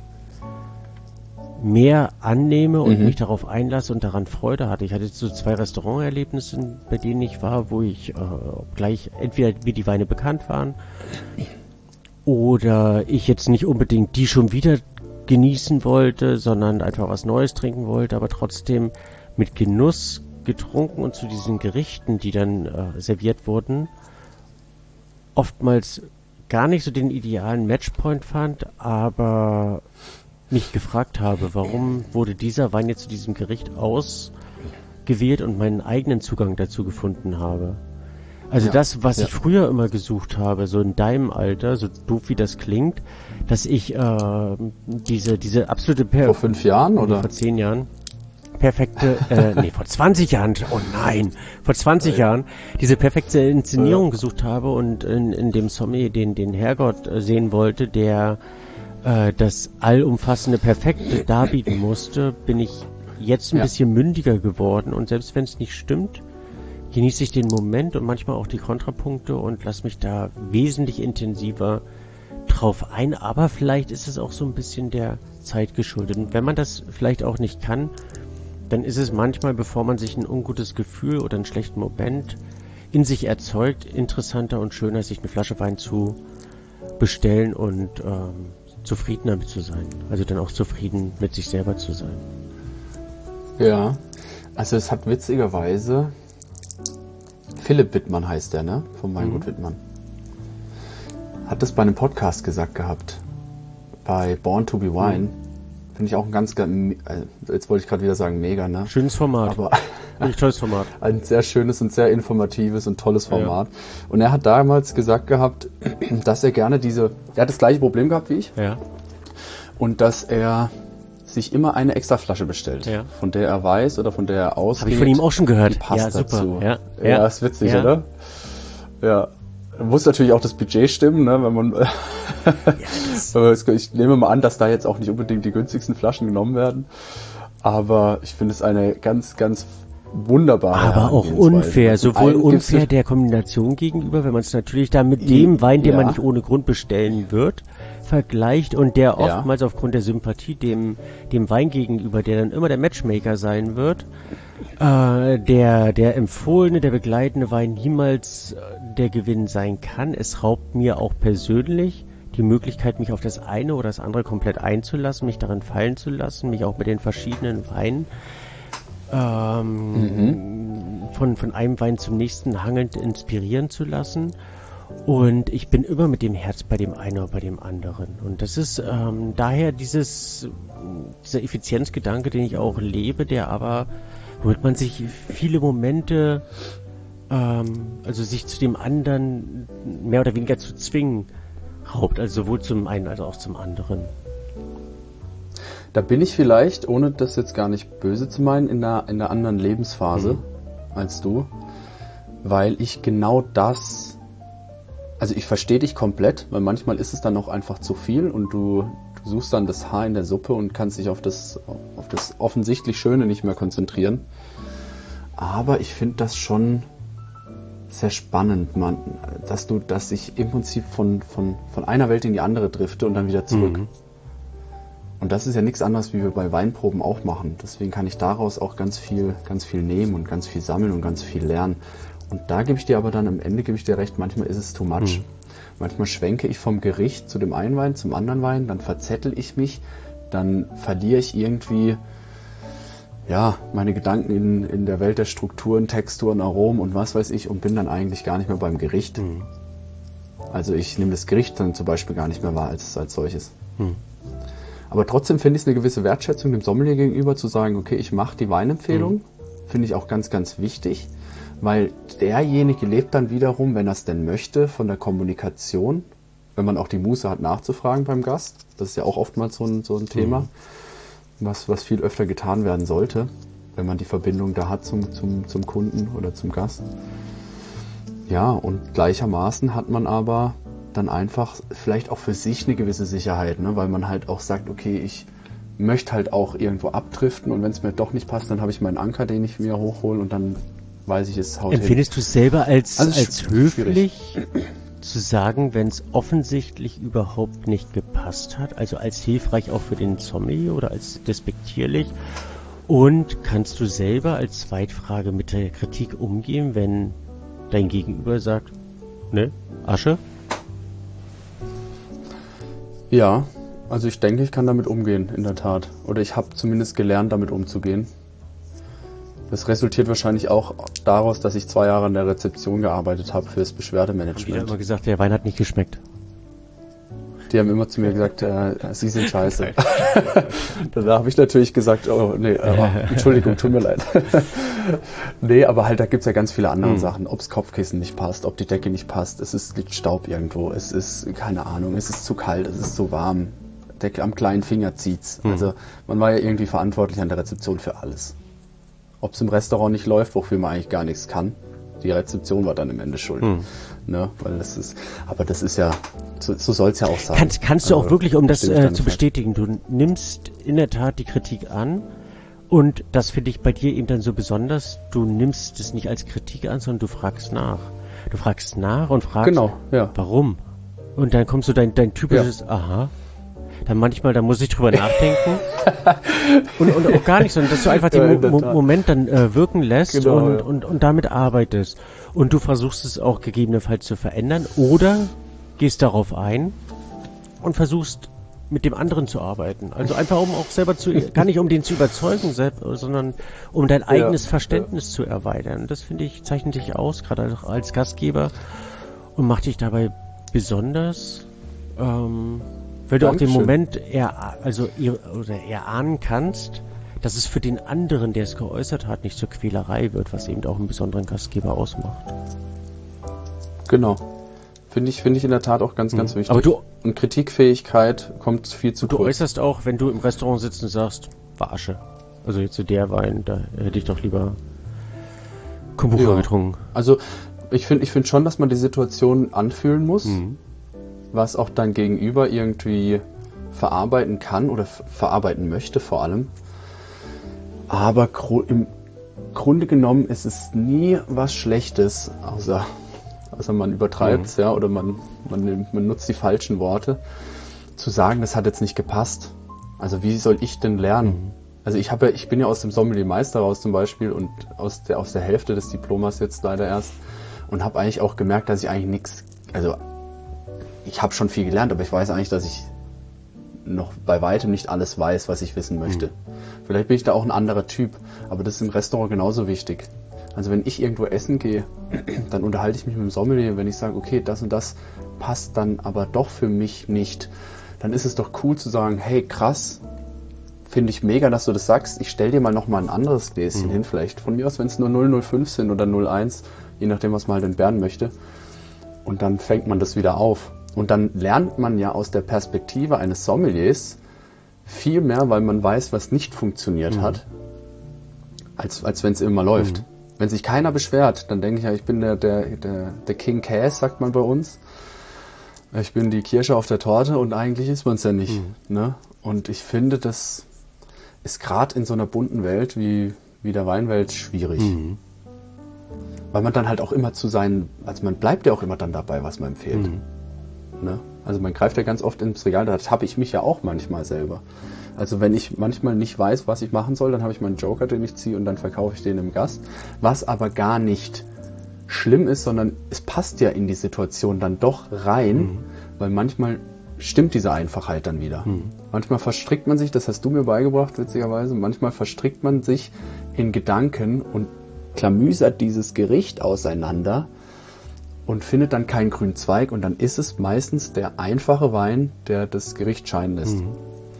mehr annehme und mhm. mich darauf einlasse und daran Freude hatte. Ich hatte jetzt so zwei Restauranterlebnisse, bei denen ich war, wo ich äh, gleich entweder wie die Weine bekannt waren oder ich jetzt nicht unbedingt die schon wieder genießen wollte, sondern einfach was Neues trinken wollte, aber trotzdem mit Genuss getrunken und zu diesen Gerichten, die dann äh, serviert wurden, oftmals gar nicht so den idealen Matchpoint fand, aber mich gefragt habe, warum wurde dieser Wein jetzt zu diesem Gericht ausgewählt und meinen eigenen Zugang dazu gefunden habe. Also ja, das, was ja. ich früher immer gesucht habe, so in deinem Alter, so doof wie das klingt, dass ich äh, diese diese absolute per vor fünf Jahren oder vor zehn Jahren perfekte, äh, nee, vor zwanzig Jahren, oh nein, vor zwanzig ja. Jahren diese perfekte Inszenierung ja. gesucht habe und in, in dem Sommelier den den Herrgott äh, sehen wollte, der äh, das allumfassende Perfekte darbieten musste, bin ich jetzt ein ja. bisschen mündiger geworden und selbst wenn es nicht stimmt, genieße ich den Moment und manchmal auch die Kontrapunkte und lasse mich da wesentlich intensiver drauf ein, aber vielleicht ist es auch so ein bisschen der Zeit geschuldet. Und wenn man das vielleicht auch nicht kann, dann ist es manchmal, bevor man sich ein ungutes Gefühl oder einen schlechten Moment in sich erzeugt, interessanter und schöner, sich eine Flasche Wein zu bestellen und ähm, zufrieden damit zu sein. Also dann auch zufrieden mit sich selber zu sein. Ja, also es hat witzigerweise Philipp Wittmann heißt der, ne? Vom Weingut mhm. Wittmann. Hat das bei einem Podcast gesagt gehabt. Bei Born to be Wine. Mhm. Finde ich auch ein ganz, ganz, jetzt wollte ich gerade wieder sagen, mega, ne? Schönes Format. Aber ein tolles Format. Ein sehr schönes und sehr informatives und tolles Format. Ja. Und er hat damals gesagt gehabt, dass er gerne diese, er hat das gleiche Problem gehabt wie ich. Ja. Und dass er sich immer eine extra Flasche bestellt, ja. von der er weiß oder von der er ausgeht. Habe ich von ihm auch schon gehört. Die passt ja, super. Dazu. Ja, ja. ja, ist witzig, ja. oder? Ja. Da muss natürlich auch das Budget stimmen, ne, wenn man, ja, ich nehme mal an, dass da jetzt auch nicht unbedingt die günstigsten Flaschen genommen werden, aber ich finde es eine ganz, ganz wunderbare Aber auch unfair, sowohl unfair der Kombination gegenüber, wenn man es natürlich da mit dem Wein, den ja. man nicht ohne Grund bestellen wird, vergleicht und der oftmals ja. aufgrund der Sympathie dem, dem Wein gegenüber, der dann immer der Matchmaker sein wird, äh, der, der empfohlene, der begleitende Wein niemals äh, der Gewinn sein kann. Es raubt mir auch persönlich die Möglichkeit, mich auf das eine oder das andere komplett einzulassen, mich darin fallen zu lassen, mich auch mit den verschiedenen Weinen ähm, mhm. von, von einem Wein zum nächsten hangelnd inspirieren zu lassen. Und ich bin immer mit dem Herz bei dem einen oder bei dem anderen. Und das ist ähm, daher dieses, dieser Effizienzgedanke, den ich auch lebe, der aber, womit man sich viele Momente, ähm, also sich zu dem anderen mehr oder weniger zu zwingen, raubt. Also sowohl zum einen als auch zum anderen. Da bin ich vielleicht, ohne das jetzt gar nicht böse zu meinen, in einer, in einer anderen Lebensphase mhm. als du, weil ich genau das... Also ich verstehe dich komplett, weil manchmal ist es dann auch einfach zu viel und du, du suchst dann das Haar in der Suppe und kannst dich auf das, auf das offensichtlich Schöne nicht mehr konzentrieren. Aber ich finde das schon sehr spannend, man, dass du, dass ich im Prinzip von, von, von einer Welt in die andere drifte und dann wieder zurück. Mhm. Und das ist ja nichts anderes, wie wir bei Weinproben auch machen. Deswegen kann ich daraus auch ganz viel, ganz viel nehmen und ganz viel sammeln und ganz viel lernen. Und da gebe ich dir aber dann am Ende, gebe ich dir recht, manchmal ist es too much. Mhm. Manchmal schwenke ich vom Gericht zu dem einen Wein, zum anderen Wein, dann verzettel ich mich, dann verliere ich irgendwie ja, meine Gedanken in, in der Welt der Strukturen, Texturen, Aromen und was weiß ich und bin dann eigentlich gar nicht mehr beim Gericht. Mhm. Also ich nehme das Gericht dann zum Beispiel gar nicht mehr wahr als, als solches. Mhm. Aber trotzdem finde ich es eine gewisse Wertschätzung dem Sommelier gegenüber, zu sagen, okay, ich mache die Weinempfehlung, mhm. finde ich auch ganz, ganz wichtig, weil derjenige lebt dann wiederum, wenn er es denn möchte, von der Kommunikation, wenn man auch die Muße hat nachzufragen beim Gast. Das ist ja auch oftmals so ein, so ein Thema. Mhm. Was, was viel öfter getan werden sollte, wenn man die Verbindung da hat zum, zum, zum Kunden oder zum Gast. Ja, und gleichermaßen hat man aber dann einfach vielleicht auch für sich eine gewisse Sicherheit, ne? Weil man halt auch sagt, okay, ich möchte halt auch irgendwo abdriften und wenn es mir doch nicht passt, dann habe ich meinen Anker, den ich mir hochhole und dann weiß ich, es haut hin. Empfindest du es selber als, also als höflich zu sagen, wenn es offensichtlich überhaupt nicht gepasst hat, also als hilfreich auch für den Sommelier oder als despektierlich? Und kannst du selber als Zweitfrage mit der Kritik umgehen, wenn dein Gegenüber sagt, ne, Asche? Ja, also ich denke, ich kann damit umgehen, in der Tat. Oder ich habe zumindest gelernt, damit umzugehen. Das resultiert wahrscheinlich auch daraus, dass ich zwei Jahre in der Rezeption gearbeitet habe fürs Beschwerdemanagement. Die haben immer gesagt, der Wein hat nicht geschmeckt. Die haben immer zu mir gesagt, äh, sie sind scheiße. Da habe ich natürlich gesagt, oh nee, oh, Entschuldigung, tut mir leid. Nee, aber halt, da gibt's ja ganz viele andere hm. Sachen. Ob's Kopfkissen nicht passt, ob die Decke nicht passt, es ist, liegt Staub irgendwo, es ist, keine Ahnung, es ist zu kalt, es ist zu warm. Decke am kleinen Finger zieht's. Hm. Also man war ja irgendwie verantwortlich an der Rezeption für alles. Ob es im Restaurant nicht läuft, wofür man eigentlich gar nichts kann. Die Rezeption war dann im Ende schuld. Hm. Ne? Weil das ist, aber das ist ja, so, so soll es ja auch sein. Kannst, kannst du also, auch wirklich, um das äh, zu bestätigen, du nimmst in der Tat die Kritik an und das finde ich bei dir eben dann so besonders, du nimmst es nicht als Kritik an, sondern du fragst nach. Du fragst nach und fragst, genau, ja. warum? Und dann kommst du dein, dein typisches, ja. aha. Dann manchmal, da muss ich drüber nachdenken und, und auch gar nicht, sondern dass du einfach den ja, Mo- Moment dann äh, wirken lässt genau, und, ja. und, und damit arbeitest. Und du versuchst es auch gegebenenfalls zu verändern oder gehst darauf ein und versuchst mit dem anderen zu arbeiten. Also einfach um auch selber zu, gar nicht um den zu überzeugen, sondern um dein eigenes ja, Verständnis ja. zu erweitern. Das finde ich, zeichnet dich aus, gerade als Gastgeber und macht dich dabei besonders, ähm, weil du Dankeschön. Auch den Moment eher, also oder erahnen kannst, dass es für den anderen, der es geäußert hat, nicht zur Quälerei wird, was eben auch einen besonderen Gastgeber ausmacht. Genau. Finde ich, finde ich in der Tat auch ganz, ganz mhm. wichtig. Aber du, und Kritikfähigkeit kommt viel zu du kurz. Du äußerst auch, wenn du im Restaurant sitzt und sagst, war Asche. Also jetzt zu der Wein, da hätte ich doch lieber Kombucha ja. getrunken. Also ich finde ich finde schon, dass man die Situation anfühlen muss. Mhm. Was auch dein Gegenüber irgendwie verarbeiten kann oder f- verarbeiten möchte vor allem. Aber gru- im Grunde genommen ist es nie was Schlechtes, außer, außer man übertreibt es, mhm. ja, oder man, man, man nutzt die falschen Worte, zu sagen, das hat jetzt nicht gepasst. Also wie soll ich denn lernen? Mhm. Also ich habe ja, ich bin ja aus dem Sommelier-Meister raus zum Beispiel und aus der, aus der Hälfte des Diplomas jetzt leider erst und habe eigentlich auch gemerkt, dass ich eigentlich nichts, also ich habe schon viel gelernt, aber ich weiß eigentlich, dass ich noch bei weitem nicht alles weiß, was ich wissen möchte. Mhm. Vielleicht bin ich da auch ein anderer Typ, aber das ist im Restaurant genauso wichtig. Also wenn ich irgendwo essen gehe, dann unterhalte ich mich mit dem Sommelier, wenn ich sage, okay, das und das passt dann aber doch für mich nicht, dann ist es doch cool zu sagen, hey, krass, finde ich mega, dass du das sagst, ich stell dir mal noch mal ein anderes Gläschen mhm. hin, vielleicht von mir aus, wenn es nur null null fünf sind oder null eins, je nachdem, was man halt entbehren möchte. Und dann fängt man das wieder auf. Und dann lernt man ja aus der Perspektive eines Sommeliers viel mehr, weil man weiß, was nicht funktioniert mhm. hat, als, als wenn es immer läuft. Mhm. Wenn sich keiner beschwert, dann denke ich ja, ich bin der, der, der, der King Käse, sagt man bei uns. Ich bin die Kirsche auf der Torte und eigentlich ist man es ja nicht. Mhm. Ne? Und ich finde, das ist gerade in so einer bunten Welt wie, wie der Weinwelt schwierig. Mhm. Weil man dann halt auch immer zu seinen, also man bleibt ja auch immer dann dabei, was man empfiehlt. Mhm. Ne? Also man greift ja ganz oft ins Regal, das habe ich mich ja auch manchmal selber. Also wenn ich manchmal nicht weiß, was ich machen soll, dann habe ich meinen Joker, den ich ziehe und dann verkaufe ich den im Gast. Was aber gar nicht schlimm ist, sondern es passt ja in die Situation dann doch rein, mhm. weil manchmal stimmt diese Einfachheit dann wieder. Mhm. Manchmal verstrickt man sich, das hast du mir beigebracht, witzigerweise, manchmal verstrickt man sich in Gedanken und klamüsert dieses Gericht auseinander und findet dann keinen grünen Zweig und dann ist es meistens der einfache Wein, der das Gericht scheinen lässt. Mhm.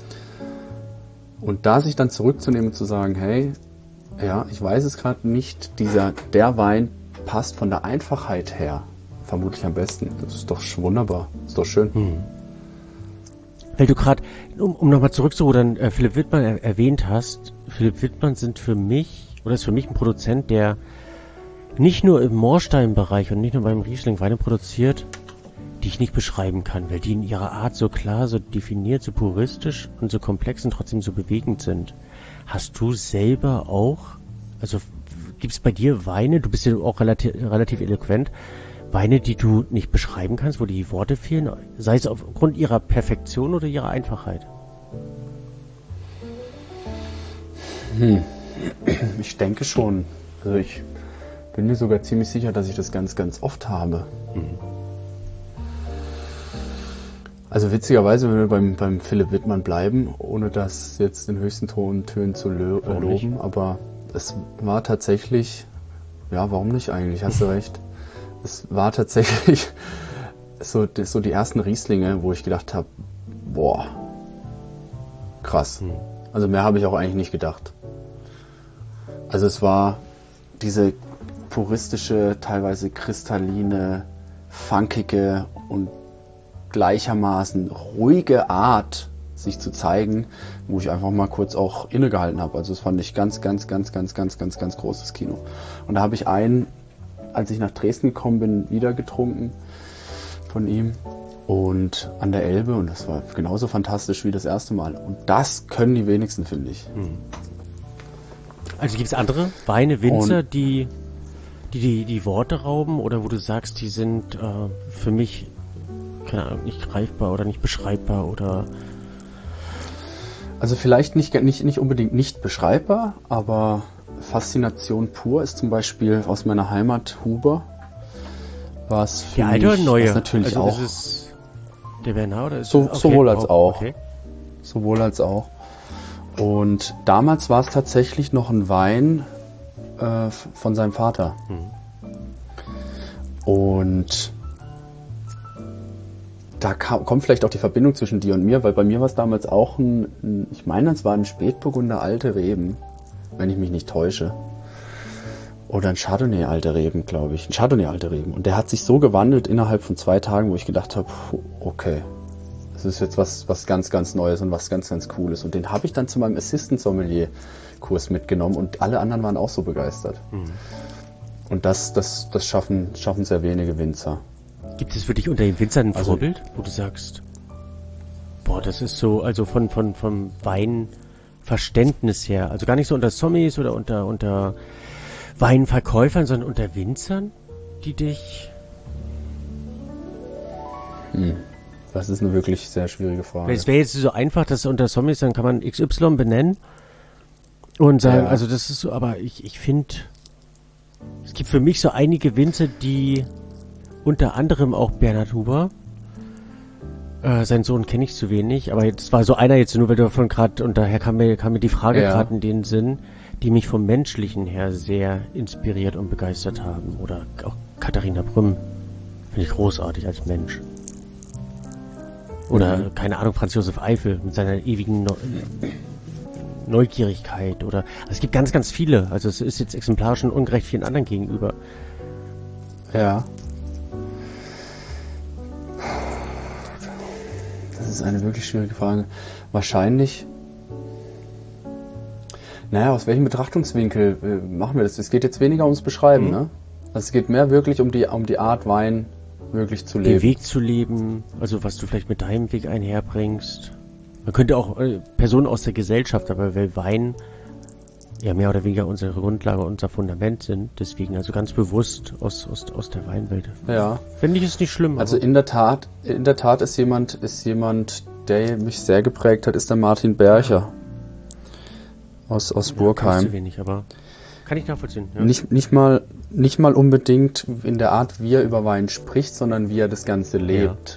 Und da sich dann zurückzunehmen und zu sagen, hey, ja, ich weiß es gerade nicht, dieser, der Wein passt von der Einfachheit her vermutlich am besten. Das ist doch wunderbar, das ist doch schön. Mhm. Weil du gerade, um, um nochmal zurückzurudern, äh, Philipp Wittmann er, erwähnt hast, Philipp Wittmann sind für mich, oder ist für mich ein Produzent, der nicht nur im Moorstein-Bereich und nicht nur beim Riesling Weine produziert, die ich nicht beschreiben kann, weil die in ihrer Art so klar, so definiert, so puristisch und so komplex und trotzdem so bewegend sind. Hast du selber auch, also gibt es bei dir Weine, du bist ja auch relativ, relativ eloquent, Weine, die du nicht beschreiben kannst, wo die Worte fehlen, sei es aufgrund ihrer Perfektion oder ihrer Einfachheit? Hm. Ich denke schon. Also ich bin mir sogar ziemlich sicher, dass ich das ganz, ganz oft habe. Mhm. Also witzigerweise, wenn wir beim, beim Philipp Wittmann bleiben, ohne das jetzt in höchsten Ton, Tönen zu lo- äh, loben, aber es war tatsächlich, ja, warum nicht eigentlich, hast du recht. Es war tatsächlich so, so die ersten Rieslinge, wo ich gedacht habe, boah, krass. Mhm. Also mehr habe ich auch eigentlich nicht gedacht. Also es war diese puristische, teilweise kristalline, funkige und gleichermaßen ruhige Art, sich zu zeigen, wo ich einfach mal kurz auch innegehalten habe. Also das fand ich ganz, ganz, ganz, ganz, ganz, ganz, ganz großes Kino. Und da habe ich einen, als ich nach Dresden gekommen bin, wieder getrunken von ihm und an der Elbe und das war genauso fantastisch wie das erste Mal. Und das können die wenigsten, finde ich. Also gibt es andere Weine, Winzer, und die, die, die die Worte rauben oder wo du sagst, die sind äh, für mich keine Ahnung, nicht greifbar oder nicht beschreibbar oder... Also vielleicht nicht, nicht, nicht unbedingt nicht beschreibbar, aber Faszination pur ist zum Beispiel aus meiner Heimat Huber. Was für die alte oder neue? Natürlich also auch. Ist es der Bernau oder ist so, okay, sowohl als auch. Okay. Sowohl als auch. Und damals war es tatsächlich noch ein Wein äh, von seinem Vater. Hm. Und da kam, kommt vielleicht auch die Verbindung zwischen dir und mir, weil bei mir war es damals auch ein, ein ich meine, es war ein Spätburgunder Alte Reben, wenn ich mich nicht täusche. Oder ein Chardonnay Alte Reben, glaube ich. Ein Chardonnay Alte Reben. Und der hat sich so gewandelt innerhalb von zwei Tagen, wo ich gedacht habe, okay, das ist jetzt was, was ganz, ganz Neues und was ganz, ganz Cooles. Und den habe ich dann zu meinem Assistant Sommelier Kurs mitgenommen und alle anderen waren auch so begeistert. Mhm. Und das, das, das schaffen, schaffen sehr wenige Winzer. Gibt es für dich unter den Winzern ein also, Vorbild, wo du sagst, boah, das ist so, also von, von, vom Weinverständnis her, also gar nicht so unter Sommeliers oder unter, unter Weinverkäufern, sondern unter Winzern, die dich... Hm. Das ist eine wirklich sehr schwierige Frage. Es wäre jetzt so einfach, dass unter Sommeliers, dann kann man X Y benennen und sagen, ja. Also das ist so, aber ich, ich finde, es gibt für mich so einige Winzer, die unter anderem auch Bernhard Huber, äh, seinen Sohn kenne ich zu wenig, aber jetzt war so einer jetzt nur, weil du davon gerade, und daher kam mir, kam mir die Frage ja. gerade in den Sinn, die mich vom Menschlichen her sehr inspiriert und begeistert haben. Oder auch Katharina Brüm, finde ich großartig als Mensch. Oder, mhm. keine Ahnung, Franz Josef Eifel mit seiner ewigen Neu- Neugierigkeit. Oder also es gibt ganz, ganz viele. Also es ist jetzt exemplarisch und ungerecht vielen anderen gegenüber. Ja. Das ist eine wirklich schwierige Frage. Wahrscheinlich... Naja, aus welchem Betrachtungswinkel äh, machen wir das? Es geht jetzt weniger ums Beschreiben, mhm. ne? Also es geht mehr wirklich um die, um die Art Wein wirklich zu leben. Den Weg zu leben, also was du vielleicht mit deinem Weg einherbringst. Man könnte auch äh, Personen aus der Gesellschaft, aber weil Wein ja mehr oder weniger unsere Grundlage, unser Fundament sind. Deswegen also ganz bewusst aus, aus, aus der Weinwelt. Ja. Finde ich es nicht schlimm. Also in der Tat, in der Tat ist jemand, ist jemand, der mich sehr geprägt hat, ist der Martin Bercher aus, aus Burgheim. Zu wenig, aber kann ich nachvollziehen. Ja. Nicht, nicht mal, nicht mal unbedingt in der Art, wie er über Wein spricht, sondern wie er das Ganze lebt.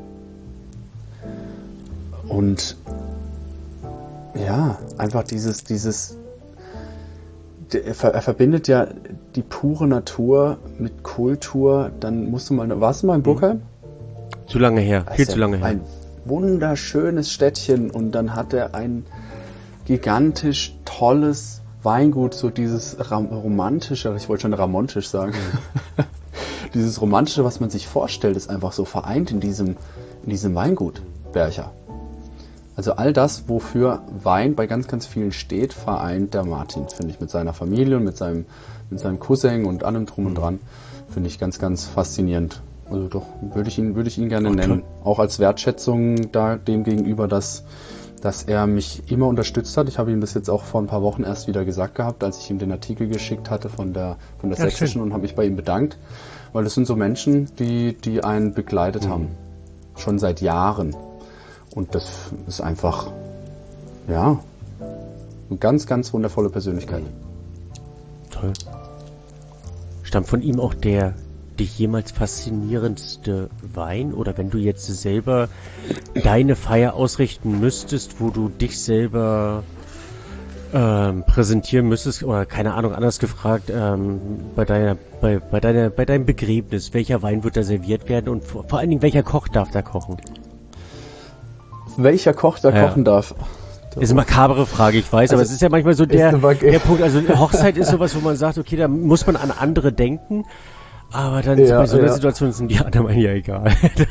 Ja. Und ja, einfach dieses, dieses, er, er verbindet ja die pure Natur mit Kultur. Dann musst du mal, warst du mal in Burgheim? Zu lange her, viel zu lange her. Ein wunderschönes Städtchen und dann hat er ein gigantisch tolles Weingut, so dieses romantische, ich wollte schon ramontisch sagen, dieses romantische, was man sich vorstellt, ist einfach so vereint in diesem, in diesem Weingut Bercher. Also all das, wofür Wein bei ganz, ganz vielen steht, vereint der Martin, finde ich, mit seiner Familie und mit seinem, mit seinem Cousin und allem drum und dran, finde ich ganz, ganz faszinierend. Also doch, würde ich ihn, würde ich ihn gerne Ach, nennen. toll. Auch als Wertschätzung da dem gegenüber, dass dass er mich immer unterstützt hat. Ich habe ihm das jetzt auch vor ein paar Wochen erst wieder gesagt gehabt, als ich ihm den Artikel geschickt hatte von der, von der Ja, Sächsischen schön. und habe mich bei ihm bedankt, weil das sind so Menschen, die, die einen begleitet Mhm. haben. Schon seit Jahren. Und das ist einfach, ja, eine ganz, ganz wundervolle Persönlichkeit. Toll. Stammt von ihm auch der dich jemals faszinierendste Wein? Oder wenn du jetzt selber deine Feier ausrichten müsstest, wo du dich selber ähm, präsentieren müsstest, oder keine Ahnung, anders gefragt, ähm, bei deiner, bei, bei deiner, bei deinem Begräbnis, welcher Wein wird da serviert werden und vor, vor allen Dingen, welcher Koch darf da kochen? Welcher Koch da Ja. kochen darf? Ist eine makabere Frage, ich weiß, Also, aber es ist ja manchmal so der, eine Mak- der Punkt, also Hochzeit ist sowas, wo man sagt, okay, da muss man an andere denken, aber dann Ja, bei so einer ja. Situation sind die anderen ja egal.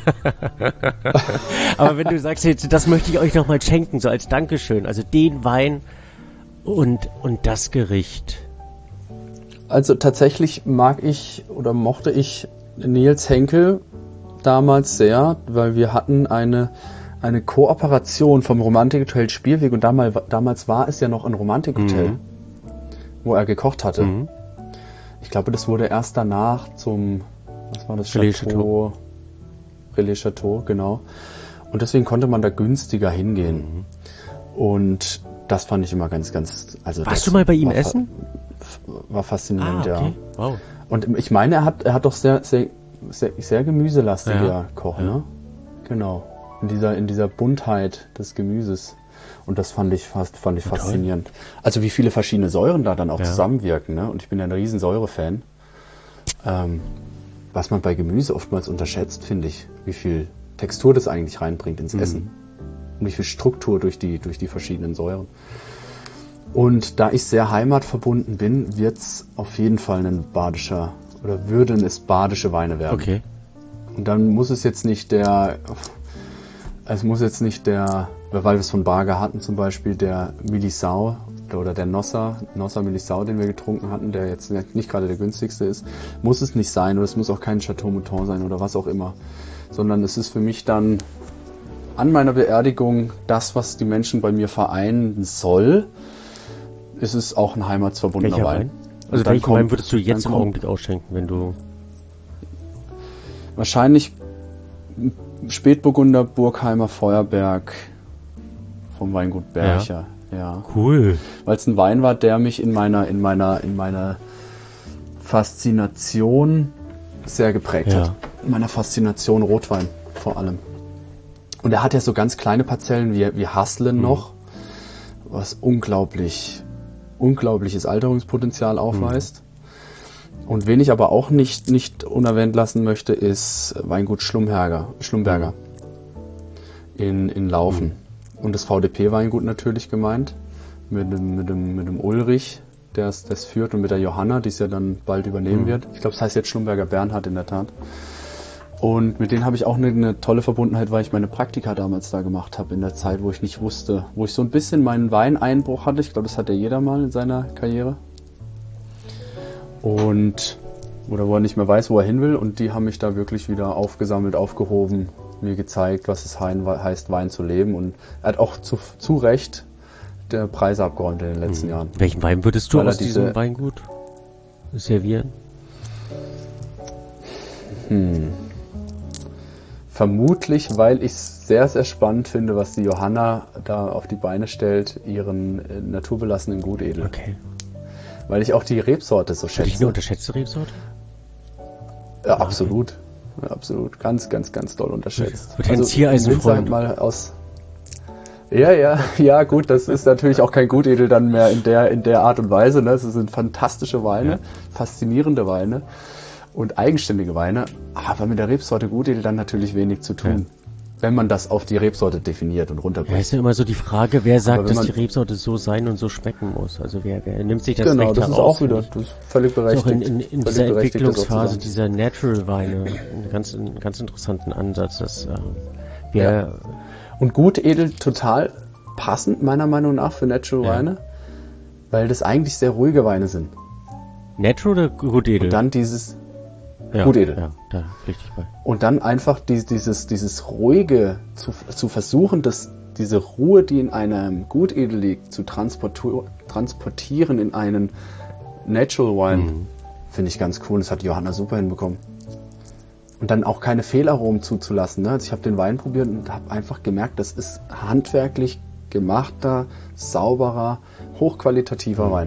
Aber wenn du sagst, jetzt, das möchte ich euch nochmal schenken, so als Dankeschön, also den Wein und, und das Gericht. Also tatsächlich mag ich oder mochte ich Nils Henkel damals sehr, weil wir hatten eine, eine Kooperation vom Romantikhotel Spielweg und damals, damals war es ja noch ein Romantikhotel, Mhm. wo er gekocht hatte. Mhm. Ich glaube, das wurde erst danach zum, was war das, Relais Chateau, Relais Chateau, genau. Und deswegen konnte man da günstiger hingehen. Und das fand ich immer ganz, ganz, also Warst das du mal bei ihm war fa- essen? War faszinierend, Ah, ja. okay. Wow. Und ich meine, er hat, er hat doch sehr, sehr, sehr, sehr gemüselastiger Ja. Koch, Ja. ne? Genau. In dieser, in dieser Buntheit des Gemüses. Und das fand ich fast, fand ich Toll. faszinierend. Also wie viele verschiedene Säuren da dann auch Ja. zusammenwirken, ne? Und ich bin ja ein riesen Säure-Fan. Ähm, was man bei Gemüse oftmals unterschätzt, finde ich, wie viel Textur das eigentlich reinbringt ins Mhm. Essen. Und wie viel Struktur durch die, durch die verschiedenen Säuren. Und da ich sehr heimatverbunden bin, wird's auf jeden Fall ein badischer, oder würden es badische Weine werden. Okay. Und dann muss es jetzt nicht der, es muss jetzt nicht der, weil wir es von Barger hatten zum Beispiel, der Millisau oder der Nossa, Nossa Millisau, den wir getrunken hatten, der jetzt nicht gerade der günstigste ist, muss es nicht sein, oder es muss auch kein Chateau Mouton sein oder was auch immer, sondern es ist für mich dann an meiner Beerdigung das, was die Menschen bei mir vereinen soll. Ist es auch ein heimatsverbundener Welcher Wein. Wein? Und Also dann welchen kommt- Wein würdest du dann jetzt im kommt Augenblick ausschenken, wenn du... Wahrscheinlich Spätburgunder Burgheimer Feuerberg vom Weingut Bercher. Ja. Cool. Weil es ein Wein war, der mich in meiner, in meiner, in meiner Faszination sehr geprägt Ja. hat. In meiner Faszination Rotwein vor allem. Und er hat ja so ganz kleine Parzellen wie, wie Haslen noch, was unglaublich, unglaubliches Alterungspotenzial aufweist. Und wen ich aber auch nicht, nicht unerwähnt lassen möchte, ist Weingut Schlumberger, Schlumberger in, in Laufen. Und das V D P-Weingut natürlich gemeint, mit dem, mit dem, mit dem Ulrich, der es das führt, und mit der Johanna, die es ja dann bald übernehmen Mhm. wird. Ich glaube, es heißt jetzt Schlumberger Bernhard in der Tat. Und mit denen habe ich auch eine, eine tolle Verbundenheit, weil ich meine Praktika damals da gemacht habe, in der Zeit, wo ich nicht wusste, wo ich so ein bisschen meinen Weineinbruch hatte. Ich glaube, das hat ja jeder mal in seiner Karriere. Und, oder wo er nicht mehr weiß, wo er hin will. Und die haben mich da wirklich wieder aufgesammelt, aufgehoben, mir gezeigt, was es heißt, Wein zu leben. Und er hat auch zu, zu Recht der Preise abgeräumt in den letzten mhm. Jahren. Welchen Wein würdest du Weil aus diesem Weingut servieren? Hm. Vermutlich, weil ich es sehr, sehr spannend finde, was die Johanna da auf die Beine stellt, ihren äh, naturbelassenen Gutedel. Okay. Weil ich auch die Rebsorte so schätze. Ist eine unterschätzte Rebsorte? Ja, absolut. Ja, absolut. Ganz, ganz, ganz doll unterschätzt. Wird also, Ziereisenfreund. Mal aus. Ja, ja, ja, gut, das ist natürlich auch kein Gutedel dann mehr in der, in der Art und Weise. Ne? Das sind fantastische Weine, ja. faszinierende Weine und eigenständige Weine, aber mit der Rebsorte Gutedel dann natürlich wenig zu tun. Ja. Wenn man das auf die Rebsorte definiert und runterbringt. Ja, ist ja immer so die Frage, wer sagt, dass die Rebsorte so sein und so schmecken muss. Also wer, wer nimmt sich das genau, Recht das ist heraus? auch wieder das ist völlig berechtigt. Ist auch in, in, in dieser Entwicklungsphase dieser Natural Weine einen ganz, einen ganz interessanten Ansatz. Dass, äh, wer ja. Und Gutedel total passend meiner Meinung nach für Natural Weine, ja. weil das eigentlich sehr ruhige Weine sind. Natural oder Gutedel? Und dann dieses Ja, Gutedel. Ja, da richtig bei. Und dann einfach die, dieses, dieses Ruhige zu, zu versuchen, dass diese Ruhe, die in einem Gutedel liegt, zu transportieren in einen Natural Wine, mhm. finde ich ganz cool. Das hat Johanna super hinbekommen. Und dann auch keine Fehlaromen zuzulassen. Ne? Also ich habe den Wein probiert und habe einfach gemerkt, das ist handwerklich gemachter, sauberer, hochqualitativer mhm. Wein.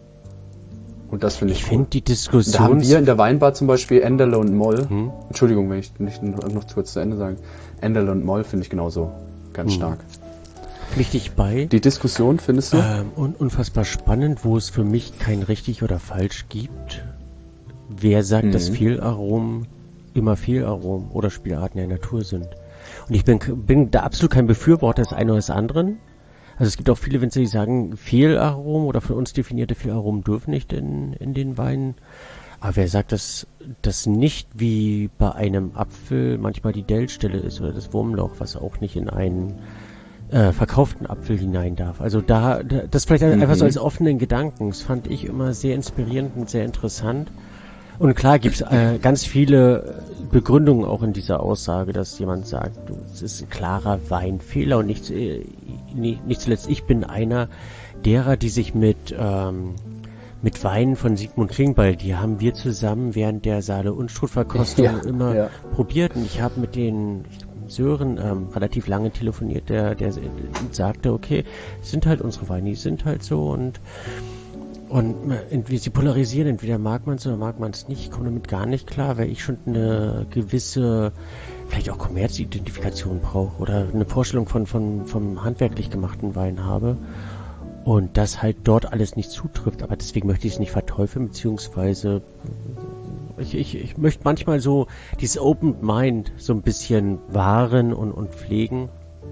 Und das finde ich, ich cool. finde die Diskussion. Da haben wir in der Weinbar zum Beispiel Enderle und Moll. Hm? Entschuldigung, wenn ich nicht noch zu kurz zu Ende sagen. Enderle und Moll finde ich genauso ganz hm. stark. Richtig bei. Die Diskussion findest du? Ähm, und unfassbar spannend, wo es für mich kein richtig oder falsch gibt. Wer sagt, mhm. dass Fehlaromen immer Fehlaromen oder Spielarten der Natur sind? Und ich bin, bin da absolut kein Befürworter des einen oder des anderen. Also es gibt auch viele Winzer, die sagen, Fehlaromen oder von uns definierte Fehlaromen dürfen nicht in, in den Weinen. Aber wer sagt, dass das nicht wie bei einem Apfel manchmal die Dellstelle ist oder das Wurmloch, was auch nicht in einen äh, verkauften Apfel hinein darf. Also da, da das vielleicht mhm. einfach so als offenen Gedanken. Das fand ich immer sehr inspirierend und sehr interessant. Und klar gibt's äh, ganz viele Begründungen auch in dieser Aussage, dass jemand sagt, du, es ist ein klarer Weinfehler und nicht, äh, nicht, nicht zuletzt ich bin einer derer, die sich mit ähm, mit Weinen von Sigmund Klingbeil, die haben wir zusammen während der Saale-Unstrut-Verkostung ja, immer ja. probiert und ich habe mit den Sören ähm, relativ lange telefoniert, der der sagte, okay, es sind halt unsere Weine, die sind halt so und Und entweder sie polarisieren, entweder mag man es oder mag man es nicht. Ich komme damit gar nicht klar, weil ich schon eine gewisse, vielleicht auch Kommerzidentifikation brauche oder eine Vorstellung von, von vom handwerklich gemachten Wein habe. Und das halt dort alles nicht zutrifft. Aber deswegen möchte ich es nicht verteufeln, beziehungsweise ich, ich, ich möchte manchmal so dieses Open Mind so ein bisschen wahren und, und pflegen.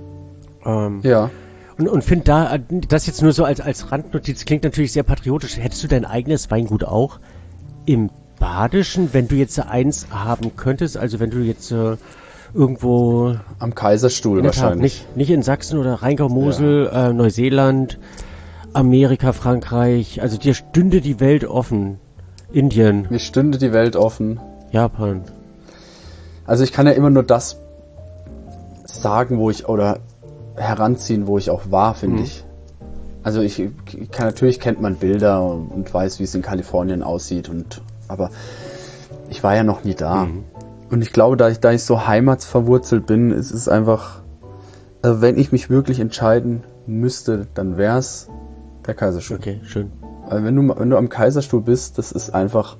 Ähm, ja. Und, und finde da, das jetzt nur so als, als Randnotiz, klingt natürlich sehr patriotisch. Hättest du dein eigenes Weingut auch im Badischen, wenn du jetzt eins haben könntest? Also wenn du jetzt äh, irgendwo... Am Kaiserstuhl wahrscheinlich. Nicht, nicht in Sachsen oder Rheingau, Mosel, ja. äh, Neuseeland, Amerika, Frankreich. Also dir stünde die Welt offen. Indien. Mir stünde die Welt offen. Japan. Also ich kann ja immer nur das sagen, wo ich... oder heranziehen, wo ich auch war, finde mhm. ich. Also ich, ich kann, natürlich kennt man Bilder und, und weiß, wie es in Kalifornien aussieht und aber ich war ja noch nie da. Mhm. Und ich glaube, da ich, da ich so heimatsverwurzelt bin, ist es einfach, also wenn ich mich wirklich entscheiden müsste, dann wäre es der Kaiserstuhl. Okay, schön. Weil wenn du, wenn du am Kaiserstuhl bist, das ist einfach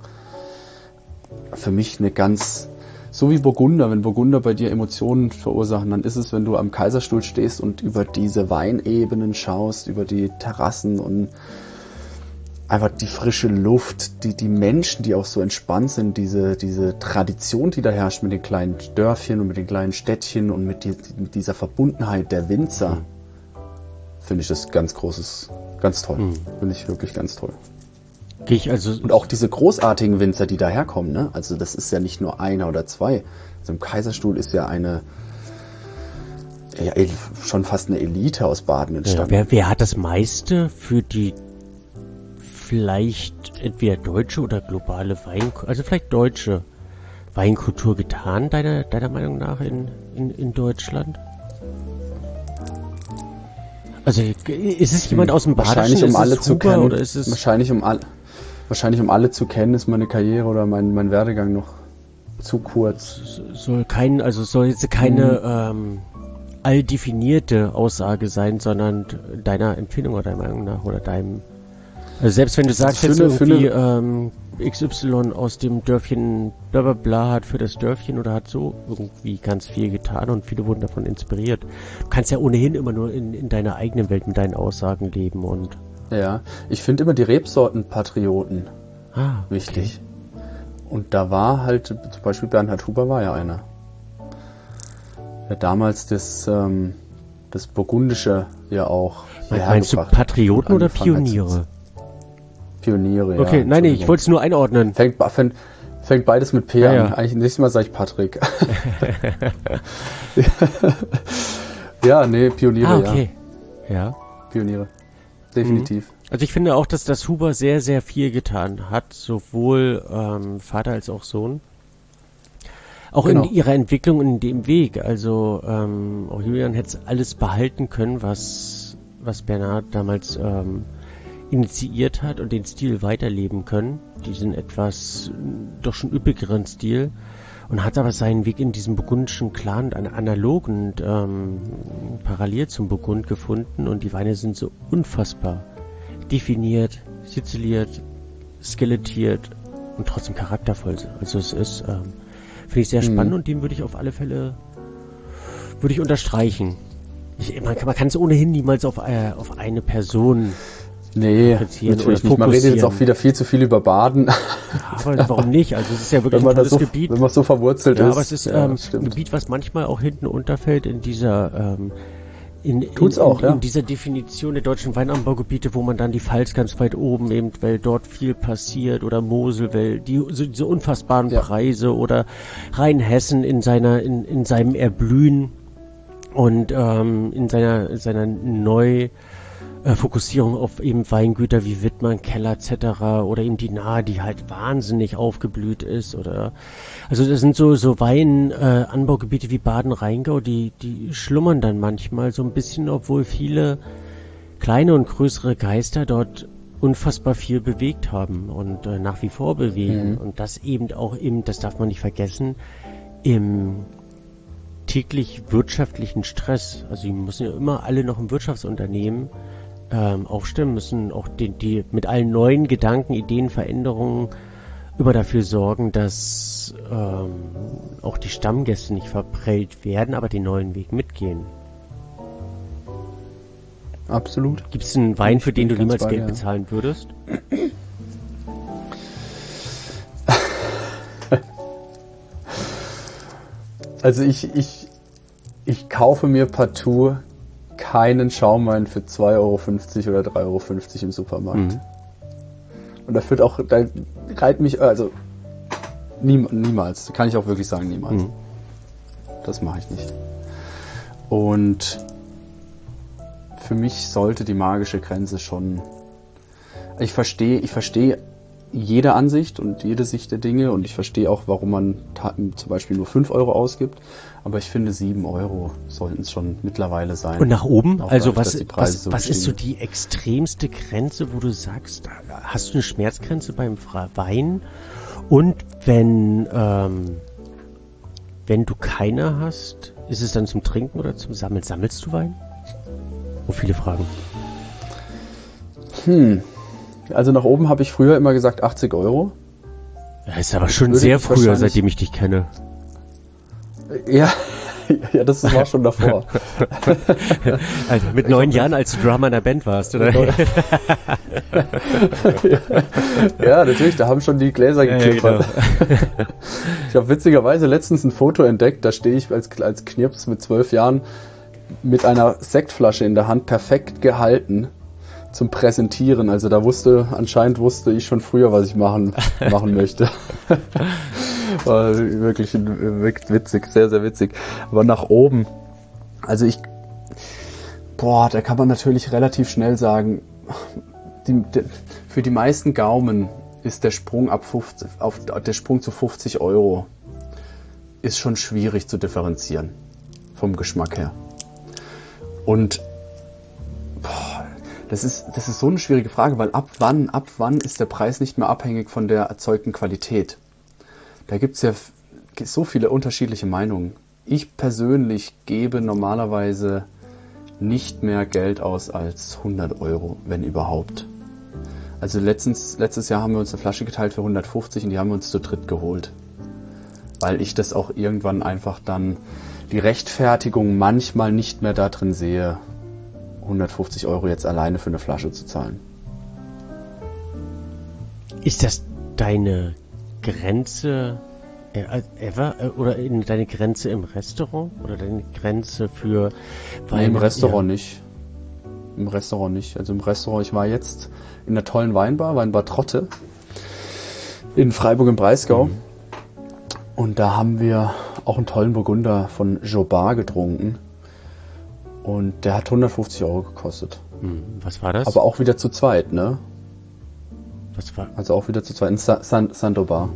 für mich eine ganz... So wie Burgunder, wenn Burgunder bei dir Emotionen verursachen, dann ist es, wenn du am Kaiserstuhl stehst und über diese Weinebenen schaust, über die Terrassen und einfach die frische Luft, die, die Menschen, die auch so entspannt sind, diese, diese Tradition, die da herrscht mit den kleinen Dörfchen und mit den kleinen Städtchen und mit, die, mit dieser Verbundenheit der Winzer, mhm. finde ich das ganz großes, ganz toll. Mhm. Finde ich wirklich ganz toll. Ich also und auch diese großartigen Winzer, die daherkommen, ne? Also das ist ja nicht nur einer oder zwei. Also im Kaiserstuhl ist ja eine ja, schon fast eine Elite aus Baden entstanden. Ja, wer, wer hat das meiste für die vielleicht entweder deutsche oder globale Weinkultur, also vielleicht deutsche Weinkultur getan, deiner, deiner Meinung nach in, in, in Deutschland? Also ist es jemand aus dem Badischen? Wahrscheinlich, um ist alle es zu Huber, kennen. Oder ist es Wahrscheinlich, um alle, wahrscheinlich, um alle zu kennen, ist meine Karriere oder mein, mein Werdegang noch zu kurz. Soll kein, also soll jetzt keine ähm, alldefinierte Aussage sein, sondern deiner Empfindung oder deiner Meinung nach oder deinem. Also selbst wenn du sagst, Für jetzt eine- für irgendwie ähm, X Y aus dem Dörfchen bla bla bla hat für das Dörfchen oder hat so irgendwie ganz viel getan und viele wurden davon inspiriert. Du kannst ja ohnehin immer nur in, in deiner eigenen Welt mit deinen Aussagen leben und Ja, ich finde immer die Rebsorten-Patrioten ah, okay. wichtig. Und da war halt, zum Beispiel Bernhard Huber war ja einer. Der damals das, ähm, das Burgundische ja auch Meinst du hergebracht hat. Patrioten oder Angefangen hat. Pioniere? Pioniere, ja. Okay, nein, nee, ich wollte es nur einordnen. Fängt, fängt, fängt beides mit P Ja, an. ja. Eigentlich nächstes Mal sage ich Patrick. Ja, nee, Pioniere, Ah, okay. Ja. ja. Pioniere. Definitiv. Also ich finde auch, dass das Huber sehr, sehr viel getan hat, sowohl ähm, Vater als auch Sohn. Auch Genau. in ihrer Entwicklung und in dem Weg. Also ähm, auch Julian hätte alles behalten können, was, was Bernhard damals ähm, initiiert hat und den Stil weiterleben können. Diesen etwas äh, doch schon üppigeren Stil. Und hat aber seinen Weg in diesem burgundischen Clan an- analog und ähm, parallel zum Burgund gefunden. Und die Weine sind so unfassbar definiert, siziliert, skelettiert und trotzdem charaktervoll. Also es ist, ähm, finde ich sehr spannend Mhm. und den würde ich auf alle Fälle, würde ich unterstreichen. Ich, man, kann- man kann es ohnehin niemals auf, äh, auf eine Person, Nee, Interessieren natürlich oder nicht. Man redet jetzt fokussieren. auch wieder viel zu viel über Baden, aber warum nicht? Also es ist ja wirklich wenn ein man, das tolles so, Gebiet. wenn man so verwurzelt Ja, ist. aber es ist Ja, ähm, das stimmt. ein Gebiet, was manchmal auch hinten unterfällt in dieser ähm, in, Tut's in, auch, in, ja. in dieser Definition der deutschen Weinanbaugebiete, wo man dann die Pfalz ganz weit oben eben, weil dort viel passiert oder Mosel, weil die so diese unfassbaren Ja. Preise oder Rheinhessen in seiner in, in seinem Erblühen und ähm, in seiner in seiner neu äh, Fokussierung auf eben Weingüter wie Wittmann, Keller et cetera oder eben die Nahe, die halt wahnsinnig aufgeblüht ist oder also das sind so so Weinanbaugebiete äh, Anbaugebiete wie Baden-Rheingau, die die schlummern dann manchmal so ein bisschen, obwohl viele kleine und größere Geister dort unfassbar viel bewegt haben und äh, nach wie vor bewegen Mhm. und das eben auch im, das darf man nicht vergessen, im täglich wirtschaftlichen Stress. Also die müssen ja immer alle noch im Wirtschaftsunternehmen ähm, aufstellen, müssen auch die, die mit allen neuen Gedanken, Ideen, Veränderungen immer dafür sorgen, dass ähm, auch die Stammgäste nicht verprellt werden, aber den neuen Weg mitgehen. Absolut. Gibt es einen Wein, Ich für den du bin ganz niemals bei Geld dir. bezahlen würdest? Also ich, ich, ich kaufe mir partout keinen Schaumwein für zwei Euro fünfzig oder drei Euro fünfzig im Supermarkt. Mhm. Und da wird auch, da reiht mich, also nie, niemals, kann ich auch wirklich sagen, niemals. Mhm. Das mache ich nicht. Und für mich sollte die magische Grenze schon, ich verstehe, ich verstehe jede Ansicht und jede Sicht der Dinge und ich verstehe auch, warum man ta- zum Beispiel nur fünf Euro ausgibt, aber ich finde sieben Euro sollten es schon mittlerweile sein. Und nach oben? Auch Also dadurch, was, dass die Preise was, so was ist so gestiegen die extremste Grenze, wo du sagst, hast du eine Schmerzgrenze beim Fra- Wein? Und wenn, ähm, wenn du keine hast, ist es dann zum Trinken oder zum Sammeln? Sammelst du Wein? Oh, viele Fragen. Hm. Also nach oben habe ich früher immer gesagt achtzig Euro. Das ist aber schon Würde sehr ich früher, wahrscheinlich- seitdem ich dich kenne. Ja, ja, das war schon davor. Also mit neun Jahren, als du Drummer in der Band warst, oder? Ja, natürlich, da haben schon die Gläser Ja, ja, geklippert. genau. Ich habe witzigerweise letztens ein Foto entdeckt, da stehe ich als, als Knirps mit zwölf Jahren mit einer Sektflasche in der Hand perfekt gehalten zum Präsentieren. Also da wusste, anscheinend wusste ich schon früher, was ich machen, machen möchte. War wirklich, wirklich witzig, sehr, sehr witzig. Aber nach oben, also ich, boah, da kann man natürlich relativ schnell sagen, die, de, für die meisten Gaumen ist der Sprung ab fünfzig, auf, der Sprung zu fünfzig Euro ist schon schwierig zu differenzieren vom Geschmack her. Und Das ist, das ist so eine schwierige Frage, weil ab wann, ab wann ist der Preis nicht mehr abhängig von der erzeugten Qualität? Da gibt's ja so viele unterschiedliche Meinungen. Ich persönlich gebe normalerweise nicht mehr Geld aus als hundert Euro, wenn überhaupt. Also letztens, letztes Jahr haben wir uns eine Flasche geteilt für hundertfünfzig und die haben wir uns zu dritt geholt. Weil ich das auch irgendwann einfach dann die Rechtfertigung manchmal nicht mehr da drin sehe, hundertfünfzig Euro jetzt alleine für eine Flasche zu zahlen. Ist das deine Grenze ever oder in deine Grenze im Restaurant oder deine Grenze für Wein? Nee, im Restaurant ja. nicht. Im Restaurant nicht. Also im Restaurant, ich war jetzt in einer tollen Weinbar, Weinbar Trotte in Freiburg im Breisgau. Mhm. Und da haben wir auch einen tollen Burgunder von Jobard getrunken. Und der hat hundertfünfzig Euro gekostet. Mhm. Was war das? Aber auch wieder zu zweit, ne? Was war? Also auch wieder zu zweit. In San- Sandobar.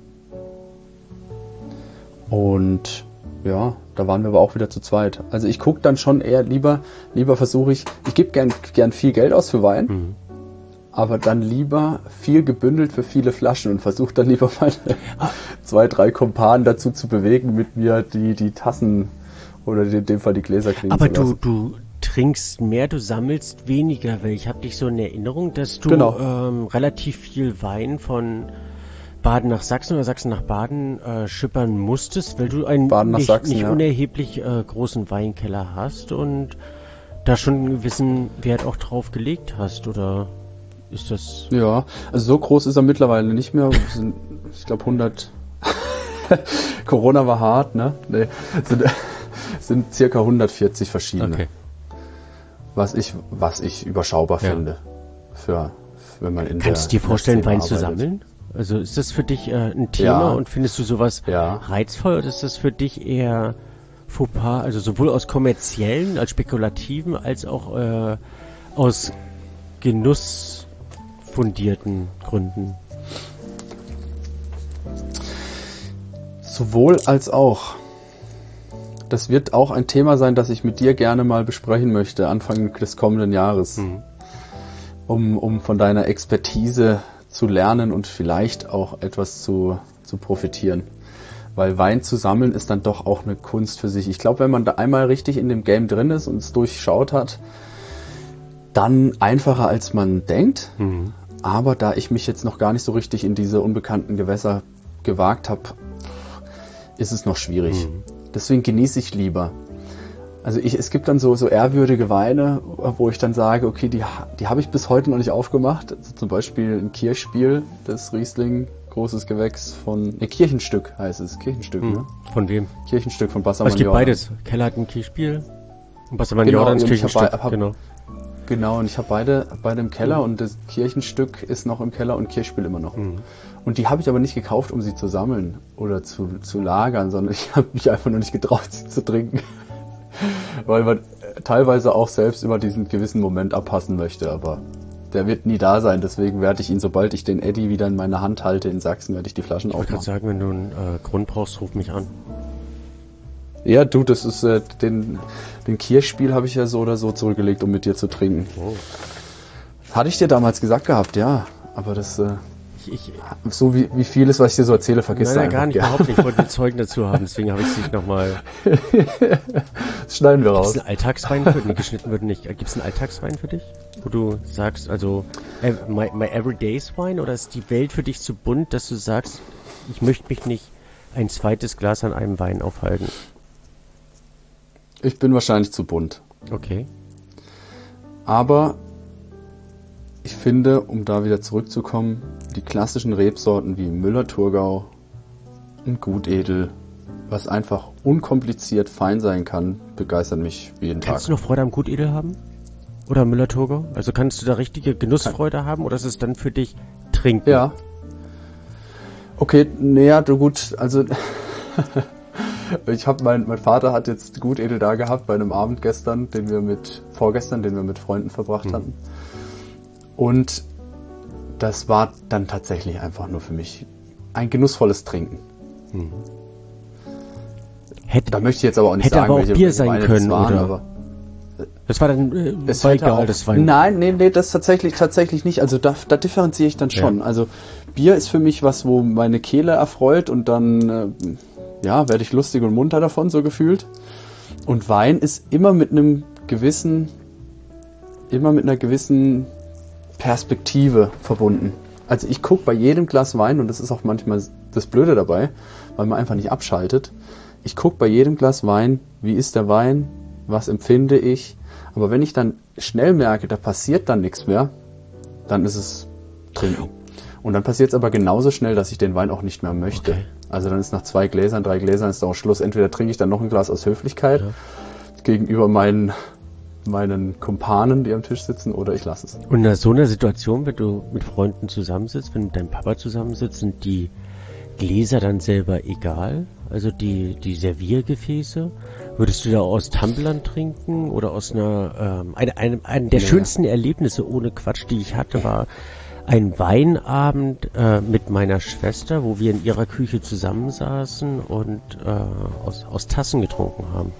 Und ja, da waren wir aber auch wieder zu zweit. Also ich gucke dann schon eher lieber, lieber versuche ich, ich gebe gern, gern viel Geld aus für Wein, mhm. aber dann lieber viel gebündelt für viele Flaschen und versuche dann lieber meine zwei, drei Kumpanen dazu zu bewegen, mit mir die, die Tassen oder in dem Fall die Gläser kriegen aber zu lassen. Aber du, du trinkst mehr, du sammelst weniger, weil ich habe dich so in Erinnerung, dass du genau. ähm, relativ viel Wein von Baden nach Sachsen oder Sachsen nach Baden äh, schippern musstest, weil du einen nicht, Sachsen, nicht ja. unerheblich äh, großen Weinkeller hast und da schon einen gewissen Wert auch drauf gelegt hast, oder ist das... Ja, also so groß ist er mittlerweile nicht mehr. Sind, ich glaube hundert... Corona war hart, ne? Nee, sind, sind circa hundertvierzig verschiedene. Okay. Was ich, was ich überschaubar ja. finde. Für, wenn man in Kannst der, du dir vorstellen, Wein zu sammeln? Also ist das für dich äh, ein Thema ja. und findest du sowas ja. reizvoll oder ist das für dich eher Fauxpas, also sowohl aus kommerziellen, als spekulativen, als auch äh, aus genussfundierten Gründen? Sowohl als auch. Das wird auch ein Thema sein, das ich mit dir gerne mal besprechen möchte, Anfang des kommenden Jahres, mhm. um, um von deiner Expertise zu lernen und vielleicht auch etwas zu, zu profitieren. Weil Wein zu sammeln ist dann doch auch eine Kunst für sich. Ich glaube, wenn man da einmal richtig in dem Game drin ist und es durchschaut hat, dann einfacher als man denkt. Mhm. Aber da ich mich jetzt noch gar nicht so richtig in diese unbekannten Gewässer gewagt habe, ist es noch schwierig. Mhm. Deswegen genieße ich lieber. Also ich, es gibt dann so, so ehrwürdige Weine, wo ich dann sage, okay, die, die habe ich bis heute noch nicht aufgemacht. Also zum Beispiel ein Kirchspiel, das Riesling, großes Gewächs von, ne, Kirchenstück heißt es, Kirchenstück, hm. ne? Von wem? Kirchenstück von Bassermann Jordan. Es gibt beides. Keller hat ein Kirchspiel und Bassermann genau, Jordan ist Kirchenstück. Hab, hab, genau. Genau, und ich habe beide, beide im Keller mhm. und das Kirchenstück ist noch im Keller und Kirchspiel immer noch. Mhm. Und die habe ich aber nicht gekauft, um sie zu sammeln oder zu, zu lagern, sondern ich habe mich einfach nur nicht getraut, sie zu trinken. Weil man teilweise auch selbst immer diesen gewissen Moment abpassen möchte, aber der wird nie da sein. Deswegen werde ich ihn, sobald ich den Eddy wieder in meiner Hand halte in Sachsen, werde ich die Flaschen aufmachen. Ich würde sagen, wenn du einen äh, Grund brauchst, ruf mich an. Ja, du, das ist äh, den, den Kirchspiel habe ich ja so oder so zurückgelegt, um mit dir zu trinken. Oh. Hatte ich dir damals gesagt gehabt, ja. Aber das äh, ich, ich, so wie, wie vieles, was ich dir so erzähle, vergisst du einfach. Nein, gar nicht, gern. überhaupt nicht. Ich wollte Zeugen dazu haben, deswegen habe ich es nicht nochmal... Das schneiden wir raus. Gibt es einen Alltagswein für dich? Nee, geschnitten wird nicht. Gibt es einen Alltagswein für dich? Wo du sagst, also my, my everyday's wine, oder ist die Welt für dich zu bunt, dass du sagst, ich möchte mich nicht ein zweites Glas an einem Wein aufhalten? Ich bin wahrscheinlich zu bunt. Okay. Aber ich finde, um da wieder zurückzukommen, die klassischen Rebsorten wie Müller-Thurgau und Gutedel, was einfach unkompliziert fein sein kann, begeistern mich jeden Tag. Kannst du noch Freude am Gutedel haben? Oder Müller-Thurgau? Also kannst du da richtige Genussfreude haben oder ist es dann für dich Trinken? Ja. Okay, naja, du gut, also ich habe mein, mein Vater hat jetzt Gutedel da gehabt bei einem Abend gestern, den wir mit, vorgestern, den wir mit Freunden verbracht mhm. hatten. Und das war dann tatsächlich einfach nur für mich ein genussvolles Trinken. Mhm. Hätte, da möchte ich jetzt aber auch nicht hätte sagen, aber auch welche Bier sein Weine können, waren, oder? Aber, Das war dann äh, Es war hätte egal, auch, das war nein, nee, nee, das tatsächlich, tatsächlich nicht. Also da, da differenziere ich dann schon. Ja. Also Bier ist für mich was, wo meine Kehle erfreut und dann, äh, ja, werde ich lustig und munter davon, so gefühlt. Und Wein ist immer mit einem gewissen, immer mit einer gewissen Perspektive verbunden. Also ich gucke bei jedem Glas Wein, und das ist auch manchmal das Blöde dabei, weil man einfach nicht abschaltet. Ich gucke bei jedem Glas Wein, wie ist der Wein, was empfinde ich. Aber wenn ich dann schnell merke, da passiert dann nichts mehr, dann ist es trinken. Und dann passiert es aber genauso schnell, dass ich den Wein auch nicht mehr möchte. Okay. Also dann ist nach zwei Gläsern, drei Gläsern ist auch Schluss. Entweder trinke ich dann noch ein Glas aus Höflichkeit Ja. gegenüber meinen, meinen Kumpanen, die am Tisch sitzen, oder ich lasse es. Und in so einer Situation, wenn du mit Freunden zusammensitzt, wenn du mit deinem Papa zusammensitzt, sind die Gläser dann selber egal? Also die, die Serviergefäße? Würdest du da aus Tumblern trinken oder aus einer, ähm, eine, eine, eine der Ja. schönsten Erlebnisse ohne Quatsch, die ich hatte, war ein Weinabend äh, mit meiner Schwester, wo wir in ihrer Küche zusammensaßen und äh, aus, aus Tassen getrunken haben.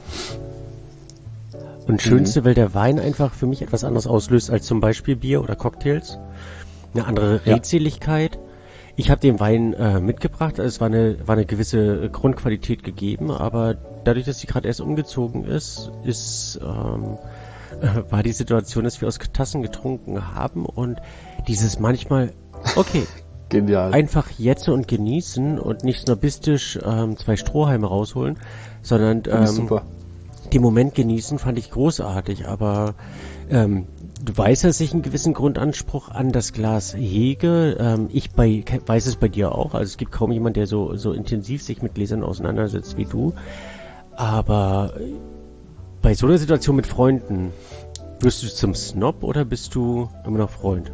Und schönste, weil der Wein einfach für mich etwas anderes auslöst als zum Beispiel Bier oder Cocktails. Eine andere Ja. Redseligkeit. Ich habe den Wein äh, mitgebracht, also es war eine, war eine gewisse Grundqualität gegeben, aber dadurch, dass sie gerade erst umgezogen ist, ist ähm, äh, war die Situation, dass wir aus Tassen getrunken haben und dieses manchmal, okay, Genial. einfach jetzt und genießen und nicht snobistisch ähm, zwei Strohhalme rausholen, sondern Finde ich ähm, super. den Moment genießen fand ich großartig, aber ähm, du weißt, dass ich einen gewissen Grundanspruch an das Glas hege. Ähm, ich bei, weiß es bei dir auch. Also es gibt kaum jemand, der so, so intensiv sich mit Gläsern auseinandersetzt wie du. Aber bei so einer Situation mit Freunden, wirst du zum Snob oder bist du immer noch Freund?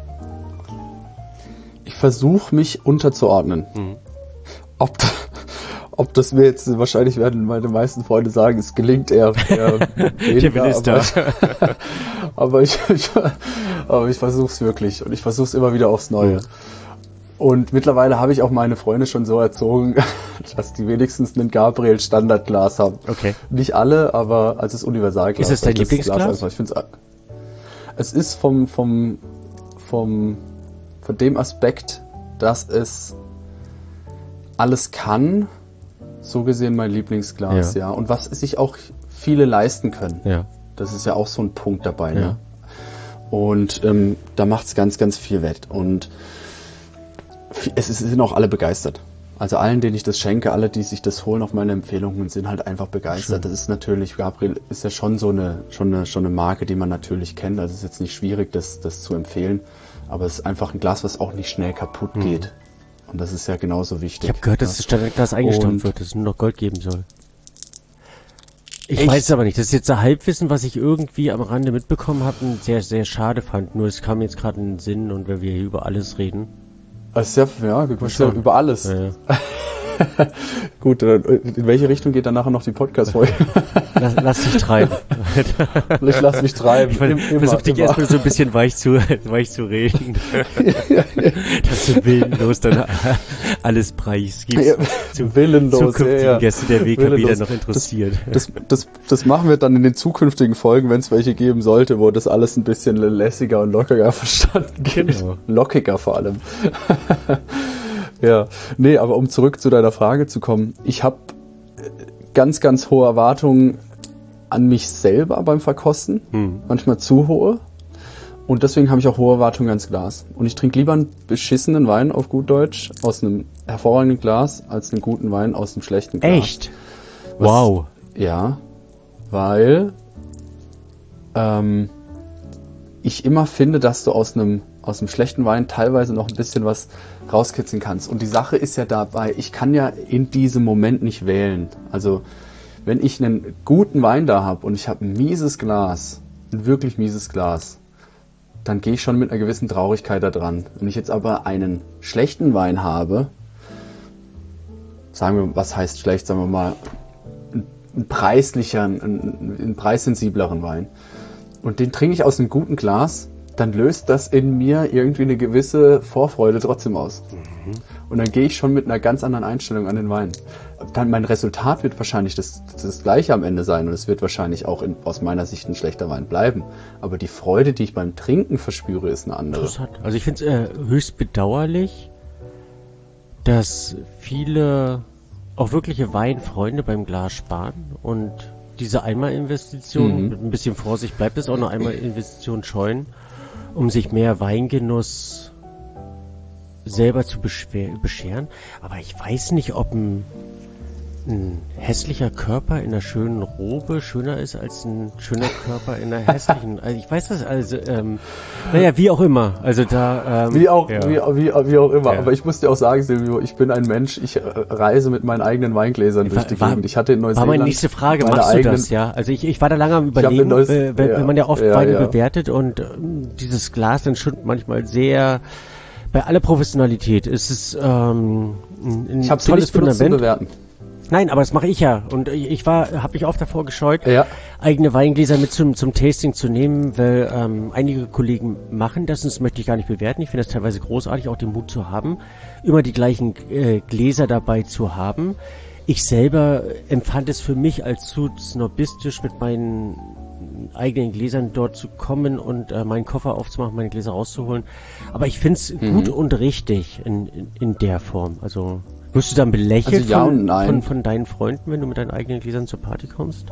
Ich versuche mich unterzuordnen. Mhm. Ob, ob das mir jetzt, wahrscheinlich werden meine meisten Freunde sagen, es gelingt eher, eher weniger, ist da. aber, aber ich, ich, aber ich versuche es wirklich und ich versuche es immer wieder aufs Neue. Mhm. Und mittlerweile habe ich auch meine Freunde schon so erzogen, dass die wenigstens ein Gabriel Standardglas haben. Okay. Nicht alle, aber als das Universalglas. Ist es dein Das Lieblingsglas? Glas einfach, ich find's, es ist vom, vom, vom, von dem Aspekt, dass es alles kann, so gesehen mein Lieblingsglas, ja. Ja. Und was sich auch viele leisten können. Ja. Das ist ja auch so ein Punkt dabei, Ja. ne? Und ähm, da macht's ganz, ganz viel wett. Und es, es sind auch alle begeistert. Also allen, denen ich das schenke, alle, die sich das holen auf meine Empfehlungen, sind halt einfach begeistert. Schön. Das ist natürlich, Gabriel ist ja schon so eine, schon eine, schon eine Marke, die man natürlich kennt. Also es ist jetzt nicht schwierig, das, das zu empfehlen. Aber es ist einfach ein Glas, was auch nicht schnell kaputt Mhm. geht. Und das ist ja genauso wichtig. Ich habe gehört, dass das Standardglas eingestampft Und- wird, dass es nur noch Gold geben soll. Ich Echt? weiß es aber nicht. Das ist jetzt ein Halbwissen, was ich irgendwie am Rande mitbekommen habe und sehr, sehr schade fand. Nur es kam jetzt gerade in den Sinn und wenn wir hier über alles reden. Das ist ja, ja, das ist ja schauen. über alles. Ja, ja. Gut, dann, in welche Richtung geht dann nachher noch die Podcast-Folge? Lass, lass dich treiben. Ich lass mich treiben. Ich versuche dich erstmal so ein bisschen weich zu, weich zu reden. Dass du willenlos dann alles preisgibst. Ja, zu willenlos, zukünftigen ja, ja. Gäste der W K B Willenlos. dann noch interessiert. Das, das, das machen wir dann in den zukünftigen Folgen, wenn es welche geben sollte, wo das alles ein bisschen lässiger und lockiger verstanden geht. Genau. Lockiger vor allem. Ja, nee, aber um zurück zu deiner Frage zu kommen, ich habe ganz, ganz hohe Erwartungen an mich selber beim Verkosten, Hm. manchmal zu hohe. Und deswegen habe ich auch hohe Erwartungen ans Glas. Und ich trinke lieber einen beschissenen Wein auf gut Deutsch aus einem hervorragenden Glas als einen guten Wein aus einem schlechten Glas. Echt? Was- Wow. Ja, weil ähm, ich immer finde, dass du aus einem aus einem schlechten Wein teilweise noch ein bisschen was rauskitzeln kannst. Und die Sache ist ja dabei, ich kann ja in diesem Moment nicht wählen. Also wenn ich einen guten Wein da habe und ich habe ein mieses Glas, ein wirklich mieses Glas, dann gehe ich schon mit einer gewissen Traurigkeit da dran. Wenn ich jetzt aber einen schlechten Wein habe, sagen wir, was heißt schlecht, sagen wir mal, ein, ein preislicher, ein, ein preissensibleren Wein, und den trinke ich aus einem guten Glas, dann löst das in mir irgendwie eine gewisse Vorfreude trotzdem aus. Mhm. Und dann gehe ich schon mit einer ganz anderen Einstellung an den Wein. Dann mein Resultat wird wahrscheinlich das, das gleiche am Ende sein und es wird wahrscheinlich auch in, aus meiner Sicht ein schlechter Wein bleiben. Aber die Freude, die ich beim Trinken verspüre, ist eine andere. Interessant. Also ich finde es äh, höchst bedauerlich, dass viele auch wirkliche Weinfreunde beim Glas sparen und diese Einmalinvestition, mhm. mit ein bisschen Vorsicht bleibt es auch eine Einmalinvestition scheuen, um sich mehr Weingenuss selber zu beschwer- bescheren. Aber ich weiß nicht, ob ein, ein hässlicher Körper in einer schönen Robe schöner ist als ein schöner Körper in einer hässlichen. Also ich weiß das, also ähm, naja, wie auch immer. Also da ähm, wie auch ja. wie, wie, wie auch immer. Ja. Aber ich muss dir auch sagen, Silvio, ich bin ein Mensch. Ich äh, reise mit meinen eigenen Weingläsern durch die war, Gegend. Ich hatte in Neuseeland. War meine nächste Frage. Meine machst du eigenen, das? Ja. Also ich, ich war da lange am Überlegen, Neues, äh, wenn, ja, wenn man ja oft ja, Weine ja. bewertet und ähm, dieses Glas dann schon manchmal sehr. Bei aller Professionalität ist es ähm, ein, ich habe sie nicht benutzt zu bewerten. Nein, aber das mache ich ja. Und ich, ich war, habe mich oft davor gescheut, ja. eigene Weingläser mit zum, zum Tasting zu nehmen, weil ähm, einige Kollegen machen das und das möchte ich gar nicht bewerten. Ich finde das teilweise großartig, auch den Mut zu haben, immer die gleichen äh, Gläser dabei zu haben. Ich selber empfand es für mich als zu snobistisch, mit meinen eigenen Gläsern dort zu kommen und äh, meinen Koffer aufzumachen, meine Gläser rauszuholen. Aber ich finde es mhm. gut und richtig in, in, in der Form. Also wirst du dann belächelt also ja von, und nein. von, von deinen Freunden, wenn du mit deinen eigenen Gläsern zur Party kommst?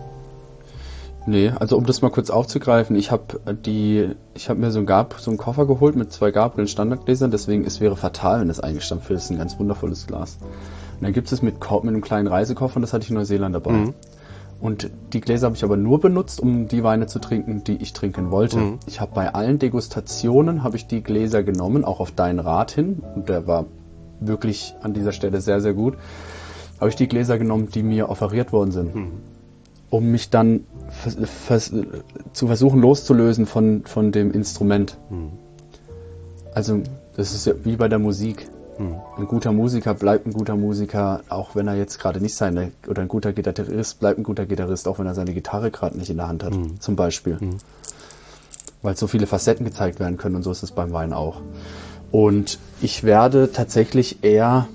Nee, also um das mal kurz aufzugreifen, ich habe die, ich habe mir so einen, Gab, so einen Koffer geholt mit zwei Gabriel Standardgläsern, deswegen es wäre fatal, wenn das eingestampft wird. Das ist ein ganz wundervolles Glas. Und dann gibt es mit, mit einem kleinen Reisekoffer und das hatte ich in Neuseeland dabei. Mhm. Und die Gläser habe ich aber nur benutzt, um die Weine zu trinken, die ich trinken wollte. Mhm. Ich habe bei allen Degustationen habe ich die Gläser genommen, auch auf deinen Rat hin. Und der war wirklich an dieser Stelle sehr, sehr gut. Habe ich die Gläser genommen, die mir offeriert worden sind. Mhm. Um mich dann vers- vers- zu versuchen loszulösen von, von dem Instrument. Mhm. Also das ist ja wie bei der Musik. Ein guter Musiker bleibt ein guter Musiker, auch wenn er jetzt gerade nicht seine, oder ein guter Gitarrist bleibt ein guter Gitarrist, auch wenn er seine Gitarre gerade nicht in der Hand hat, mhm. zum Beispiel. Mhm. Weil so viele Facetten gezeigt werden können und so ist es beim Wein auch. Und ich werde tatsächlich eher,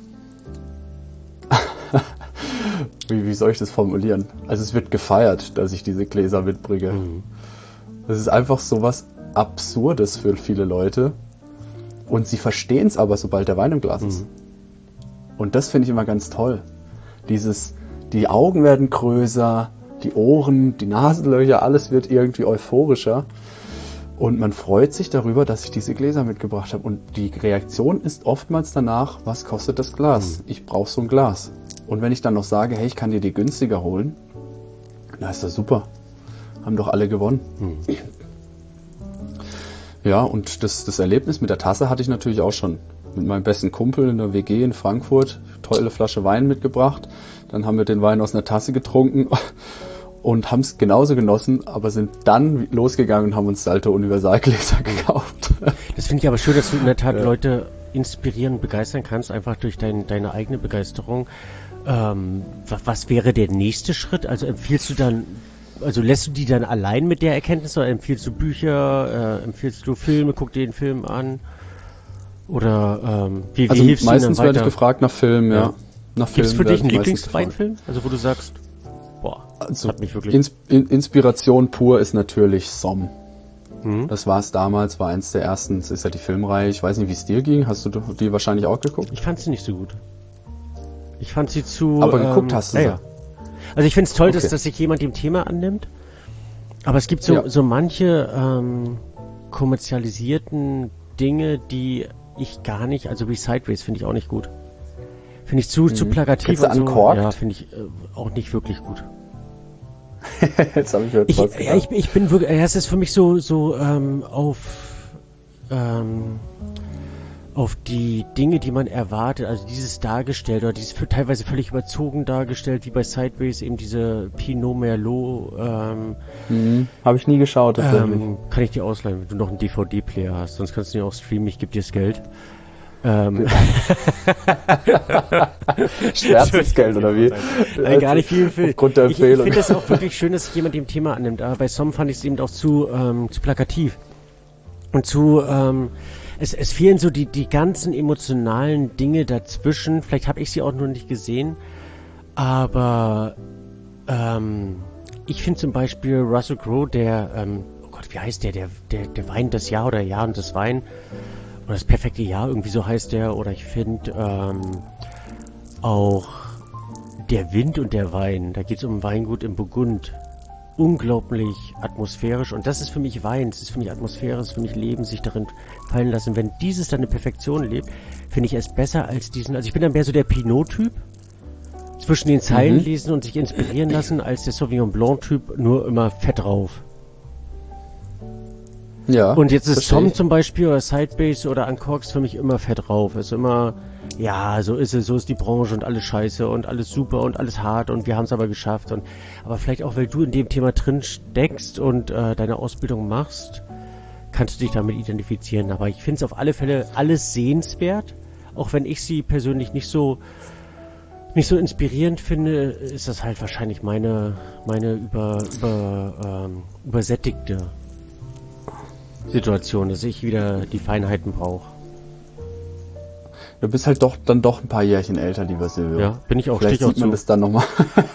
wie, wie soll ich das formulieren? Also es wird gefeiert, dass ich diese Gläser mitbringe. Mhm. Das ist einfach so was Absurdes für viele Leute. Und sie verstehen es aber, sobald der Wein im Glas ist. Mhm. Und das finde ich immer ganz toll. Dieses, die Augen werden größer, die Ohren, die Nasenlöcher, alles wird irgendwie euphorischer. Und man freut sich darüber, dass ich diese Gläser mitgebracht habe. Und die Reaktion ist oftmals danach, was kostet das Glas? Mhm. Ich brauche so ein Glas. Und wenn ich dann noch sage, hey, ich kann dir die günstiger holen, na ist das super. Haben doch alle gewonnen. Mhm. Ja, und das, das Erlebnis mit der Tasse hatte ich natürlich auch schon. Mit meinem besten Kumpel in der W G in Frankfurt. Tolle Flasche Wein mitgebracht. Dann haben wir den Wein aus einer Tasse getrunken und haben es genauso genossen, aber sind dann losgegangen und haben uns Salto Universalgläser gekauft. Das finde ich aber schön, dass du in der Tat ja. Leute inspirieren und begeistern kannst, einfach durch dein, deine eigene Begeisterung. Ähm, was, was wäre der nächste Schritt? Also empfiehlst du dann... Also lässt du die dann allein mit der Erkenntnis oder empfiehlst du Bücher, äh, empfiehlst du Filme, guck dir den Film an oder ähm, wie, wie also hilfst du ihnen meistens werde ich gefragt nach Filmen, ja. ja. Nach Gibt es für dich einen Lieblingsweinfilm? Also wo du sagst, boah, also hat mich wirklich... Ins- Inspiration pur ist natürlich Somm. Mhm. Das war es damals, war eins der ersten, das ist ja die Filmreihe. Ich weiß nicht, wie es dir ging. Hast du die wahrscheinlich auch geguckt? Ich fand sie nicht so gut. Ich fand sie zu... Aber geguckt ähm, hast du ja, sie? Ja. Also ich finde es toll, Okay. dass, dass sich jemand dem Thema annimmt, aber es gibt so, Ja. so manche ähm, kommerzialisierten Dinge, die ich gar nicht, also wie Sideways finde ich auch nicht gut. Finde ich zu, zu plakativ Kennst du und so. Uncorked? Ja, finde ich äh, auch nicht wirklich gut. Jetzt habe ich gehört, Ich, was ja, ich, ich bin wirklich, ja, es ist für mich so, so ähm, auf ähm, auf die Dinge, die man erwartet, also dieses dargestellt oder dieses für, teilweise völlig überzogen dargestellt, wie bei Sideways eben diese Pinot Merlot. Ähm, Mhm. Habe ich nie geschaut, tatsächlich. ähm, kann ich dir ausleihen, wenn du noch einen D V D-Player hast, sonst kannst du ihn auch streamen, ich gebe dir das Geld. Ähm, Schmerzensgeld oder wie? Nein, gar nicht viel. viel. Aufgrund der ich ich Empfehlung. finde es auch wirklich schön, dass sich jemand dem Thema annimmt, aber bei Som fand ich es eben auch zu, ähm, zu plakativ. Und zu, ähm, es, es fehlen so die, die ganzen emotionalen Dinge dazwischen. Vielleicht habe ich sie auch noch nicht gesehen, aber ähm, ich finde zum Beispiel Russell Crowe, der, ähm, oh Gott, wie heißt der, der, der, der Wein des Jahr oder Jahr und das Wein oder das perfekte Jahr, irgendwie so heißt der. Oder ich finde ähm, auch Der Wind und der Wein, da geht es um Weingut im Burgund. Unglaublich atmosphärisch und das ist für mich Wein, das ist für mich Atmosphäre, das ist für mich Leben, sich darin fallen lassen. Wenn dieses dann eine Perfektion lebt, finde ich es besser als diesen, also ich bin dann mehr so der Pinot-Typ, zwischen den Zeilen mhm. lesen und sich inspirieren lassen, als der Sauvignon Blanc-Typ, nur immer fett drauf. Ja. Und jetzt ist Tom zum Beispiel oder Sidebase oder Uncorks für mich immer fett drauf, ist immer, ja, so ist es, so ist die Branche und alles scheiße und alles super und alles hart und wir haben es aber geschafft. Und aber vielleicht auch, weil du in dem Thema drin steckst und äh, deine Ausbildung machst, kannst du dich damit identifizieren. Aber ich finde es auf alle Fälle alles sehenswert, auch wenn ich sie persönlich nicht so nicht so inspirierend finde, ist das halt wahrscheinlich meine meine über über ähm, übersättigte Situation, dass ich wieder die Feinheiten brauche. Du bist halt doch dann doch ein paar Jährchen älter, lieber Silvio. Ja, bin ich auch. Vielleicht sieht man das dann nochmal.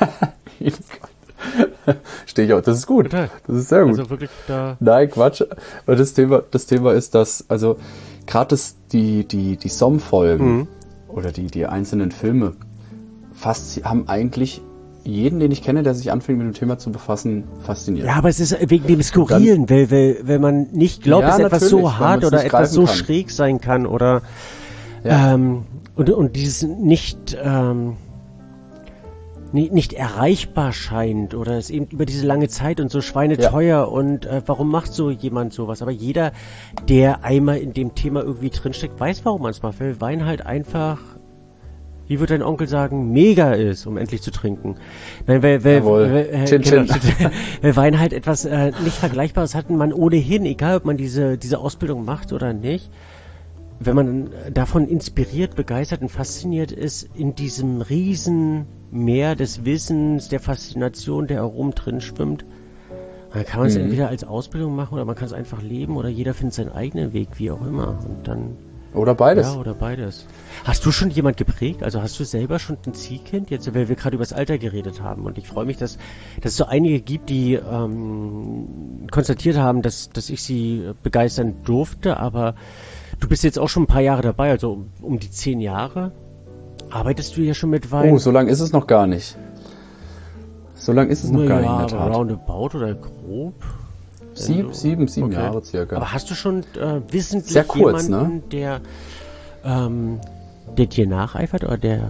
Stehe ich auch. Das ist gut. Total. Das ist sehr gut. Also wirklich da. Nein, Quatsch. Aber das Thema, das Thema ist, dass, also, gerade das, die, die, die Som-Folgen mhm. oder die, die einzelnen Filme fast haben eigentlich jeden, den ich kenne, der sich anfängt mit dem Thema zu befassen, fasziniert. Ja, aber es ist wegen dem Skurrilen, weil, weil, weil man nicht glaubt, ja, dass etwas so hart oder etwas so kann. schräg sein kann oder ja. ähm, und, und dieses nicht ähm, nicht, nicht erreichbar scheint oder es eben über diese lange Zeit und so schweineteuer ja. und äh, warum macht so jemand sowas? Aber jeder, der einmal in dem Thema irgendwie drinsteckt, weiß, warum man es macht, weil Wein halt einfach, wie würde dein Onkel sagen, mega ist, um endlich zu trinken. Nein, weil, weil, weil, äh, chin, genau, chin. weil Wein halt etwas äh, nicht Vergleichbares hat, man ohnehin, egal ob man diese diese Ausbildung macht oder nicht, wenn man davon inspiriert, begeistert und fasziniert ist, in diesem riesen Meer des Wissens, der Faszination, der herum drin schwimmt, dann kann man es mhm. entweder als Ausbildung machen oder man kann es einfach leben oder jeder findet seinen eigenen Weg, wie auch immer. Und dann Oder beides. Ja, oder beides. Hast du schon jemand geprägt? Also hast du selber schon ein Ziehkind? Jetzt, weil wir gerade über das Alter geredet haben. Und ich freue mich, dass, dass es so einige gibt, die ähm, konstatiert haben, dass, dass ich sie begeistern durfte. Aber du bist jetzt auch schon ein paar Jahre dabei, also um, um die zehn Jahre. Arbeitest du ja schon mit Wein? Oh, so lang ist es noch gar nicht. So lang ist es noch gar nicht in der Tat. Roundabout oder grob? Sieben, sieben, sieben okay. Jahre circa. Aber hast du schon äh, wissentlich Sehr kurz, jemanden, ne? der, ähm, der dir nacheifert oder der?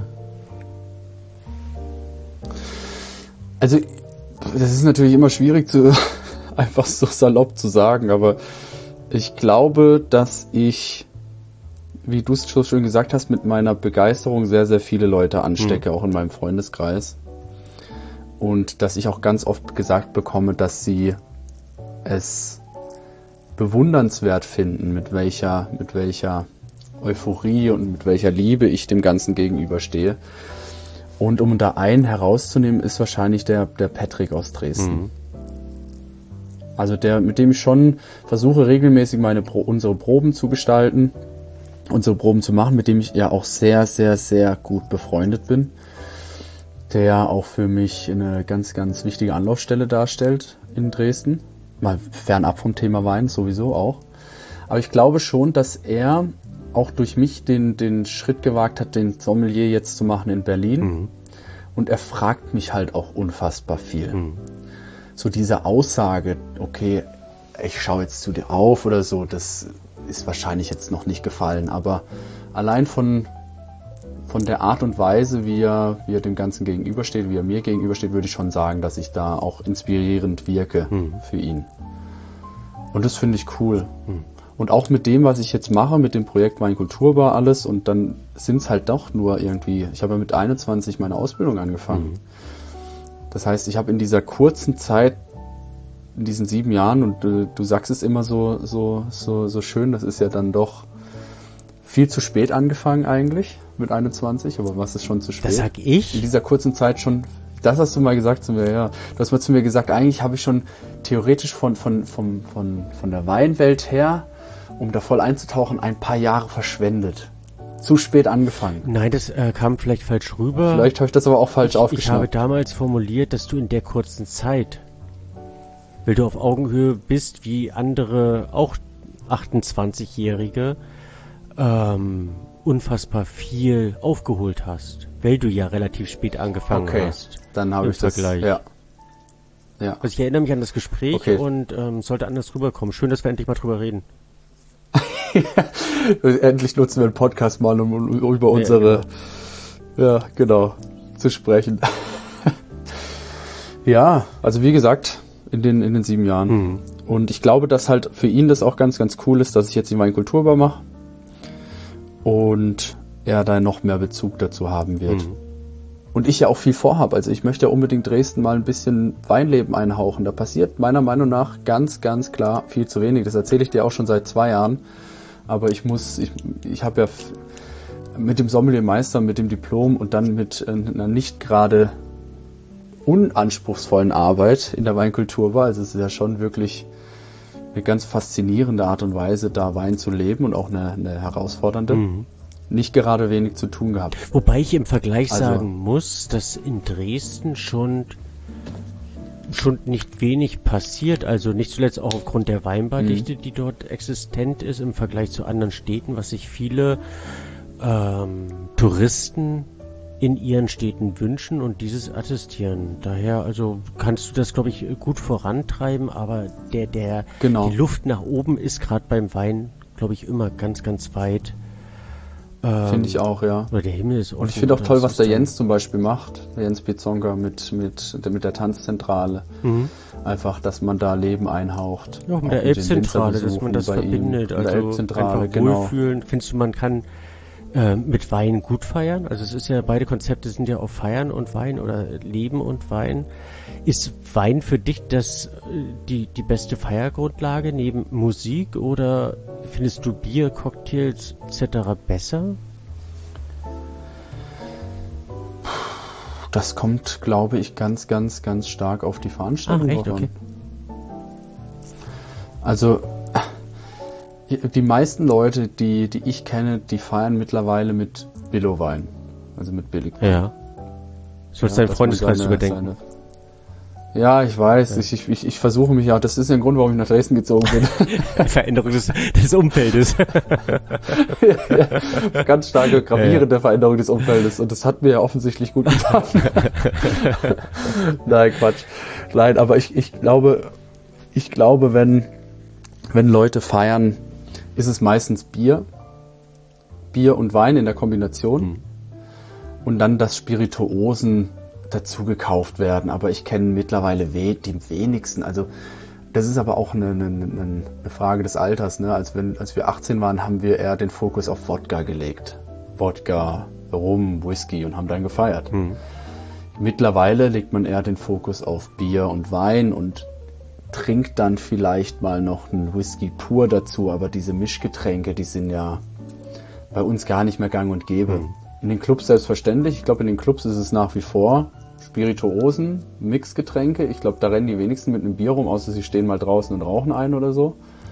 Also, das ist natürlich immer schwierig zu einfach so salopp zu sagen, aber ich glaube, dass ich, wie du es so schön gesagt hast, mit meiner Begeisterung sehr, sehr viele Leute anstecke, mhm. auch in meinem Freundeskreis. Und dass ich auch ganz oft gesagt bekomme, dass sie es bewundernswert finden, mit welcher, mit welcher Euphorie und mit welcher Liebe ich dem Ganzen gegenüberstehe. Und um da einen herauszunehmen, ist wahrscheinlich der, der Patrick aus Dresden. Mhm. Also der, mit dem ich schon versuche, regelmäßig meine Pro, unsere Proben zu gestalten, unsere Proben zu machen, mit dem ich ja auch sehr, sehr, sehr gut befreundet bin. Der auch für mich eine ganz, ganz wichtige Anlaufstelle darstellt in Dresden. Mal fernab vom Thema Wein sowieso auch. Aber ich glaube schon, dass er auch durch mich den, den Schritt gewagt hat, den Sommelier jetzt zu machen in Berlin. Mhm. Und er fragt mich halt auch unfassbar viel. Mhm. So diese Aussage, okay, ich schaue jetzt zu dir auf oder so, das ist wahrscheinlich jetzt noch nicht gefallen. Aber allein von, von der Art und Weise, wie er, wie er dem Ganzen gegenübersteht, wie er mir gegenübersteht, würde ich schon sagen, dass ich da auch inspirierend wirke hm. für ihn. Und das finde ich cool. Hm. Und auch mit dem, was ich jetzt mache, mit dem Projekt Weinkulturbar alles, und dann sind es halt doch nur irgendwie, ich habe ja mit einundzwanzig meine Ausbildung angefangen. Hm. Das heißt, ich habe in dieser kurzen Zeit, in diesen sieben Jahren, und du, du sagst es immer so, so, so, so schön, das ist ja dann doch viel zu spät angefangen eigentlich, mit einundzwanzig, aber was ist schon zu spät? Das sag ich? In dieser kurzen Zeit schon, das hast du mal gesagt zu mir, ja. Du hast mal zu mir gesagt, eigentlich habe ich schon theoretisch von, von, von, von, von der Weinwelt her um da voll einzutauchen, ein paar Jahre verschwendet. Zu spät angefangen. Nein, das äh, kam vielleicht falsch rüber. Vielleicht habe ich das aber auch falsch ich, aufgeschnappt. Ich habe damals formuliert, dass du in der kurzen Zeit, weil du auf Augenhöhe bist, wie andere, auch achtundzwanzigjährige, ähm, unfassbar viel aufgeholt hast, weil du ja relativ spät angefangen okay. hast. Dann habe ich das, Vergleich. ja. ja. Also ich erinnere mich an das Gespräch okay. und ähm, sollte anders rüberkommen. Schön, dass wir endlich mal drüber reden. Endlich nutzen wir einen Podcast mal, um, um über unsere, ja, genau, zu sprechen. Ja, also wie gesagt, in den, in den sieben Jahren. Mhm. Und ich glaube, dass halt für ihn das auch ganz, ganz cool ist, dass ich jetzt den Weinkulturbar mache und er da noch mehr Bezug dazu haben wird. Mhm. Und ich ja auch viel vorhabe. Also ich möchte ja unbedingt Dresden mal ein bisschen Weinleben einhauchen. Da passiert meiner Meinung nach ganz, ganz klar viel zu wenig. Das erzähle ich dir auch schon seit zwei Jahren. Aber ich muss, ich, ich habe ja mit dem Sommeliermeister, mit dem Diplom und dann mit einer nicht gerade unanspruchsvollen Arbeit in der Weinkulturbar, also es ist ja schon wirklich eine ganz faszinierende Art und Weise, da Wein zu leben und auch eine, eine herausfordernde, mhm. nicht gerade wenig zu tun gehabt. Wobei ich im Vergleich also, sagen muss, dass in Dresden schon schon nicht wenig passiert, also nicht zuletzt auch aufgrund der Weinbardichte, mhm. die dort existent ist im Vergleich zu anderen Städten, was sich viele ähm, Touristen in ihren Städten wünschen und dieses attestieren. Daher, also kannst du das, glaube ich, gut vorantreiben, aber der, der, genau. die Luft nach oben ist gerade beim Wein, glaube ich, immer ganz, ganz weit. Ähm, finde ich auch, ja. Oder der Himmel ist offen. Und ich finde auch toll, was der Jens zum Beispiel macht, der Jens Bizonga mit, mit, mit der Tanzzentrale. Mhm. Einfach, dass man da Leben einhaucht. Ja, auch mit der Elbzentrale, dass man das verbindet. Also der Elbzentrale, einfach genau. wohlfühlen. Findest du, man kann äh, mit Wein gut feiern? Also es ist ja, beide Konzepte sind ja auf Feiern und Wein oder Leben und Wein. Ist Wein für dich das die, die beste Feiergrundlage neben Musik oder findest du Bier, Cocktails et cetera besser? Das kommt, glaube ich, ganz, ganz, ganz stark auf die Veranstaltung Ach, echt? Okay. Also die meisten Leute, die, die ich kenne, die feiern mittlerweile mit Billo-Wein, also mit Billigwein. Ja. Sollst ja, deinen Freundeskreis überdenken. Seine, Ja, ich weiß. Ja. Ich, ich, ich versuche mich ja. Das ist ja ein Grund, warum ich nach Dresden gezogen bin. Veränderung des, des Umfeldes. ja, ganz starke, gravierende ja. Veränderung des Umfeldes. Und das hat mir ja offensichtlich gut getan. Nein, Quatsch. Nein, aber ich, ich glaube, ich glaube, wenn, wenn Leute feiern, ist es meistens Bier. Bier und Wein in der Kombination. Mhm. Und dann das Spirituosen dazu gekauft werden, aber ich kenne mittlerweile we- die wenigsten, also das ist aber auch eine, eine, eine Frage des Alters, ne? Als, wenn, als wir achtzehn waren, haben wir eher den Fokus auf Wodka gelegt. Wodka, Rum, Whisky und haben dann gefeiert. Hm. Mittlerweile legt man eher den Fokus auf Bier und Wein und trinkt dann vielleicht mal noch einen Whisky pur dazu, aber diese Mischgetränke, die sind ja bei uns gar nicht mehr gang und gäbe. Hm. In den Clubs selbstverständlich. Ich glaube, in den Clubs ist es nach wie vor Spirituosen, Mixgetränke. Ich glaube, da rennen die wenigsten mit einem Bier rum, außer sie stehen mal draußen und rauchen ein oder so.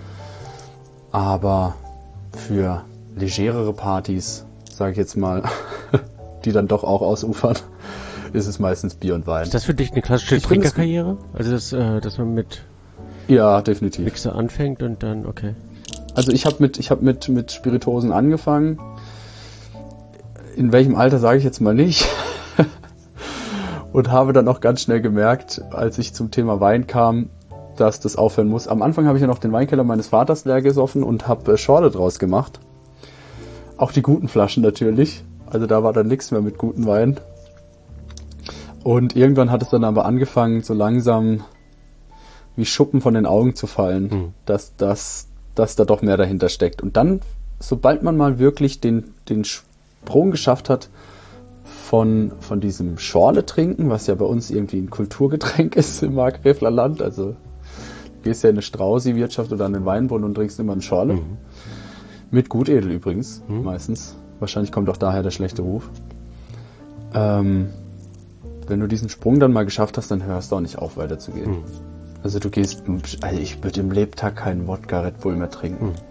Aber für legerere Partys, sage ich jetzt mal, die dann doch auch ausufern, ist es meistens Bier und Wein. Ist das für dich eine klassische Trinkerkarriere? Also, dass, äh, dass man mit ja, definitiv. Mixer anfängt und dann, okay. Also ich habe mit, ich hab mit, mit Spirituosen angefangen. In welchem Alter sage ich jetzt mal nicht. Und habe dann auch ganz schnell gemerkt, als ich zum Thema Wein kam, dass das aufhören muss. Am Anfang habe ich ja noch den Weinkeller meines Vaters leer gesoffen und habe äh, Schorle draus gemacht. Auch die guten Flaschen natürlich. Also da war dann nichts mehr mit guten Wein. Und irgendwann hat es dann aber angefangen, so langsam wie Schuppen von den Augen zu fallen, mhm. dass, dass, dass da doch mehr dahinter steckt. Und dann, sobald man mal wirklich den, den Sprung geschafft hat von, von diesem Schorle trinken, was ja bei uns irgendwie ein Kulturgetränk ist im Markgräfler Land, also du gehst ja in eine Straußi-Wirtschaft oder an den Weinbrunnen und trinkst immer einen Schorle. Mhm. Mit Gutedel übrigens, mhm. meistens. Wahrscheinlich kommt auch daher der schlechte Ruf. Ähm, wenn du diesen Sprung dann mal geschafft hast, dann hörst du auch nicht auf, weiterzugehen. Mhm. Also du gehst, also ich würde im Lebtag keinen Wodka Red Bull mehr trinken. Mhm.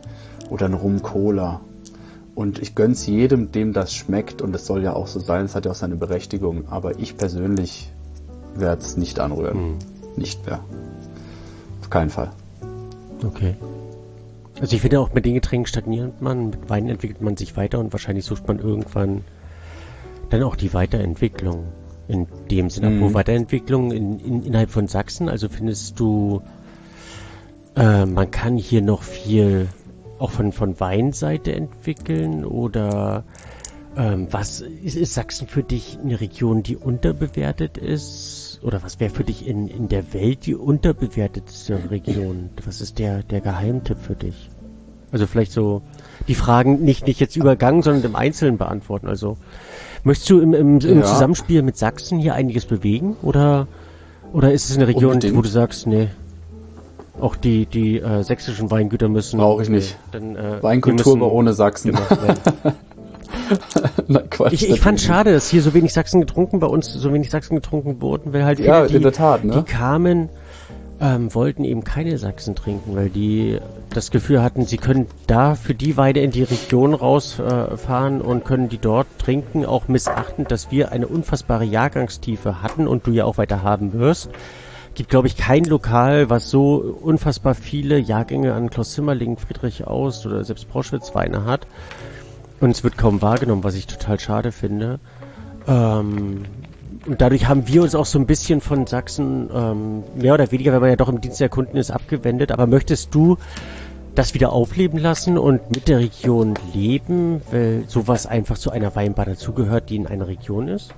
oder ein Rum-Cola. Und ich gönn's jedem, dem das schmeckt, und das soll ja auch so sein, es hat ja auch seine Berechtigung, aber ich persönlich werde es nicht anrühren. Hm. Nicht mehr. Auf keinen Fall. Okay. Also ich finde auch, mit den Getränken stagniert man, mit Wein entwickelt man sich weiter und wahrscheinlich sucht man irgendwann dann auch die Weiterentwicklung. In dem Sinne, mhm. wo Weiterentwicklung in, in, innerhalb von Sachsen, also findest du, äh, man kann hier noch viel auch von, von Weinseite entwickeln, oder ähm, was ist, ist Sachsen für dich eine Region, die unterbewertet ist, oder was wäre für dich in, in der Welt die unterbewertetste Region? Was ist der, der Geheimtipp für dich? Also vielleicht so die Fragen nicht, nicht jetzt übergangen, sondern im Einzelnen beantworten. Also möchtest du im, im, im ja. Zusammenspiel mit Sachsen hier einiges bewegen, oder, oder ist es eine Region, Unbedingt. wo du sagst, nee, auch die, die äh, sächsischen Weingüter müssen... Brauche ich nicht. Dann, äh, Weinkultur aber ohne Sachsen. Nein, Quatsch, ich ich fand schade, dass hier so wenig Sachsen getrunken, bei uns so wenig Sachsen getrunken wurden, weil halt viele, ja, die, in der Tat, ne? die kamen, ähm, wollten eben keine Sachsen trinken, weil die das Gefühl hatten, sie können da für die Weide in die Region rausfahren äh, und können die dort trinken, auch missachtend, dass wir eine unfassbare Jahrgangstiefe hatten und du ja auch weiter haben wirst. Gibt, glaube ich, kein Lokal, was so unfassbar viele Jahrgänge an Klaus Zimmerling, Friedrich Aust oder selbst Proschwitz Weine hat. Und es wird kaum wahrgenommen, was ich total schade finde. Ähm, und dadurch haben wir uns auch so ein bisschen von Sachsen, ähm, mehr oder weniger, wenn man ja doch im Dienst der Kunden ist, abgewendet. Aber möchtest du das wieder aufleben lassen und mit der Region leben, weil sowas einfach zu einer Weinbar dazugehört, die in einer Region ist?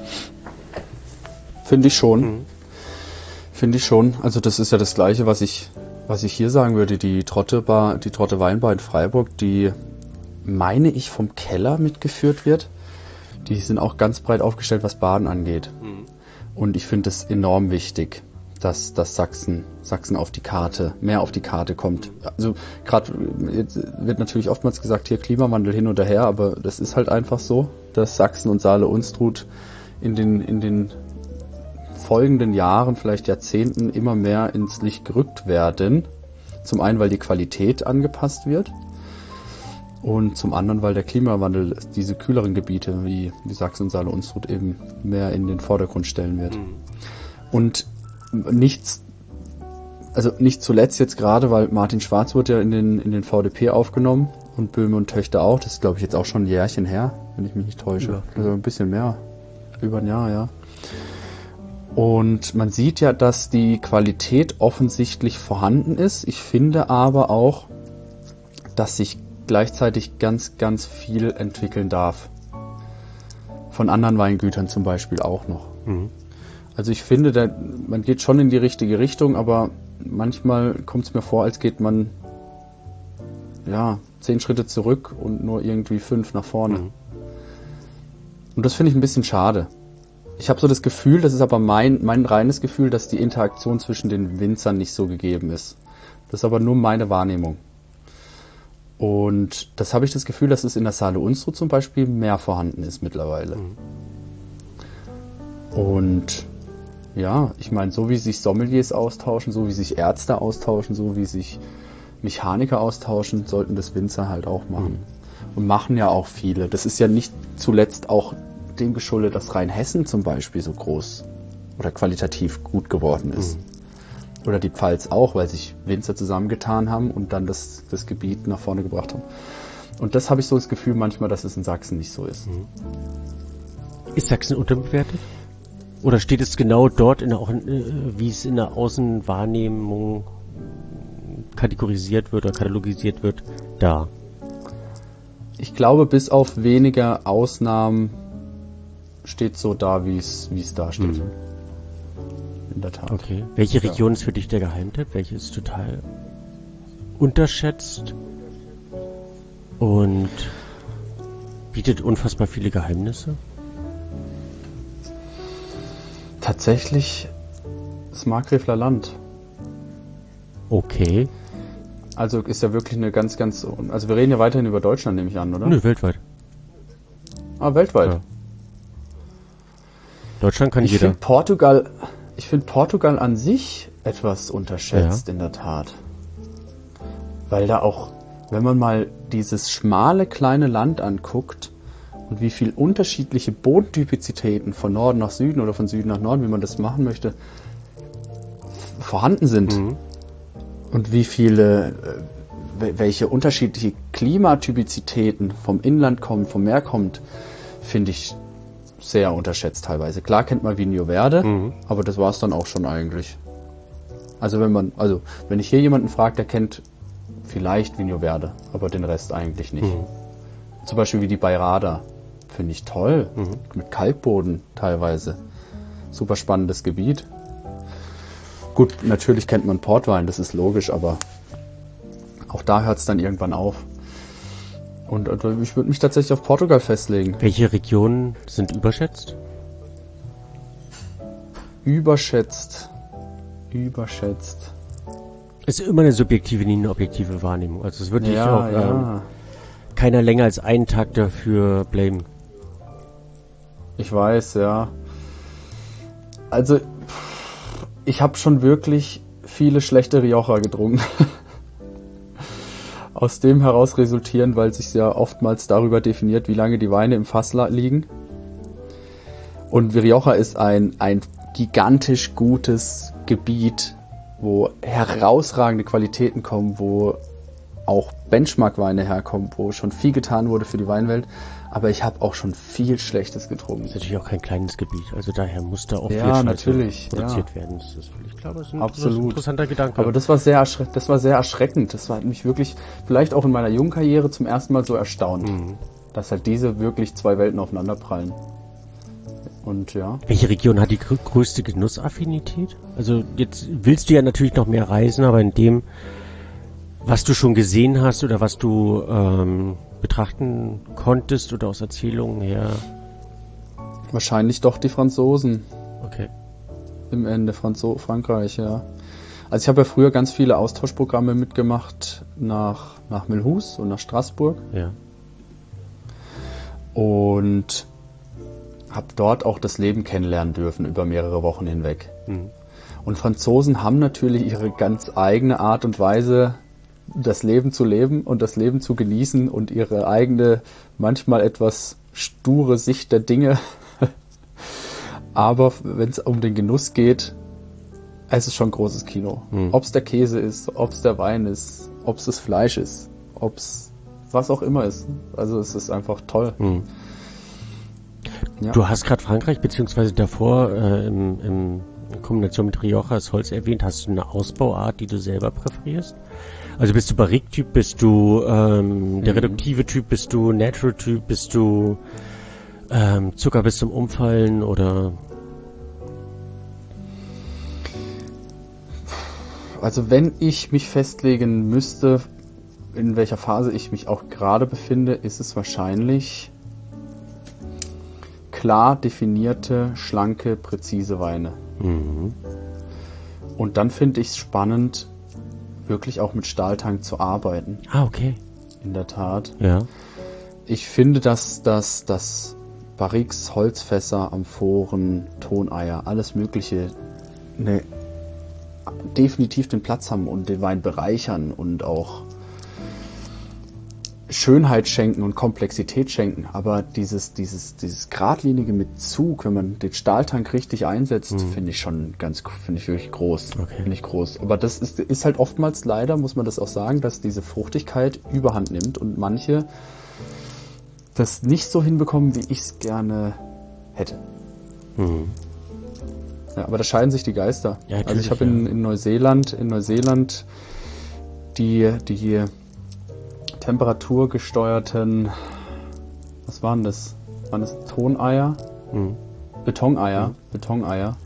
Finde ich schon. Mhm. Finde ich schon. Also das ist ja das Gleiche, was ich, was ich hier sagen würde. Die Trotte Bar, die Trotte Weinbar in Freiburg, die, meine ich, vom Keller mitgeführt wird. Die sind auch ganz breit aufgestellt, was Baden angeht. Mhm. Und ich finde es enorm wichtig, dass, dass Sachsen, Sachsen auf die Karte, mehr auf die Karte kommt. Also gerade wird natürlich oftmals gesagt, hier Klimawandel hin und her, aber das ist halt einfach so, dass Sachsen und Saale-Unstrut in den, in den folgenden Jahren, vielleicht Jahrzehnten, immer mehr ins Licht gerückt werden. Zum einen, weil die Qualität angepasst wird, und zum anderen, weil der Klimawandel diese kühleren Gebiete wie, wie Sachsen und Saale-Unstrut eben mehr in den Vordergrund stellen wird. Mhm. Und nichts, also nicht zuletzt jetzt gerade, weil Martin Schwarz wurde ja in den, in den V D P aufgenommen und Böhme und Töchter auch. Das ist, glaube ich, jetzt auch schon ein Jährchen her, wenn ich mich nicht täusche. Ja. Also ein bisschen mehr. Über ein Jahr, ja. Und man sieht ja, dass die Qualität offensichtlich vorhanden ist. Ich finde aber auch, dass sich gleichzeitig ganz, ganz viel entwickeln darf. Von anderen Weingütern zum Beispiel auch noch. Mhm. Also ich finde, da, man geht schon in die richtige Richtung, aber manchmal kommt es mir vor, als geht man ja zehn Schritte zurück und nur irgendwie fünf nach vorne. Mhm. Und das finde ich ein bisschen schade. Ich habe so das Gefühl, das ist aber mein, mein reines Gefühl, dass die Interaktion zwischen den Winzern nicht so gegeben ist. Das ist aber nur meine Wahrnehmung. Und das habe ich das Gefühl, dass es in der Saale-Unstrut zum Beispiel mehr vorhanden ist mittlerweile. Mhm. Und ja, ich meine, so wie sich Sommeliers austauschen, so wie sich Ärzte austauschen, so wie sich Mechaniker austauschen, sollten das Winzer halt auch machen. Mhm. Und machen ja auch viele. Das ist ja nicht zuletzt auch dem geschuldet, dass Rheinhessen zum Beispiel so groß oder qualitativ gut geworden ist. Mhm. Oder die Pfalz auch, weil sich Winzer zusammengetan haben und dann das, das Gebiet nach vorne gebracht haben. Und das habe ich so das Gefühl manchmal, dass es in Sachsen nicht so ist. Mhm. Ist Sachsen unterbewertet? Oder steht es genau dort, in der, auch in, wie es in der Außenwahrnehmung kategorisiert wird oder katalogisiert wird, da? Ich glaube, bis auf weniger Ausnahmen steht so da, wie es wie es da steht. Mhm. In der Tat. Okay. Welche Region ja. ist für dich der Geheimtipp? Welche ist total unterschätzt und bietet unfassbar viele Geheimnisse? Tatsächlich das Markgräfler Land. Okay. Also ist ja wirklich eine ganz, ganz... Also wir reden ja weiterhin über Deutschland, nehme ich an, oder? Nö, weltweit. Ah, weltweit. Ja. Deutschland kann ich jeder. Find Portugal, ich finde Portugal an sich etwas unterschätzt, ja. In der Tat. Weil da auch wenn man mal dieses schmale kleine Land anguckt und wie viel unterschiedliche Bodentypizitäten von Norden nach Süden oder von Süden nach Norden, wie man das machen möchte, vorhanden sind. Mhm. Und wie viele, welche unterschiedliche Klimatypizitäten vom Inland kommen, vom Meer kommt, finde ich sehr unterschätzt teilweise. Klar kennt man Vinho Verde, mhm. aber das war es dann auch schon eigentlich. Also wenn man, also wenn ich hier jemanden frage, der kennt vielleicht Vinho Verde, aber den Rest eigentlich nicht. Mhm. Zum Beispiel wie die Bairrada, finde ich toll, mhm. mit Kalkboden teilweise. Super spannendes Gebiet. Gut, natürlich kennt man Portwein, das ist logisch, aber auch da hört es dann irgendwann auf. Und also ich würde mich tatsächlich auf Portugal festlegen. Welche Regionen sind überschätzt? Überschätzt. Überschätzt. Ist immer eine subjektive, nie eine objektive Wahrnehmung. Also es ist wirklich ja, auch ja. ähm, keiner länger als einen Tag dafür blamen. Ich weiß, ja. Also ich habe schon wirklich viele schlechte Rioja getrunken. Aus dem heraus resultieren, weil sich ja oftmals darüber definiert, wie lange die Weine im Fass liegen. Und Rioja ist ein, ein gigantisch gutes Gebiet, wo herausragende Qualitäten kommen, wo auch Benchmark-Weine herkommen, wo schon viel getan wurde für die Weinwelt. Aber ich habe auch schon viel Schlechtes getrunken. Das ist natürlich auch kein kleines Gebiet, also daher muss da auch ja, viel Scheiße natürlich, produziert ja. werden. Das ist völlig klar, das ist ein Absolut. interessanter Gedanke. Aber das war sehr erschre- das war sehr erschreckend. Das war mich wirklich, vielleicht auch in meiner jungen Karriere zum ersten Mal so erstaunt, mhm. dass halt diese wirklich zwei Welten aufeinanderprallen. Und ja. Welche Region hat die gr- größte Genussaffinität? Also jetzt willst du ja natürlich noch mehr reisen, aber in dem, was du schon gesehen hast oder was du ähm, betrachten konntest oder aus Erzählungen her? Wahrscheinlich doch die Franzosen. Okay. Im Ende Franzo- Frankreich, ja. Also ich habe ja früher ganz viele Austauschprogramme mitgemacht nach, nach Mulhouse und nach Straßburg. Ja. Und habe dort auch das Leben kennenlernen dürfen über mehrere Wochen hinweg. Mhm. Und Franzosen haben natürlich ihre ganz eigene Art und Weise, das Leben zu leben und das Leben zu genießen und ihre eigene, manchmal etwas sture Sicht der Dinge. Aber wenn es um den Genuss geht, es ist schon ein großes Kino. Mhm. Ob es der Käse ist, ob es der Wein ist, ob es das Fleisch ist, ob es was auch immer ist. Also es ist einfach toll. Mhm. Ja. Du hast gerade Frankreich, beziehungsweise davor äh, im, im, in Kombination mit Rioja das Holz erwähnt. Hast du eine Ausbauart, die du selber präferierst? Also bist du Barrique-Typ, bist du ähm, der mhm. reduktive Typ, bist du Natural-Typ, bist du ähm, Zucker bis zum Umfallen oder? Also wenn ich mich festlegen müsste, in welcher Phase ich mich auch gerade befinde, ist es wahrscheinlich klar definierte, schlanke, präzise Weine. Mhm. Und dann finde ich es spannend, wirklich auch mit Stahltank zu arbeiten. Ah, okay. In der Tat. Ja. Ich finde, dass, dass, dass Barriques, Holzfässer, Amphoren, Toneier, alles Mögliche eine, definitiv den Platz haben und den Wein bereichern und auch Schönheit schenken und Komplexität schenken. Aber dieses, dieses, dieses geradlinige mit Zug, wenn man den Stahltank richtig einsetzt, mhm. finde ich schon ganz, finde ich wirklich groß. Okay. Finde ich groß. Aber das ist, ist halt oftmals leider, muss man das auch sagen, dass diese Fruchtigkeit Überhand nimmt und manche das nicht so hinbekommen, wie ich es gerne hätte. Mhm. Ja, aber da scheiden sich die Geister. Ja, also ich habe ja. in, in Neuseeland, in Neuseeland die, die temperaturgesteuerten, was waren das? Waren das Toneier? Mhm. Betoneier. Mhm. Betoneier.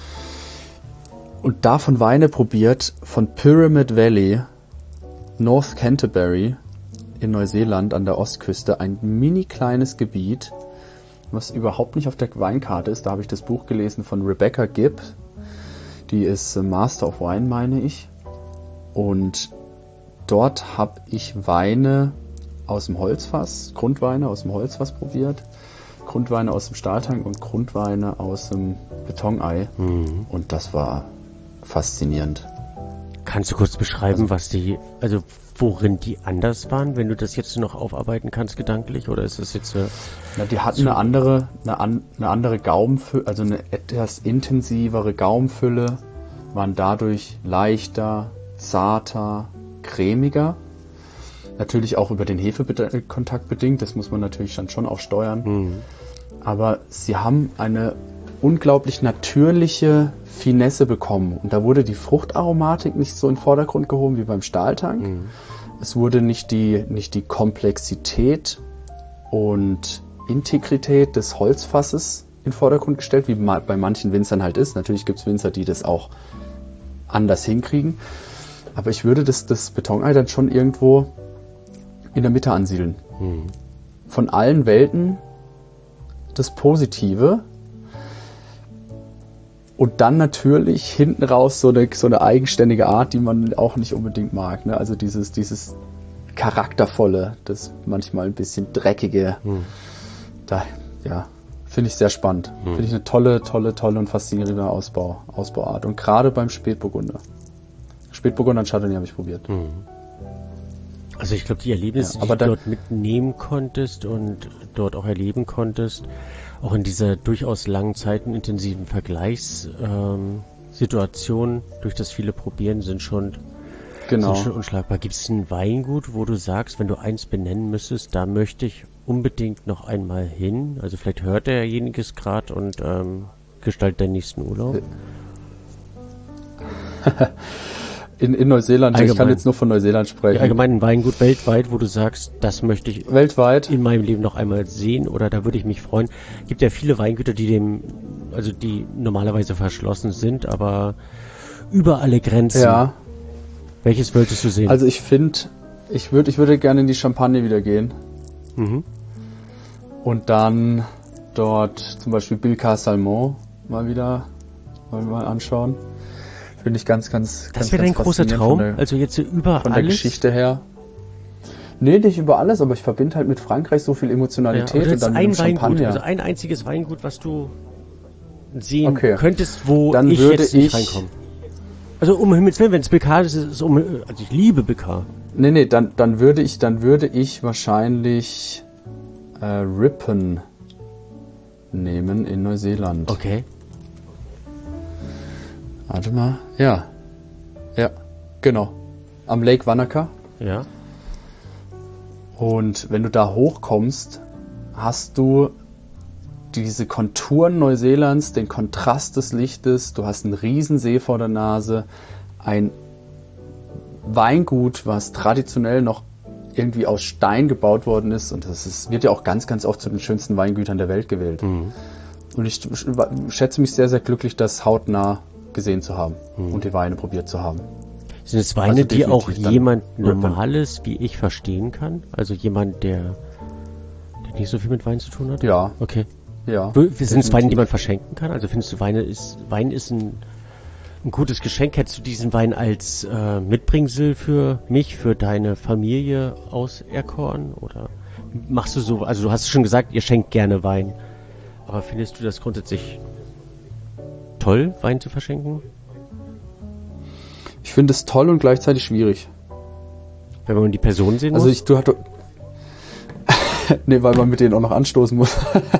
Und davon Weine probiert von Pyramid Valley, North Canterbury in Neuseeland an der Ostküste. Ein mini kleines Gebiet, was überhaupt nicht auf der Weinkarte ist. Da habe ich das Buch gelesen von Rebecca Gibb. Die ist Master of Wine, meine ich. Und dort habe ich Weine aus dem Holzfass, Grundweine aus dem Holzfass probiert, Grundweine aus dem Stahltank und Grundweine aus dem Betonei. Mhm. Und das war faszinierend. Kannst du kurz beschreiben, was die, also worin die anders waren, wenn du das jetzt noch aufarbeiten kannst gedanklich, oder ist das jetzt äh, Na, die hatten eine andere, eine, an, eine andere Gaumenfülle, also eine etwas intensivere Gaumenfülle, waren dadurch leichter, zarter, cremiger. Natürlich auch über den Hefekontakt bedingt, das muss man natürlich dann schon auch steuern. Mhm. Aber sie haben eine unglaublich natürliche Finesse bekommen. Und da wurde die Fruchtaromatik nicht so in den Vordergrund gehoben wie beim Stahltank. Mhm. Es wurde nicht die, nicht die Komplexität und Integrität des Holzfasses in den Vordergrund gestellt, wie bei manchen Winzern halt ist. Natürlich gibt es Winzer, die das auch anders hinkriegen. Aber ich würde das, das Betonei dann schon irgendwo in der Mitte ansiedeln. Mhm. Von allen Welten das Positive. Und dann natürlich hinten raus so eine, so eine eigenständige Art, die man auch nicht unbedingt mag. Ne? Also dieses, dieses Charaktervolle, das manchmal ein bisschen Dreckige. Hm. Da, ja, finde ich sehr spannend. Hm. Finde ich eine tolle, tolle, tolle und faszinierende Ausbau, Ausbauart. Und gerade beim Spätburgunder. Spätburgunder und Chardonnay habe ich probiert. Hm. Also ich glaube, die Erlebnisse, ja, aber die du dann, dort mitnehmen konntest und dort auch erleben konntest, auch in dieser durchaus langen zeitenintensiven Vergleichssituation ähm, durch das viele Probieren sind schon, genau. sind schon unschlagbar. Gibt es ein Weingut, wo du sagst, wenn du eins benennen müsstest, da möchte ich unbedingt noch einmal hin? Also vielleicht hört derjenige es gerade und ähm, gestaltet den nächsten Urlaub? In, in Neuseeland, allgemein. Ich kann jetzt nur von Neuseeland sprechen. Ja, allgemein ein Weingut weltweit, wo du sagst, das möchte ich weltweit in meinem Leben noch einmal sehen oder da würde ich mich freuen. Gibt ja viele Weingüter, die dem, also die normalerweise verschlossen sind, aber über alle Grenzen. Ja. Welches wolltest du sehen? Also ich finde, ich würde ich würde gerne in die Champagne wieder gehen. Mhm. Und dann dort zum Beispiel Bilka Salmon mal wieder mal, mal anschauen. Finde ich ganz, ganz, das wäre dein großer Traum? Der, also jetzt über von alles? Der Geschichte her. Nee, nicht über alles, aber ich verbinde halt mit Frankreich so viel Emotionalität. Ja, und dann ein mit Weingut, Champagner. also ein einziges Weingut, was du sehen okay. könntest, wo dann ich würde jetzt nicht ich reinkomme. Also um Himmels Willen, wenn es B K ist, ist es um, also ich liebe B K. Nee, nee, dann, dann würde ich, dann würde ich wahrscheinlich äh, Ripon nehmen in Neuseeland. Okay. Warte mal. Ja. Ja, genau. Am Lake Wanaka. Ja. Und wenn du da hochkommst, hast du diese Konturen Neuseelands, den Kontrast des Lichtes, du hast einen riesen See vor der Nase, ein Weingut, was traditionell noch irgendwie aus Stein gebaut worden ist und das ist, wird ja auch ganz, ganz oft zu den schönsten Weingütern der Welt gewählt. Mhm. Und ich schätze mich sehr, sehr glücklich, das hautnah gesehen zu haben hm. und die Weine probiert zu haben. Sind es Weine, also die auch jemand Normales wie ich verstehen kann? Also jemand, der, der nicht so viel mit Wein zu tun hat? Ja. Okay. Ja. Sind es Weine, die man verschenken kann? Also findest du, Weine ist, Wein ist ein, ein gutes Geschenk? Hättest du diesen Wein als äh, Mitbringsel für mich, für deine Familie auserkoren? Oder machst du so, also du hast schon gesagt, ihr schenkt gerne Wein. Aber findest du das grundsätzlich toll, Wein zu verschenken? Ich finde es toll und gleichzeitig schwierig. Wenn man die Person sehen also muss? Ich, du hast, nee, weil man mit denen auch noch anstoßen muss.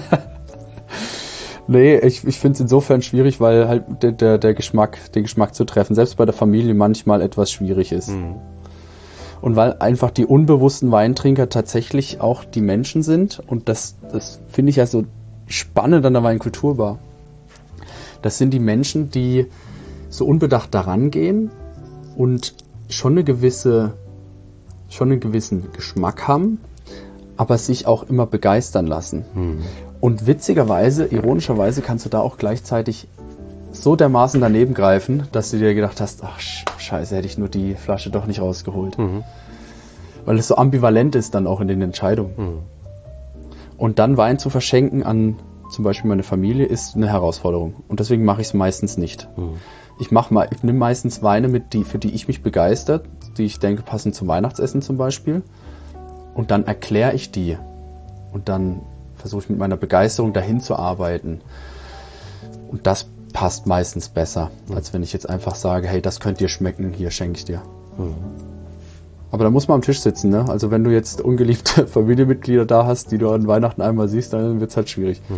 Nee, ich, ich finde es insofern schwierig, weil halt der, der, der Geschmack, den Geschmack zu treffen, selbst bei der Familie manchmal etwas schwierig ist. Mhm. Und weil einfach die unbewussten Weintrinker tatsächlich auch die Menschen sind und das, das finde ich ja so spannend an der Weinkulturbar. Das sind die Menschen, die so unbedacht daran gehen und schon eine gewisse, schon einen gewissen Geschmack haben, aber sich auch immer begeistern lassen. Hm. Und witzigerweise, ironischerweise kannst du da auch gleichzeitig so dermaßen daneben greifen, dass du dir gedacht hast, ach scheiße, hätte ich nur die Flasche doch nicht rausgeholt. Mhm. Weil es so ambivalent ist dann auch in den Entscheidungen. Mhm. Und dann Wein zu verschenken an zum Beispiel meine Familie ist eine Herausforderung. Und deswegen mache ich es meistens nicht. Mhm. Ich mache mal, ich nehme meistens Weine mit, die, für die ich mich begeistert, die ich denke passen zum Weihnachtsessen zum Beispiel. Und dann erkläre ich die. Und dann versuche ich mit meiner Begeisterung dahin zu arbeiten. Und das passt meistens besser, mhm. als wenn ich jetzt einfach sage, hey, das könnt dir schmecken, hier schenke ich dir. Mhm. Aber da muss man am Tisch sitzen, ne? Also wenn du jetzt ungeliebte Familienmitglieder da hast, die du an Weihnachten einmal siehst, dann wird's halt schwierig. Mhm.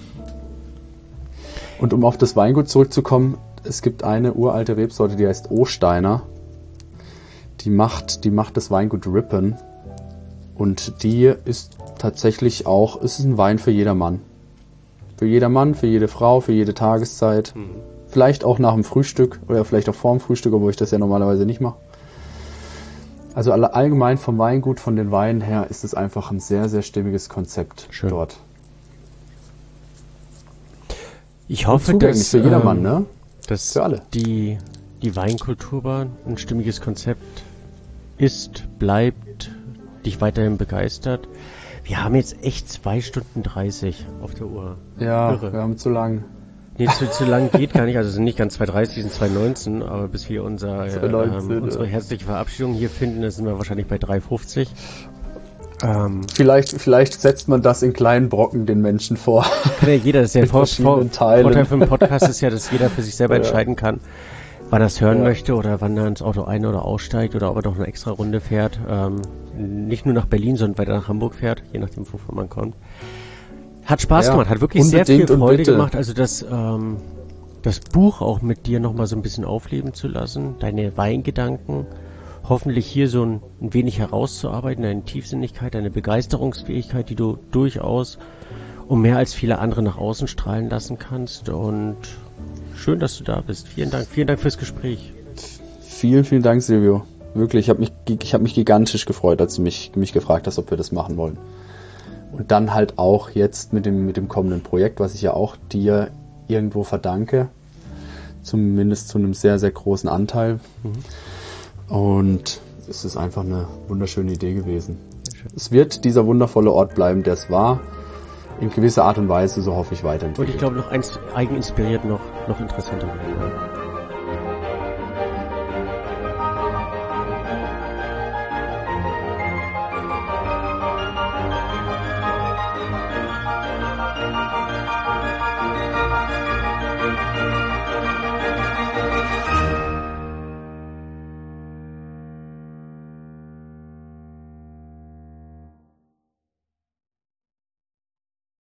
Und um auf das Weingut zurückzukommen, es gibt eine uralte Rebsorte, die heißt Osteiner. Die macht, die macht das Weingut Rippen. Und die ist tatsächlich auch, es ist ein Wein für jedermann. Für jedermann, für jede Frau, für jede Tageszeit. Mhm. Vielleicht auch nach dem Frühstück oder vielleicht auch vor dem Frühstück, obwohl ich das ja normalerweise nicht mache. Also allgemein vom Weingut, von den Weinen her, ist es einfach ein sehr, sehr stimmiges Konzept Schön. Dort. Ich hoffe, dass, für jedermann, ähm, ne? dass für alle. Die, die Weinkulturbahn ein stimmiges Konzept ist, bleibt, dich weiterhin begeistert. Wir haben jetzt echt zwei Stunden dreißig auf der Uhr. Ja, Irre. Wir haben zu lang. Nee, zu, zu lang geht gar nicht, also es sind nicht ganz zwei dreißig, es sind zwei neunzehn, aber bis wir unser, ähm, unsere herzliche Verabschiedung hier finden, sind wir wahrscheinlich bei drei fünfzig. Ähm, vielleicht, vielleicht setzt man das in kleinen Brocken den Menschen vor. Kann ja jeder, das ist ja Vor- Vor- Vorteil für einen Podcast ist ja, dass jeder für sich selber ja. entscheiden kann, wann er es hören ja. möchte oder wann er ins Auto ein- oder aussteigt oder ob er noch eine extra Runde fährt. Ähm, nicht nur nach Berlin, sondern weiter nach Hamburg fährt, je nachdem, wovon man kommt. Hat Spaß ja, gemacht, hat wirklich sehr viel Freude gemacht, also das, ähm, das Buch auch mit dir nochmal so ein bisschen aufleben zu lassen, deine Weingedanken, hoffentlich hier so ein, ein wenig herauszuarbeiten, deine Tiefsinnigkeit, deine Begeisterungsfähigkeit, die du durchaus um mehr als viele andere nach außen strahlen lassen kannst und schön, dass du da bist. Vielen Dank, vielen Dank fürs Gespräch. Vielen, vielen Dank, Silvio. Wirklich, ich habe mich, ich habe mich gigantisch gefreut, als du mich, mich gefragt hast, ob wir das machen wollen. Und dann halt auch jetzt mit dem, mit dem kommenden Projekt, was ich ja auch dir irgendwo verdanke. Zumindest zu einem sehr, sehr großen Anteil. Mhm. Und es ist einfach eine wunderschöne Idee gewesen. Es wird dieser wundervolle Ort bleiben, der es war. In gewisser Art und Weise, so hoffe ich, weiterentwickeln. Und ich glaube, noch eins eigeninspiriert noch, noch interessanter werden.